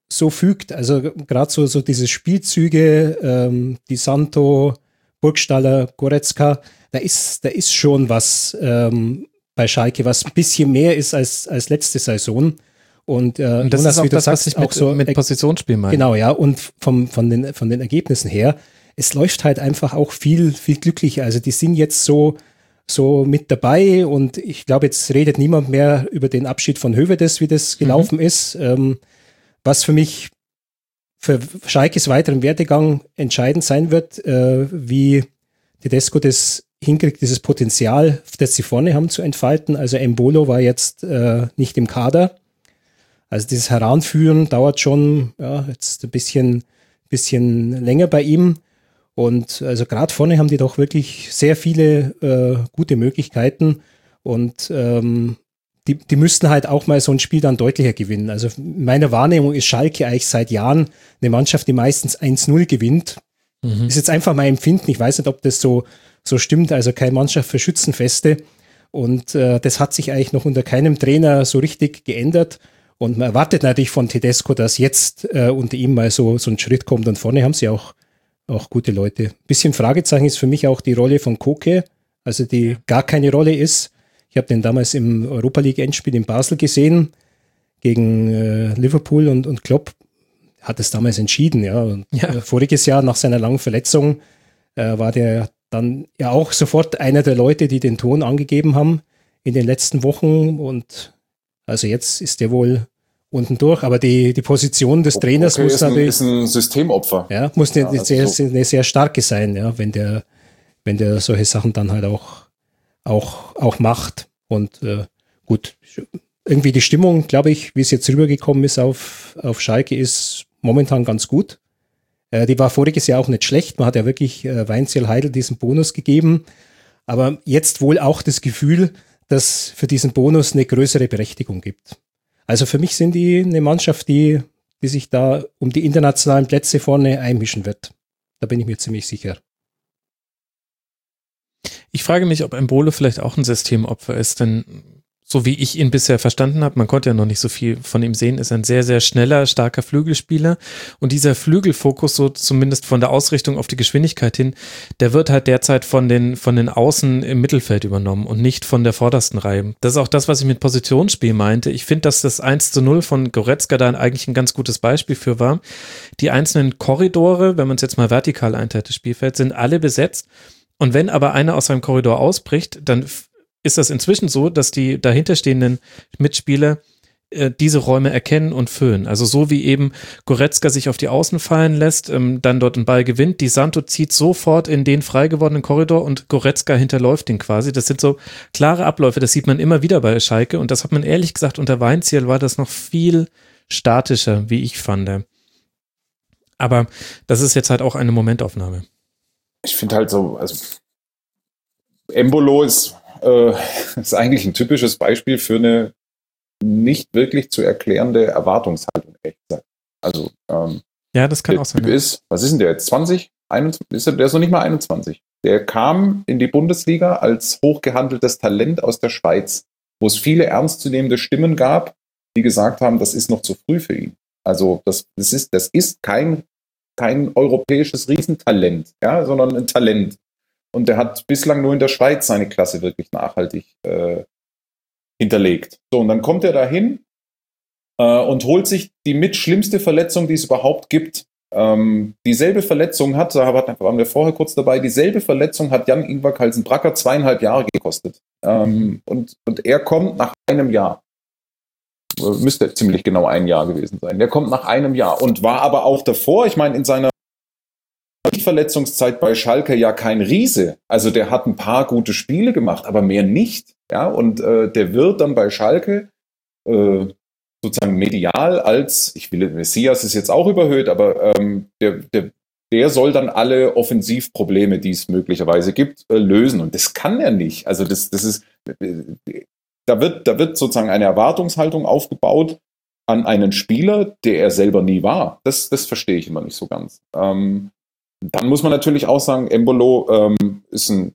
so fügt. Also gerade so diese Spielzüge, die Santo, Burgstaller, Goretzka, da ist schon was bei Schalke, was ein bisschen mehr ist als letzte Saison. Und das Jonas, ist auch wie du das, sagst, was ich auch so mit Positionsspiel meine. Genau, ja, und von den Ergebnissen her, es läuft halt einfach auch viel glücklicher. Also die sind jetzt so mit dabei und ich glaube, jetzt redet niemand mehr über den Abschied von Höwedes, wie das gelaufen ist, was für mich für Schalkes weiteren Werdegang entscheidend sein wird, wie Tedesco das hinkriegt, dieses Potenzial, das sie vorne haben, zu entfalten. Also Embolo war jetzt nicht im Kader. Also dieses Heranführen dauert schon jetzt ein bisschen länger bei ihm. Und also gerade vorne haben die doch wirklich sehr viele gute Möglichkeiten. Und die müssten halt auch mal so ein Spiel dann deutlicher gewinnen. Also in meiner Wahrnehmung ist Schalke eigentlich seit Jahren eine Mannschaft, die meistens 1-0 gewinnt. Ist jetzt einfach mein Empfinden. Ich weiß nicht, ob das so stimmt. Also keine Mannschaft für Schützenfeste. Und das hat sich eigentlich noch unter keinem Trainer so richtig geändert. Und man erwartet natürlich von Tedesco, dass jetzt unter ihm mal so ein Schritt kommt. Und vorne haben sie auch gute Leute. Bisschen Fragezeichen ist für mich auch die Rolle von Koke, also die gar keine Rolle ist. Ich habe den damals im Europa-League-Endspiel in Basel gesehen, gegen Liverpool und Klopp hat es damals entschieden. Ja. Und voriges Jahr nach seiner langen Verletzung war der dann ja auch sofort einer der Leute, die den Ton angegeben haben in den letzten Wochen. Und also jetzt ist der wohl unten durch, aber die Position des Trainers muss natürlich... ist ein Systemopfer. Ja, muss eine sehr starke sein, ja, wenn der solche Sachen dann halt auch macht. Und gut, irgendwie die Stimmung, glaube ich, wie es jetzt rübergekommen ist auf Schalke, ist momentan ganz gut. Die war voriges Jahr auch nicht schlecht. Man hat ja wirklich Weinziel Heidel diesen Bonus gegeben. Aber jetzt wohl auch das Gefühl, dass für diesen Bonus eine größere Berechtigung gibt. Also für mich sind die eine Mannschaft, die sich da um die internationalen Plätze vorne einmischen wird. Da bin ich mir ziemlich sicher. Ich frage mich, ob Embolo vielleicht auch ein Systemopfer ist, denn so wie ich ihn bisher verstanden habe, man konnte ja noch nicht so viel von ihm sehen, ist ein sehr, sehr schneller, starker Flügelspieler und dieser Flügelfokus, so zumindest von der Ausrichtung auf die Geschwindigkeit hin, der wird halt derzeit von den Außen im Mittelfeld übernommen und nicht von der vordersten Reihe. Das ist auch das, was ich mit Positionsspiel meinte. Ich finde, dass das 1:0 von Goretzka da eigentlich ein ganz gutes Beispiel für war. Die einzelnen Korridore, wenn man es jetzt mal vertikal einteilt, das Spielfeld, sind alle besetzt und wenn aber einer aus seinem Korridor ausbricht, dann ist das inzwischen so, dass die dahinterstehenden Mitspieler diese Räume erkennen und füllen. Also so wie eben Goretzka sich auf die Außen fallen lässt, dann dort einen Ball gewinnt, Di Santo zieht sofort in den frei gewordenen Korridor und Goretzka hinterläuft den quasi. Das sind so klare Abläufe, das sieht man immer wieder bei Schalke und das hat man ehrlich gesagt unter Weinzierl war das noch viel statischer, wie ich fand. Aber das ist jetzt halt auch eine Momentaufnahme. Ich finde halt so, also Embolo ist eigentlich ein typisches Beispiel für eine nicht wirklich zu erklärende Erwartungshaltung, echt gesagt. Also, ja, das kann auch sein. Was ist denn der jetzt? 20? 21? Der ist noch nicht mal 21. Der kam in die Bundesliga als hochgehandeltes Talent aus der Schweiz, wo es viele ernstzunehmende Stimmen gab, die gesagt haben, das ist noch zu früh für ihn. Also, das ist kein europäisches Riesentalent, ja, sondern ein Talent. Und der hat bislang nur in der Schweiz seine Klasse wirklich nachhaltig hinterlegt. So, und dann kommt er dahin und holt sich die mitschlimmste Verletzung, die es überhaupt gibt. Dieselbe Verletzung da waren wir vorher kurz dabei, dieselbe Verletzung hat Jan-Ingvar Carlsen-Bracker 2,5 Jahre gekostet. Und er kommt nach einem Jahr. Müsste ziemlich genau ein Jahr gewesen sein. Der kommt nach einem Jahr und war aber auch davor, ich meine, in seiner Verletzungszeit bei Schalke ja kein Riese. Also der hat ein paar gute Spiele gemacht, aber mehr nicht. Ja, und der wird dann bei Schalke sozusagen medial als, Messias ist jetzt auch überhöht, aber der soll dann alle Offensivprobleme, die es möglicherweise gibt, lösen. Und das kann er nicht. Also das ist, da wird sozusagen eine Erwartungshaltung aufgebaut an einen Spieler, der er selber nie war. Das verstehe ich immer nicht so ganz. Dann muss man natürlich auch sagen, Embolo ist ein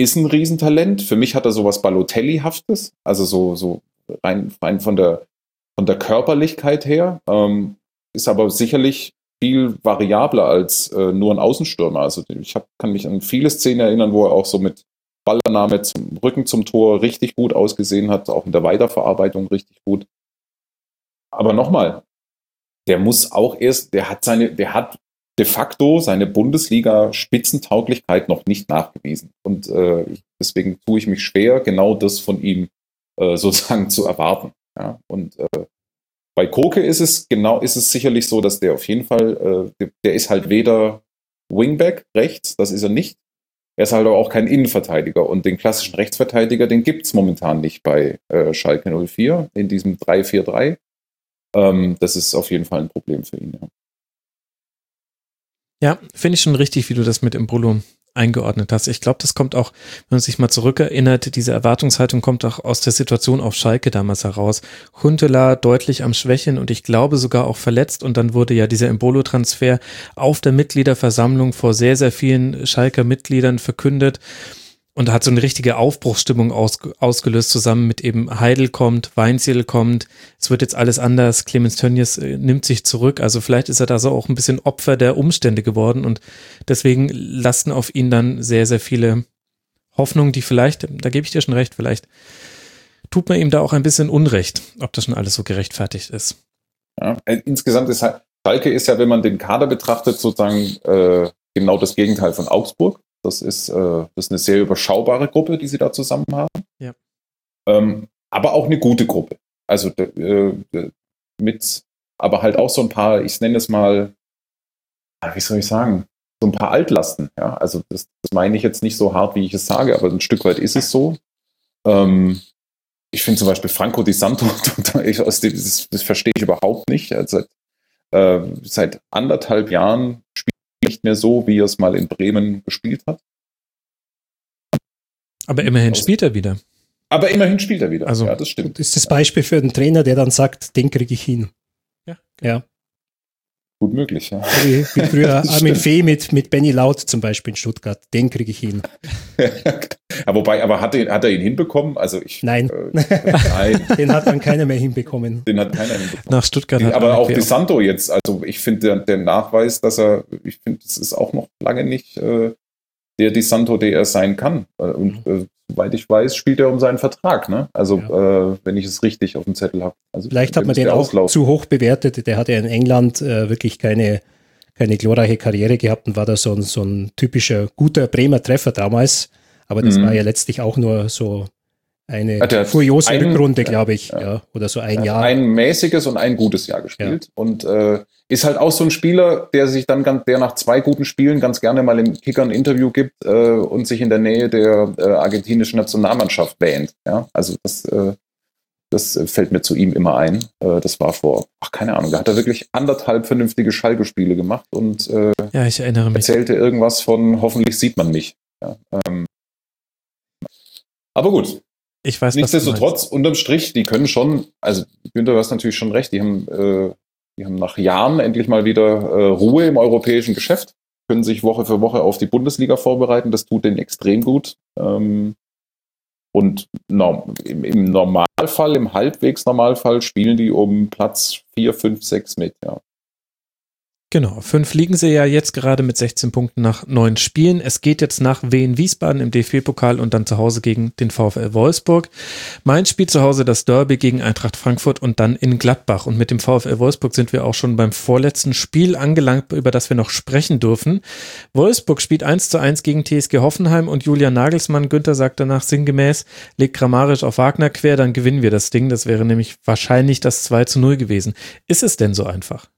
Riesentalent. Für mich hat er sowas Balotelli-haftes, also so rein von der von der Körperlichkeit her, ist aber sicherlich viel variabler als nur ein Außenstürmer. Also kann mich an viele Szenen erinnern, wo er auch so mit Ballannahme zum Rücken zum Tor richtig gut ausgesehen hat, auch in der Weiterverarbeitung richtig gut. Aber nochmal, der hat de facto seine Bundesliga-Spitzentauglichkeit noch nicht nachgewiesen. Und deswegen tue ich mich schwer, genau das von ihm sozusagen zu erwarten. Ja? Und bei Koke ist es sicherlich so, dass der auf jeden Fall, der ist halt weder Wingback rechts, das ist er nicht. Er ist halt aber auch kein Innenverteidiger. Und den klassischen Rechtsverteidiger, den gibt es momentan nicht bei Schalke 04 in diesem 3-4-3. Das ist auf jeden Fall ein Problem für ihn. Ja. Ja, finde ich schon richtig, wie du das mit Embolo eingeordnet hast. Ich glaube, das kommt auch, wenn man sich mal zurückerinnert, diese Erwartungshaltung kommt auch aus der Situation auf Schalke damals heraus. Huntelaar deutlich am Schwächen und ich glaube sogar auch verletzt und dann wurde ja dieser Embolo-Transfer auf der Mitgliederversammlung vor sehr, sehr vielen Schalker Mitgliedern verkündet. Und hat so eine richtige Aufbruchsstimmung ausgelöst, zusammen mit eben Heidel kommt, Weinzierl kommt, es wird jetzt alles anders, Clemens Tönnies nimmt sich zurück, also vielleicht ist er da so auch ein bisschen Opfer der Umstände geworden und deswegen lasten auf ihn dann sehr, sehr viele Hoffnungen, die vielleicht, da gebe ich dir schon recht, vielleicht tut man ihm da auch ein bisschen Unrecht, ob das schon alles so gerechtfertigt ist. Ja, insgesamt ist Schalke ist ja, wenn man den Kader betrachtet, sozusagen genau das Gegenteil von Augsburg. Das ist eine sehr überschaubare Gruppe, die sie da zusammen haben. Ja. Aber auch eine gute Gruppe. Also aber halt auch so ein paar, ich nenne es mal, wie soll ich sagen, so ein paar Altlasten. Ja? Also das meine ich jetzt nicht so hart, wie ich es sage, aber ein Stück weit ist es so. Ich finde zum Beispiel Franco Di Santo, das verstehe ich überhaupt nicht. Also seit 1,5 Jahren spielt nicht mehr so, wie er es mal in Bremen gespielt hat. Aber immerhin spielt er wieder. Also, ja, das stimmt. Das ist das Beispiel für einen Trainer, der dann sagt, den kriege ich hin. Ja. Gut möglich, ja. Wie früher Armin Fee mit Benny Laut zum Beispiel in Stuttgart. Den kriege ich hin. aber hat er ihn hinbekommen? Also Nein. Nein. Den hat dann keiner mehr hinbekommen. Nach Stuttgart hat aber auch Di Santo jetzt, also ich finde der Nachweis, das ist auch noch lange nicht der Di Santo, der er sein kann. Und soweit ich weiß, spielt er um seinen Vertrag, ne? Also wenn ich es richtig auf dem Zettel habe. Also, vielleicht hat man den auch zu hoch bewertet. Der hat ja in England wirklich keine glorreiche Karriere gehabt und war da so ein typischer guter Bremer Treffer damals. Aber das war ja letztlich auch nur so eine furiose Rückrunde, glaube ich. Ja. Oder so ein Jahr. Ein mäßiges und ein gutes Jahr gespielt. Ja. Und ist halt auch so ein Spieler, der nach 2 guten Spielen ganz gerne mal im Kicker ein Interview gibt und sich in der Nähe der argentinischen Nationalmannschaft wähnt. Ja? Also das fällt mir zu ihm immer ein. Das war keine Ahnung, da hat er wirklich 1,5 vernünftige Schalke-Spiele gemacht und ich erinnere mich. Erzählte irgendwas von, hoffentlich sieht man mich. Ja, aber gut. Ich weiß, nichtsdestotrotz, unterm Strich, die können schon, also Günther, du hast natürlich schon recht, die haben nach Jahren endlich mal wieder Ruhe im europäischen Geschäft, können sich Woche für Woche auf die Bundesliga vorbereiten, das tut denen extrem gut. Und im Normalfall, im Halbwegs-Normalfall spielen die um Platz 4, 5, 6 mit, ja. Genau, 5 liegen sie ja jetzt gerade mit 16 Punkten nach 9 Spielen. Es geht jetzt nach Wien Wiesbaden im DFB-Pokal und dann zu Hause gegen den VfL Wolfsburg. Mainz spielt zu Hause das Derby gegen Eintracht Frankfurt und dann in Gladbach. Und mit dem VfL Wolfsburg sind wir auch schon beim vorletzten Spiel angelangt, über das wir noch sprechen dürfen. Wolfsburg spielt 1:1 gegen TSG Hoffenheim und Julian Nagelsmann, Günther sagt danach sinngemäß, legt grammarisch auf Wagner quer, dann gewinnen wir das Ding. Das wäre nämlich wahrscheinlich das 2:0 gewesen. Ist es denn so einfach?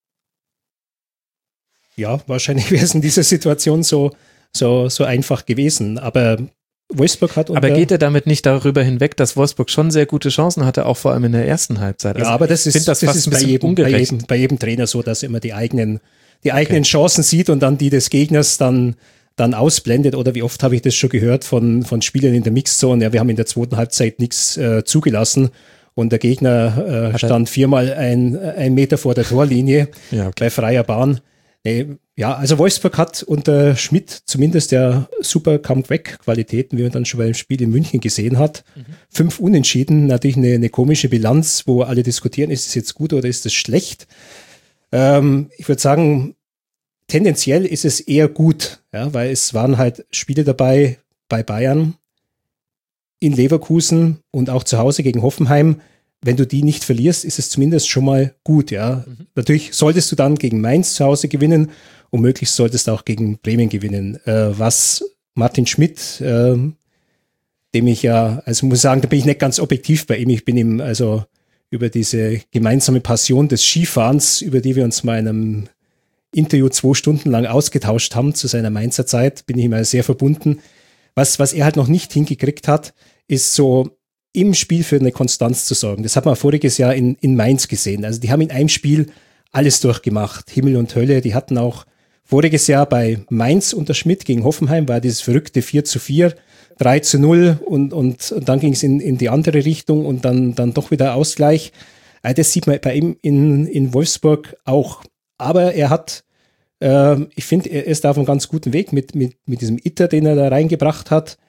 Ja, wahrscheinlich wäre es in dieser Situation so einfach gewesen. Aber Wolfsburg hat... Aber geht er damit nicht darüber hinweg, dass Wolfsburg schon sehr gute Chancen hatte, auch vor allem in der ersten Halbzeit? Also ja, aber das ist bei jedem Trainer so, dass er immer die eigenen Chancen sieht und dann die des Gegners dann ausblendet. Oder wie oft habe ich das schon gehört von Spielern in der Mixzone? Ja, wir haben in der zweiten Halbzeit nichts zugelassen. Und der Gegner stand 4-mal ein Meter vor der Torlinie bei freier Bahn. Nee, Ja, also Wolfsburg hat unter Schmidt zumindest ja super Comeback-Qualitäten, wie man dann schon beim Spiel in München gesehen hat. 5 Unentschieden, natürlich eine komische Bilanz, wo alle diskutieren, ist es jetzt gut oder ist es schlecht? Ich würde sagen, tendenziell ist es eher gut, ja, weil es waren halt Spiele dabei bei Bayern, in Leverkusen und auch zu Hause gegen Hoffenheim. Wenn du die nicht verlierst, ist es zumindest schon mal gut, ja. Natürlich solltest du dann gegen Mainz zu Hause gewinnen und möglichst solltest du auch gegen Bremen gewinnen. Was Martin Schmidt, dem ich ja, also muss sagen, da bin ich nicht ganz objektiv bei ihm. Ich bin ihm also über diese gemeinsame Passion des Skifahrens, über die wir uns mal in einem Interview 2 Stunden lang ausgetauscht haben zu seiner Mainzer Zeit, bin ich ihm sehr verbunden. Was er halt noch nicht hingekriegt hat, ist so im Spiel für eine Konstanz zu sorgen. Das hat man voriges Jahr in Mainz gesehen. Also die haben in einem Spiel alles durchgemacht, Himmel und Hölle. Die hatten auch voriges Jahr bei Mainz unter Schmidt gegen Hoffenheim war dieses verrückte 4:4, 3:0 und dann ging es in die andere Richtung und dann doch wieder Ausgleich. Das sieht man bei ihm in Wolfsburg auch. Aber er hat, ich finde, er ist auf einem ganz guten Weg mit diesem Itter, den er da reingebracht hat.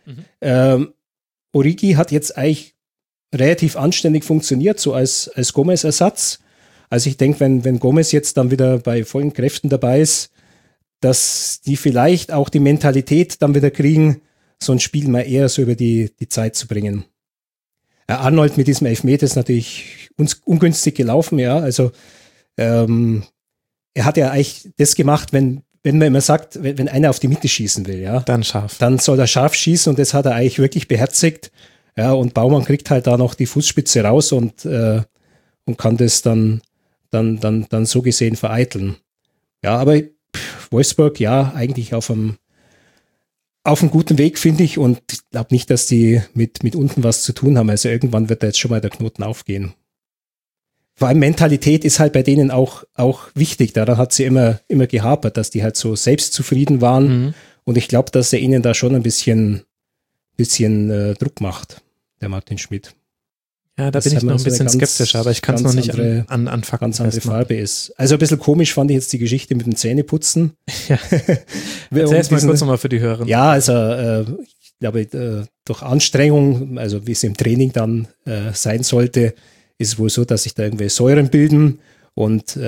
Origi hat jetzt eigentlich relativ anständig funktioniert, so als Gomez-Ersatz. Also ich denke, wenn Gomez jetzt dann wieder bei vollen Kräften dabei ist, dass die vielleicht auch die Mentalität dann wieder kriegen, so ein Spiel mal eher so über die Zeit zu bringen. Arnold mit diesem Elfmeter ist natürlich ungünstig gelaufen, ja, also er hat ja eigentlich das gemacht, wenn man immer sagt, wenn einer auf die Mitte schießen will, ja, dann scharf. Dann soll er scharf schießen und das hat er eigentlich wirklich beherzigt. Ja, und Baumann kriegt halt da noch die Fußspitze raus und kann das dann so gesehen vereiteln. Ja, aber Wolfsburg, ja, eigentlich auf einem guten Weg, finde ich, und ich glaube nicht, dass die mit unten was zu tun haben. Also irgendwann wird da jetzt schon mal der Knoten aufgehen. Vor allem Mentalität ist halt bei denen auch wichtig. Daran hat sie immer gehapert, dass die halt so selbstzufrieden waren. Und ich glaube, dass er ihnen da schon ein bisschen Druck macht, der Martin Schmidt. Ja, da bin ich noch ein bisschen skeptisch, aber ich kann es noch nicht an Fakten ganz andere Farbe ist. Also ein bisschen komisch fand ich jetzt die Geschichte mit dem Zähneputzen. Ja. Erzähl es mal kurz nochmal für die Hörer. Ja, also ich glaube, durch Anstrengung, also wie es im Training dann sein sollte, ist es wohl so, dass sich da irgendwie Säuren bilden und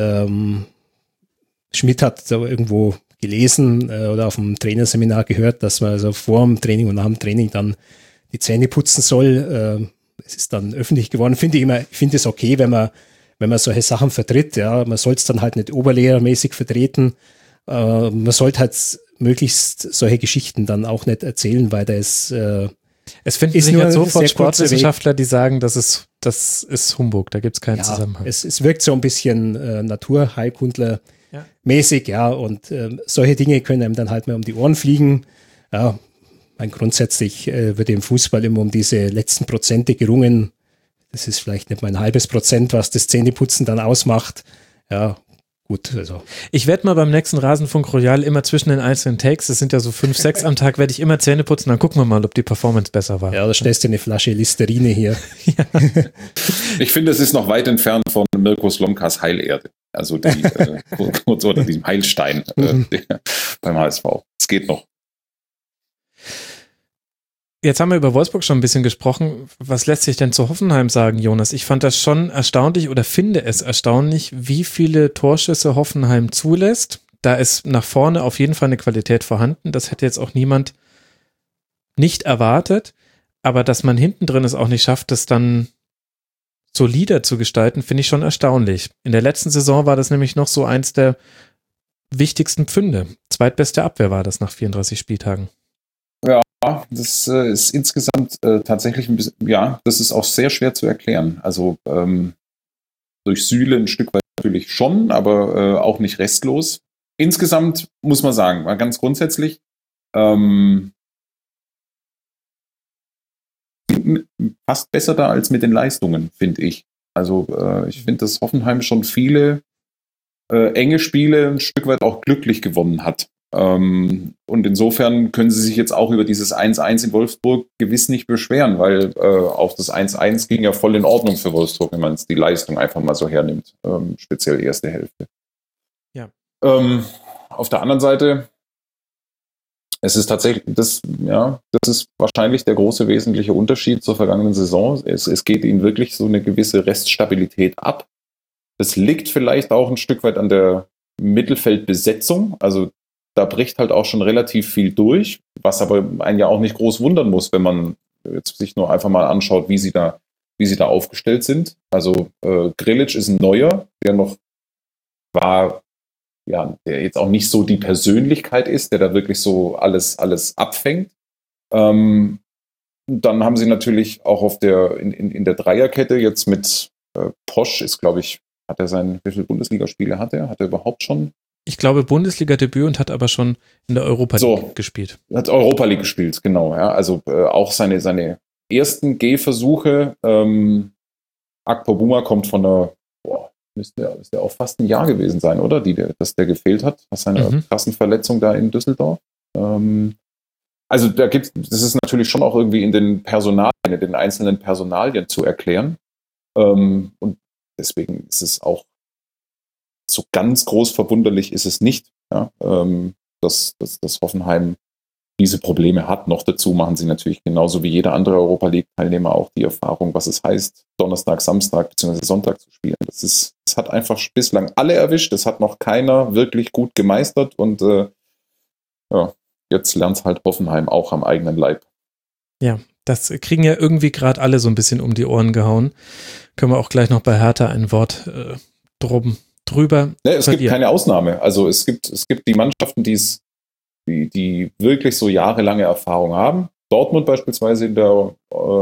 Schmidt hat da irgendwo gelesen oder auf dem Trainerseminar gehört, dass man also vor dem Training und nach dem Training dann die Zähne putzen soll. Es ist dann öffentlich geworden. Ich finde es okay, wenn man solche Sachen vertritt. Ja, man soll es dann halt nicht oberlehrermäßig vertreten. Man sollte halt möglichst solche Geschichten dann auch nicht erzählen, weil es finden sich jetzt sofort Sportwissenschaftler, die sagen, das ist Humbug, da gibt es keinen Zusammenhang. Es wirkt so ein bisschen Naturheilkundler-mäßig, ja, und solche Dinge können einem dann halt mal um die Ohren fliegen. Ja, grundsätzlich wird im Fußball immer um diese letzten Prozente gerungen. Das ist vielleicht nicht mal ein halbes Prozent, was das Zähneputzen dann ausmacht. Ja, gut, also. Ich werde mal beim nächsten Rasenfunk Royal immer zwischen den einzelnen Takes, das sind ja so 5, 6 am Tag, werde ich immer Zähne putzen, dann gucken wir mal, ob die Performance besser war. Ja, da stellst du eine Flasche Listerine hier. Ja. Ich finde, es ist noch weit entfernt von Mirko Slomkas Heilerde. Also kurz oder diesem Heilstein beim HSV. Es geht noch. Jetzt haben wir über Wolfsburg schon ein bisschen gesprochen. Was lässt sich denn zu Hoffenheim sagen, Jonas? Ich fand das schon erstaunlich oder finde es erstaunlich, wie viele Torschüsse Hoffenheim zulässt. Da ist nach vorne auf jeden Fall eine Qualität vorhanden. Das hätte jetzt auch niemand nicht erwartet. Aber dass man hinten drin es auch nicht schafft, das dann solider zu gestalten, finde ich schon erstaunlich. In der letzten Saison war das nämlich noch so eins der wichtigsten Pfünde. Zweitbeste Abwehr war das nach 34 Spieltagen. Ja, das ist insgesamt tatsächlich ein bisschen, ja, das ist auch sehr schwer zu erklären. Also durch Süle ein Stück weit natürlich schon, aber auch nicht restlos. Insgesamt muss man sagen, mal ganz grundsätzlich, fast besser da als mit den Leistungen, finde ich. Also ich finde, dass Hoffenheim schon viele enge Spiele ein Stück weit auch glücklich gewonnen hat. Und insofern können sie sich jetzt auch über dieses 1-1 in Wolfsburg gewiss nicht beschweren, weil auch das 1-1 ging ja voll in Ordnung für Wolfsburg, wenn man die Leistung einfach mal so hernimmt, speziell erste Hälfte. Ja. auf der anderen Seite, es ist tatsächlich, das ist wahrscheinlich der große wesentliche Unterschied zur vergangenen Saison. Es geht ihnen wirklich so eine gewisse Reststabilität ab. Das liegt vielleicht auch ein Stück weit an der Mittelfeldbesetzung. Also da bricht halt auch schon relativ viel durch, was aber einen ja auch nicht groß wundern muss, wenn man jetzt sich nur einfach mal anschaut, wie sie da aufgestellt sind. Also Grilic ist ein Neuer, der noch war, ja, der jetzt auch nicht so die Persönlichkeit ist, der da wirklich so alles abfängt. Dann haben sie natürlich auch in der Dreierkette jetzt mit Posch ist, glaube ich, wie viele Bundesligaspiele hat er? Hat er überhaupt schon? Ich glaube, Bundesliga-Debüt und hat aber schon in der Europa League gespielt. Hat Europa League gespielt, genau. Ja. Also auch seine ersten Gehversuche. Akpobuma kommt von der, müsste auch fast ein Jahr gewesen sein, oder? Dass der gefehlt hat, nach seiner krassen Verletzung da in Düsseldorf. Also das ist natürlich schon auch irgendwie in den einzelnen Personalien zu erklären. Und deswegen ist es auch so ganz groß verwunderlich ist es nicht, ja, dass Hoffenheim diese Probleme hat. Noch dazu machen sie natürlich genauso wie jeder andere Europa League-Teilnehmer auch die Erfahrung, was es heißt, Donnerstag, Samstag bzw. Sonntag zu spielen. Das hat einfach bislang alle erwischt, das hat noch keiner wirklich gut gemeistert und jetzt lernt es halt Hoffenheim auch am eigenen Leib. Ja, das kriegen ja irgendwie gerade alle so ein bisschen um die Ohren gehauen. Können wir auch gleich noch bei Hertha ein Wort drüber es gibt keine Ausnahme. Also es gibt die Mannschaften, die wirklich so jahrelange Erfahrung haben. Dortmund beispielsweise in der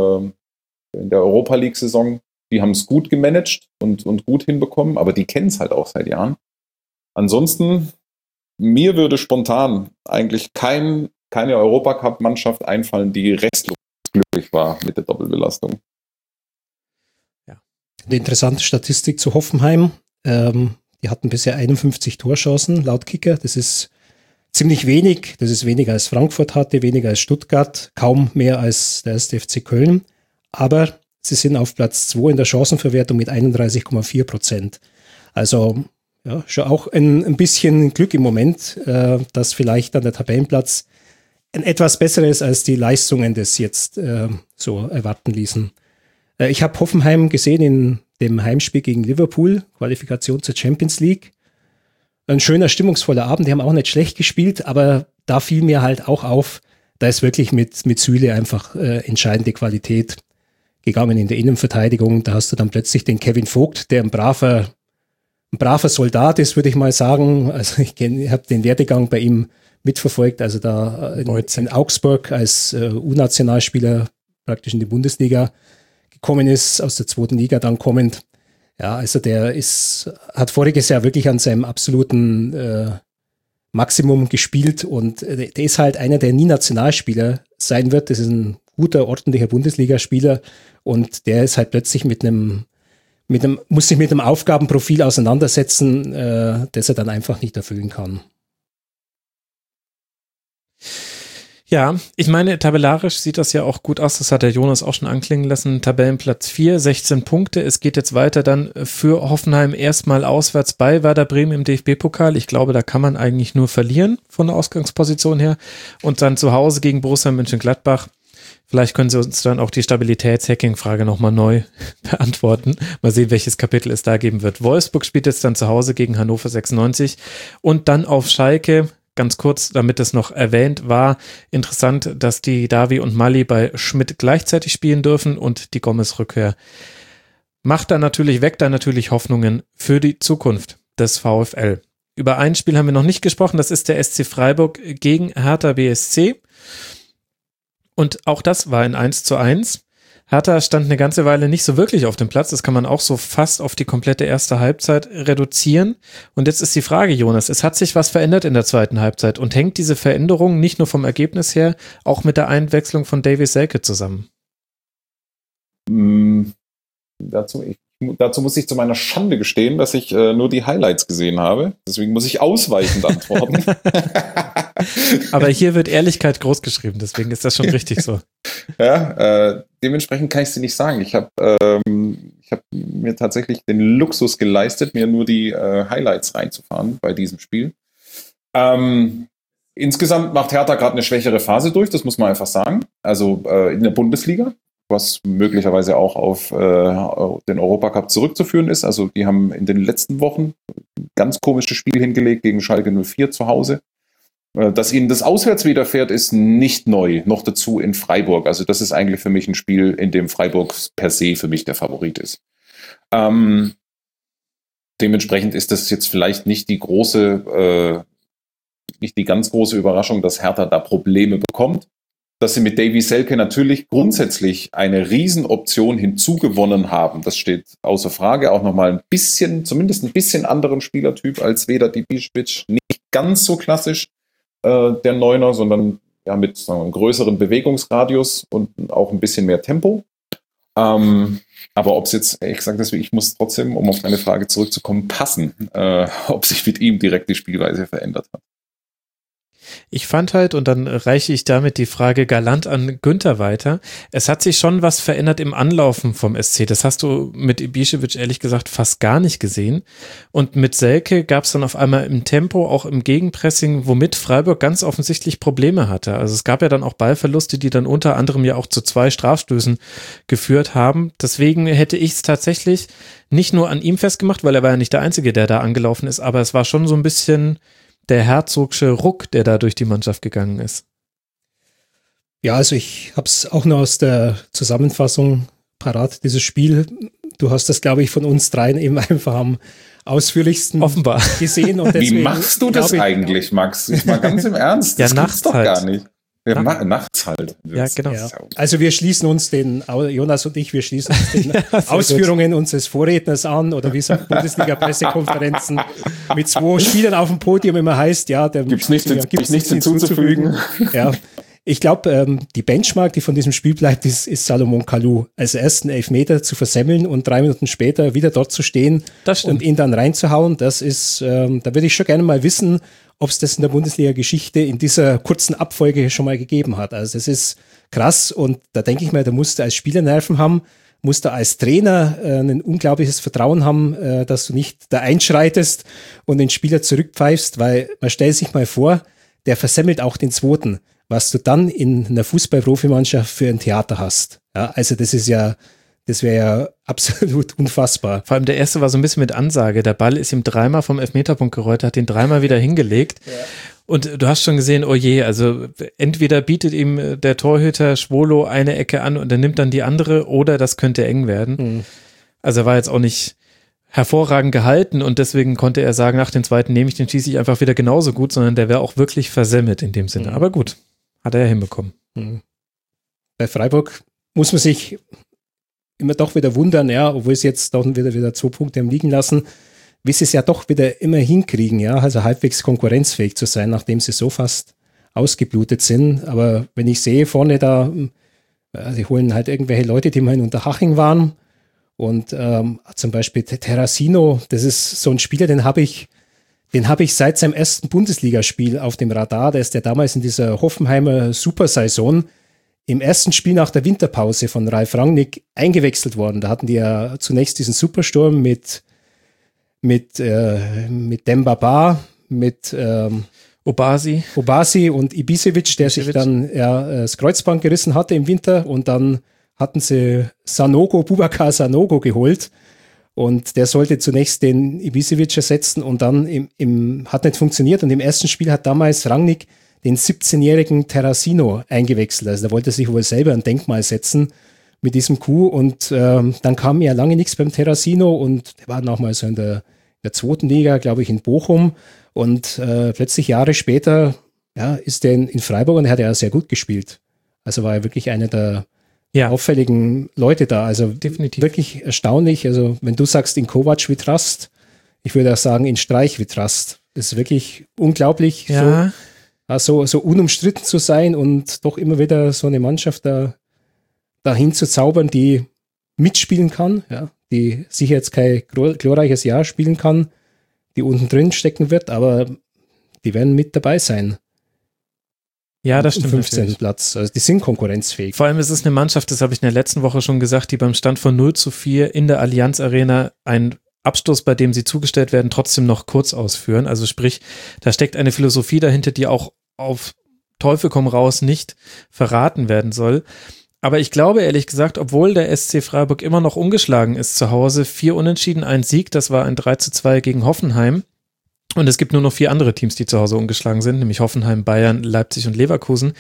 Europa League-Saison, die haben es gut gemanagt und gut hinbekommen, aber die kennen es halt auch seit Jahren. Ansonsten, mir würde spontan eigentlich keine Europacup-Mannschaft einfallen, die restlos glücklich war mit der Doppelbelastung. Ja. Eine interessante Statistik zu Hoffenheim. Die hatten bisher 51 Torchancen laut Kicker. Das ist ziemlich wenig. Das ist weniger als Frankfurt hatte, weniger als Stuttgart, kaum mehr als der 1. FC Köln. Aber sie sind auf Platz 2 in der Chancenverwertung mit 31,4%. Also ja, schon auch ein bisschen Glück im Moment, dass vielleicht dann der Tabellenplatz ein etwas besseres als die Leistungen das jetzt so erwarten ließen. Ich habe Hoffenheim gesehen in dem Heimspiel gegen Liverpool, Qualifikation zur Champions League. Ein schöner, stimmungsvoller Abend, die haben auch nicht schlecht gespielt, aber da fiel mir halt auch auf, da ist wirklich mit Süle einfach entscheidende Qualität gegangen in der Innenverteidigung. Da hast du dann plötzlich den Kevin Vogt, der ein braver Soldat ist, würde ich mal sagen. Also ich habe den Werdegang bei ihm mitverfolgt, also da in Augsburg als U-Nationalspieler praktisch in die Bundesliga gekommen ist, aus der 2. Liga dann kommend. Ja, also der hat voriges Jahr wirklich an seinem absoluten Maximum gespielt und der ist halt einer, der nie Nationalspieler sein wird. Das ist ein guter, ordentlicher Bundesligaspieler und der ist halt plötzlich muss sich mit einem Aufgabenprofil auseinandersetzen, das er dann einfach nicht erfüllen kann. Ja, ich meine, tabellarisch sieht das ja auch gut aus, das hat der Jonas auch schon anklingen lassen, Tabellenplatz 4, 16 Punkte, es geht jetzt weiter dann für Hoffenheim erstmal auswärts bei Werder Bremen im DFB-Pokal, ich glaube, da kann man eigentlich nur verlieren von der Ausgangsposition her und dann zu Hause gegen Borussia Mönchengladbach, vielleicht können Sie uns dann auch die Stabilitäts-Hacking-Frage nochmal neu beantworten, mal sehen, welches Kapitel es da geben wird. Wolfsburg spielt jetzt dann zu Hause gegen Hannover 96 und dann auf Schalke. Ganz kurz, damit es noch erwähnt war, interessant, dass die Davi und Mali bei Schmidt gleichzeitig spielen dürfen und die Gomez-Rückkehr weckt da natürlich Hoffnungen für die Zukunft des VfL. Über ein Spiel haben wir noch nicht gesprochen, das ist der SC Freiburg gegen Hertha BSC und auch das war ein 1:1. Hertha stand eine ganze Weile nicht so wirklich auf dem Platz. Das kann man auch so fast auf die komplette erste Halbzeit reduzieren. Und jetzt ist die Frage, Jonas, es hat sich was verändert in der zweiten Halbzeit und hängt diese Veränderung nicht nur vom Ergebnis her, auch mit der Einwechslung von Davy Selke zusammen? Dazu muss ich zu meiner Schande gestehen, dass ich nur die Highlights gesehen habe. Deswegen muss ich ausweichend antworten. Aber hier wird Ehrlichkeit groß geschrieben, deswegen ist das schon richtig so. Ja, dementsprechend kann ich es dir nicht sagen. Ich habe mir tatsächlich den Luxus geleistet, mir nur die Highlights reinzufahren bei diesem Spiel. Insgesamt macht Hertha gerade eine schwächere Phase durch, das muss man einfach sagen. Also in der Bundesliga, was möglicherweise auch auf den Europacup zurückzuführen ist. Also die haben in den letzten Wochen ein ganz komisches Spiel hingelegt gegen Schalke 04 zu Hause. Dass ihnen das auswärts widerfährt, ist nicht neu, noch dazu in Freiburg. Also das ist eigentlich für mich ein Spiel, in dem Freiburg per se für mich der Favorit ist. Dementsprechend ist das jetzt vielleicht nicht die ganz große Überraschung, dass Hertha da Probleme bekommt. Dass sie mit Davy Selke natürlich grundsätzlich eine Riesenoption hinzugewonnen haben, das steht außer Frage. Auch nochmal ein bisschen, zumindest ein bisschen anderen Spielertyp als Vedat Ibišević. Nicht ganz so klassisch der Neuner, sondern ja mit sagen wir, einem größeren Bewegungsradius und auch ein bisschen mehr Tempo. Aber ob es jetzt, ehrlich gesagt, ich muss trotzdem, um auf meine Frage zurückzukommen, passen, ob sich mit ihm direkt die Spielweise verändert hat. Ich fand halt, und dann reiche ich damit die Frage galant an Günther weiter, es hat sich schon was verändert im Anlaufen vom SC. Das hast du mit Ibišević ehrlich gesagt fast gar nicht gesehen. Und mit Selke gab es dann auf einmal im Tempo, auch im Gegenpressing, womit Freiburg ganz offensichtlich Probleme hatte. Also es gab ja dann auch Ballverluste, die dann unter anderem ja auch zu 2 Strafstößen geführt haben. Deswegen hätte ich es tatsächlich nicht nur an ihm festgemacht, weil er war ja nicht der Einzige, der da angelaufen ist, aber es war schon so ein bisschen der herzogsche Ruck, der da durch die Mannschaft gegangen ist. Ja, also ich habe es auch nur aus der Zusammenfassung parat, dieses Spiel. Du hast das, glaube ich, von uns dreien eben einfach am ausführlichsten offenbar gesehen. Und deswegen, wie machst du das eigentlich, Max? Ich mal ganz im Ernst. Das gibt's doch halt gar nicht. Ja, nachts halt. Ja, genau. Ja. Also wir schließen uns Jonas und ich, wir schließen uns den Ausführungen unseres Vorredners an, oder wie es auf Bundesliga-Pressekonferenzen mit 2 Spielern auf dem Podium immer heißt, ja, gibt's nichts hinzuzufügen. Ja. Ich glaube, die Benchmark, die von diesem Spiel bleibt, ist Salomon Kalou. Als ersten Elfmeter zu versemmeln und 3 Minuten später wieder dort zu stehen und ihn dann reinzuhauen, das ist, da würde ich schon gerne mal wissen, ob es das in der Bundesliga-Geschichte in dieser kurzen Abfolge schon mal gegeben hat. Also das ist krass, und da denke ich mal, da musst du als Spieler Nerven haben, musst du als Trainer ein unglaubliches Vertrauen haben, dass du nicht da einschreitest und den Spieler zurückpfeifst, weil man stellt sich mal vor, der versemmelt auch den zweiten, was du dann in einer Fußball-Profimannschaft für ein Theater hast. Ja, also das wäre ja absolut unfassbar. Vor allem der erste war so ein bisschen mit Ansage. Der Ball ist ihm 3-mal vom Elfmeterpunkt gerollt, hat ihn 3-mal wieder hingelegt. Ja. Und du hast schon gesehen, oh je, also entweder bietet ihm der Torhüter Schwolo eine Ecke an und er nimmt dann die andere, oder das könnte eng werden. Mhm. Also er war jetzt auch nicht hervorragend gehalten, und deswegen konnte er sagen, nach dem zweiten nehme ich den, schieße ich einfach wieder genauso gut, sondern der wäre auch wirklich versemmelt in dem Sinne. Mhm. Aber gut, hat er ja hinbekommen. Mhm. Bei Freiburg muss man sich immer doch wieder wundern, ja, obwohl es jetzt doch wieder 2 Punkte haben liegen lassen, wie sie es ja doch wieder immer hinkriegen, ja, also halbwegs konkurrenzfähig zu sein, nachdem sie so fast ausgeblutet sind. Aber wenn ich sehe vorne da, sie holen halt irgendwelche Leute, die mal in Unterhaching waren, und zum Beispiel Terracino, das ist so ein Spieler, den habe ich seit seinem ersten Bundesligaspiel auf dem Radar. Der ist ja damals in dieser Hoffenheimer Supersaison im ersten Spiel nach der Winterpause von Ralf Rangnick eingewechselt worden. Da hatten die ja zunächst diesen Supersturm mit Demba Ba, mit Obasi und Ibišević, der sich dann das Kreuzband gerissen hatte im Winter, und dann hatten sie Boubacar Sanogo geholt, und der sollte zunächst den Ibišević ersetzen, und dann hat nicht funktioniert, und im ersten Spiel hat damals Rangnick den 17-jährigen Terracino eingewechselt. Also da wollte er sich wohl selber ein Denkmal setzen mit diesem Coup, und dann kam ja lange nichts beim Terracino, und der war noch mal so in der 2. Liga, glaube ich, in Bochum, und plötzlich Jahre später ist der in Freiburg, und er hat ja sehr gut gespielt. Also war er wirklich einer der auffälligen Leute da. Also definitiv wirklich erstaunlich. Also wenn du sagst, in Kovac we trust, ich würde auch sagen, in Streich we trust. Das ist wirklich unglaublich, so unumstritten zu sein und doch immer wieder so eine Mannschaft dahin zu zaubern, die mitspielen kann, ja, die sicher jetzt kein glorreiches Jahr spielen kann, die unten drin stecken wird, aber die werden mit dabei sein. Ja, das stimmt. 15. Platz. Also die sind konkurrenzfähig. Vor allem ist es eine Mannschaft, das habe ich in der letzten Woche schon gesagt, die beim Stand von 0-4 in der Allianz Arena ein Abstoß, bei dem sie zugestellt werden, trotzdem noch kurz ausführen. Also sprich, da steckt eine Philosophie dahinter, die auch auf Teufel komm raus nicht verraten werden soll. Aber ich glaube ehrlich gesagt, obwohl der SC Freiburg immer noch ungeschlagen ist zu Hause, 4 Unentschieden, 1 Sieg, das war ein 3:2 gegen Hoffenheim. Und es gibt nur noch 4 andere Teams, die zu Hause ungeschlagen sind, nämlich Hoffenheim, Bayern, Leipzig und Leverkusen.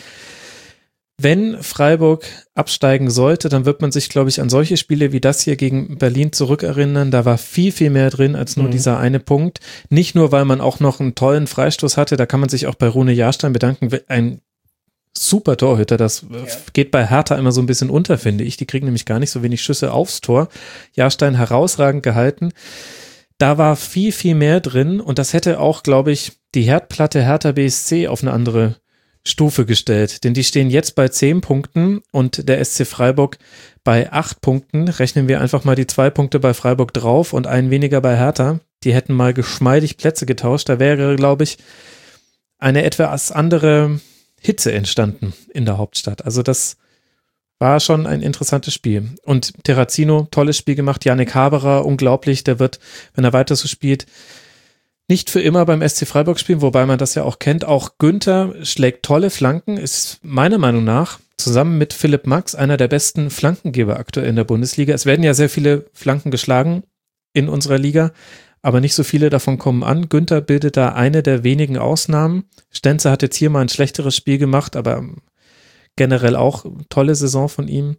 Wenn Freiburg absteigen sollte, dann wird man sich, glaube ich, an solche Spiele wie das hier gegen Berlin zurückerinnern. Da war viel, viel mehr drin als nur dieser eine Punkt. Nicht nur, weil man auch noch einen tollen Freistoß hatte, da kann man sich auch bei Rune Jahrstein bedanken. Ein super Torhüter, das geht bei Hertha immer so ein bisschen unter, finde ich. Die kriegen nämlich gar nicht so wenig Schüsse aufs Tor. Jahrstein herausragend gehalten. Da war viel, viel mehr drin und das hätte auch, glaube ich, die Herdplatte Hertha BSC auf eine andere Stufe gestellt, denn die stehen jetzt bei 10 Punkten und der SC Freiburg bei 8 Punkten. Rechnen wir einfach mal die 2 Punkte bei Freiburg drauf und einen weniger bei Hertha. Die hätten mal geschmeidig Plätze getauscht. Da wäre, glaube ich, eine etwas andere Hitze entstanden in der Hauptstadt. Also das war schon ein interessantes Spiel. Und Terrazino, tolles Spiel gemacht. Yannick Haberer, unglaublich. Der wird, wenn er weiter so spielt, nicht für immer beim SC Freiburg spielen, wobei man das ja auch kennt. Auch Günther schlägt tolle Flanken, ist meiner Meinung nach zusammen mit Philipp Max einer der besten Flankengeber aktuell in der Bundesliga. Es werden ja sehr viele Flanken geschlagen in unserer Liga, aber nicht so viele davon kommen an. Günther bildet da eine der wenigen Ausnahmen. Stenzel hat jetzt hier mal ein schlechteres Spiel gemacht, aber generell auch tolle Saison von ihm.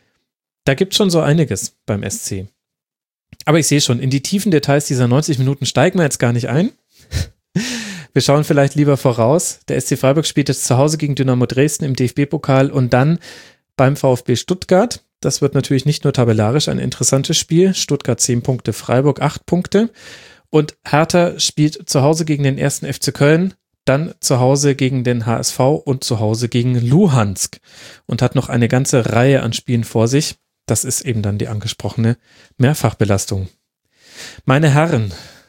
Da gibt es schon so einiges beim SC. Aber ich sehe schon, in die tiefen Details dieser 90 Minuten steigen wir jetzt gar nicht ein. Wir schauen vielleicht lieber voraus. Der SC Freiburg spielt jetzt zu Hause gegen Dynamo Dresden im DFB-Pokal und dann beim VfB Stuttgart. Das wird natürlich nicht nur tabellarisch ein interessantes Spiel. Stuttgart 10 Punkte, Freiburg 8 Punkte. Und Hertha spielt zu Hause gegen den 1. FC Köln, dann zu Hause gegen den HSV und zu Hause gegen Luhansk und hat noch eine ganze Reihe an Spielen vor sich. Das ist eben dann die angesprochene Mehrfachbelastung. Meine Herren,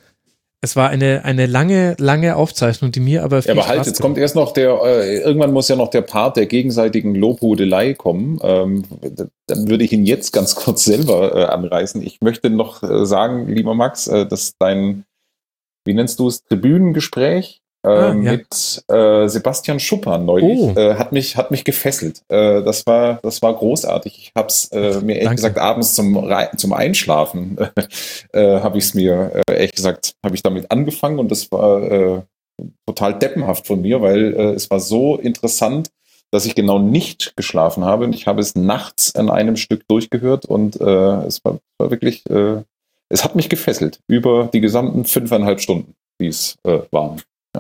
es war eine lange, lange Aufzeichnung, die mir aber viel aber halt, Spaß jetzt kommt erst noch irgendwann muss ja noch der Part der gegenseitigen Lobhudelei kommen. Dann würde ich ihn jetzt ganz kurz selber anreißen. Ich möchte noch sagen, lieber Max, dass dein, wie nennst du es, Tribünengespräch mit Sebastian Schuppan neulich hat mich gefesselt. Das war großartig. Ich habe es mir ehrlich gesagt abends zum Einschlafen habe ich es mir ehrlich gesagt habe ich damit angefangen und das war total deppenhaft von mir, weil es war so interessant, dass ich genau nicht geschlafen habe und ich habe es nachts an einem Stück durchgehört und es war wirklich es hat mich gefesselt über die gesamten 5,5 Stunden, die es waren.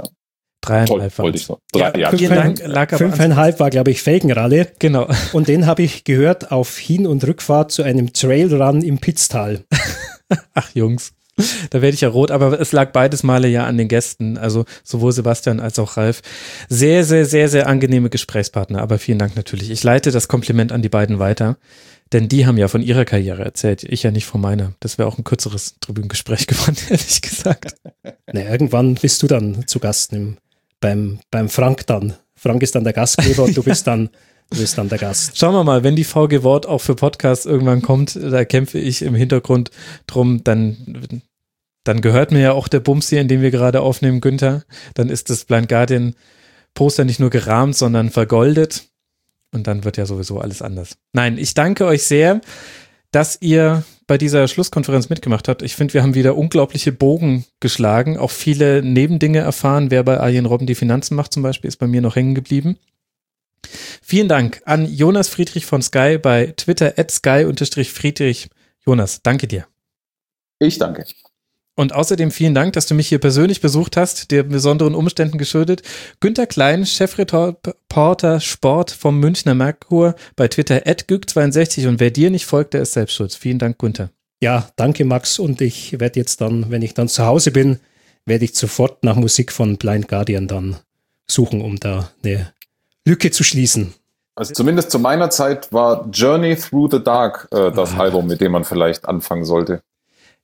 3,5 wollte ich so. Vielen Dank. 5,5 war, glaube ich, Felgenralle. Genau. Und den habe ich gehört auf Hin- und Rückfahrt zu einem Trailrun im Pitztal. Ach Jungs, da werde ich ja rot, aber es lag beides Male ja an den Gästen, also sowohl Sebastian als auch Ralf. Sehr, sehr, sehr, sehr angenehme Gesprächspartner, aber vielen Dank natürlich. Ich leite das Kompliment an die beiden weiter, denn die haben ja von ihrer Karriere erzählt, ich ja nicht von meiner. Das wäre auch ein kürzeres Tribünengespräch geworden, ehrlich gesagt. Na, irgendwann bist du dann zu Gast beim Frank dann. Frank ist dann der Gastgeber und du bist dann der Gast. Schauen wir mal, wenn die VG Wort auch für Podcasts irgendwann kommt, da kämpfe ich im Hintergrund drum, dann gehört mir ja auch der Bums hier, in dem wir gerade aufnehmen, Günther. Dann ist das Blind Guardian Poster nicht nur gerahmt, sondern vergoldet und dann wird ja sowieso alles anders. Nein, ich danke euch sehr, dass ihr bei dieser Schlusskonferenz mitgemacht habt. Ich finde, wir haben wieder unglaubliche Bogen geschlagen, auch viele Nebendinge erfahren. Wer bei Arjen Robben die Finanzen macht zum Beispiel, ist bei mir noch hängen geblieben. Vielen Dank an Jonas Friedrich von Sky bei Twitter @sky_Friedrich. Jonas, danke dir. Ich danke. Und außerdem vielen Dank, dass du mich hier persönlich besucht hast, der besonderen Umständen geschuldet. Günther Klein, Chefreporter Sport vom Münchner Merkur bei Twitter @güg62 und wer dir nicht folgt, der ist selbst schuld. Vielen Dank, Günther. Ja, danke Max und ich werde jetzt dann, wenn ich dann zu Hause bin, werde ich sofort nach Musik von Blind Guardian dann suchen, um da eine Lücke zu schließen. Also zumindest zu meiner Zeit war Journey Through the Dark das Album, mit dem man vielleicht anfangen sollte.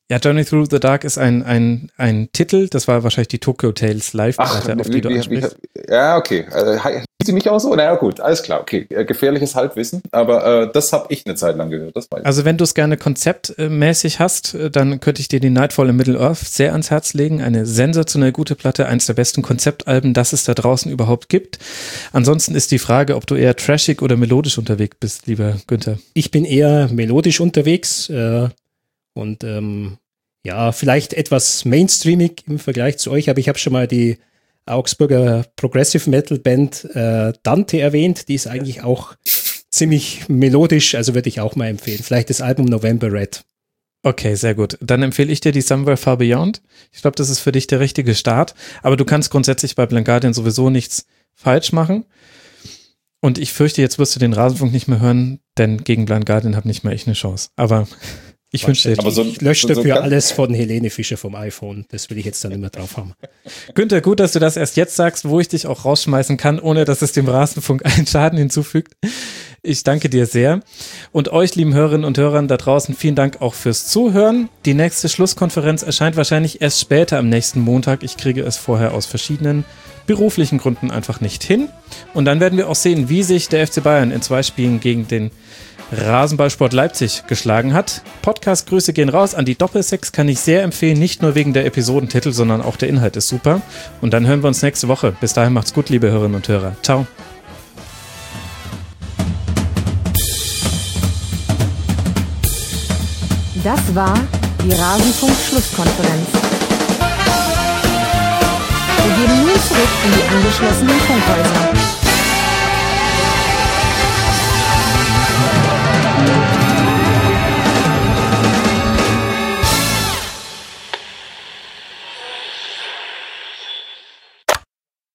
Ja, Journey Through the Dark ist ein Titel, das war wahrscheinlich die Tokyo Tales Live-Platte, auf die du ansprichst. Ja, okay. Hieß sie nicht auch so? Naja, gut, alles klar, okay. Gefährliches Halbwissen, aber das habe ich eine Zeit lang gehört, das weiß ich. Also wenn du es gerne konzeptmäßig hast, dann könnte ich dir die Nightfall in Middle-earth sehr ans Herz legen. Eine sensationell gute Platte, eins der besten Konzeptalben, das es da draußen überhaupt gibt. Ansonsten ist die Frage, ob du eher trashig oder melodisch unterwegs bist, lieber Günther. Ich bin eher melodisch unterwegs und ja, vielleicht etwas mainstreamig im Vergleich zu euch, aber ich habe schon mal die Augsburger Progressive Metal Band Dante erwähnt, die ist eigentlich auch ziemlich melodisch, also würde ich auch mal empfehlen. Vielleicht das Album November Red. Okay, sehr gut. Dann empfehle ich dir die Somewhere Far Beyond. Ich glaube, das ist für dich der richtige Start, aber du kannst grundsätzlich bei Blind Guardian sowieso nichts falsch machen. Und ich fürchte, jetzt wirst du den Rasenfunk nicht mehr hören, denn gegen Blind Guardian habe nicht mehr ich eine Chance. Aber ich wünsche dir. Ich lösche dafür alles von Helene Fischer vom iPhone. Das will ich jetzt dann immer drauf haben. Günther, gut, dass du das erst jetzt sagst, wo ich dich auch rausschmeißen kann, ohne dass es dem Rasenfunk einen Schaden hinzufügt. Ich danke dir sehr. Und euch, lieben Hörerinnen und Hörern da draußen, vielen Dank auch fürs Zuhören. Die nächste Schlusskonferenz erscheint wahrscheinlich erst später am nächsten Montag. Ich kriege es vorher aus verschiedenen beruflichen Gründen einfach nicht hin. Und dann werden wir auch sehen, wie sich der FC Bayern in 2 Spielen gegen den Rasenballsport Leipzig geschlagen hat. Podcast-Grüße gehen raus an die Doppelsechs, kann ich sehr empfehlen, nicht nur wegen der Episodentitel, sondern auch der Inhalt ist super. Und dann hören wir uns nächste Woche. Bis dahin macht's gut, liebe Hörerinnen und Hörer. Ciao. Das war die Rasenfunk-Schlusskonferenz. Wir gehen nun zurück in die angeschlossenen Funkhäuser.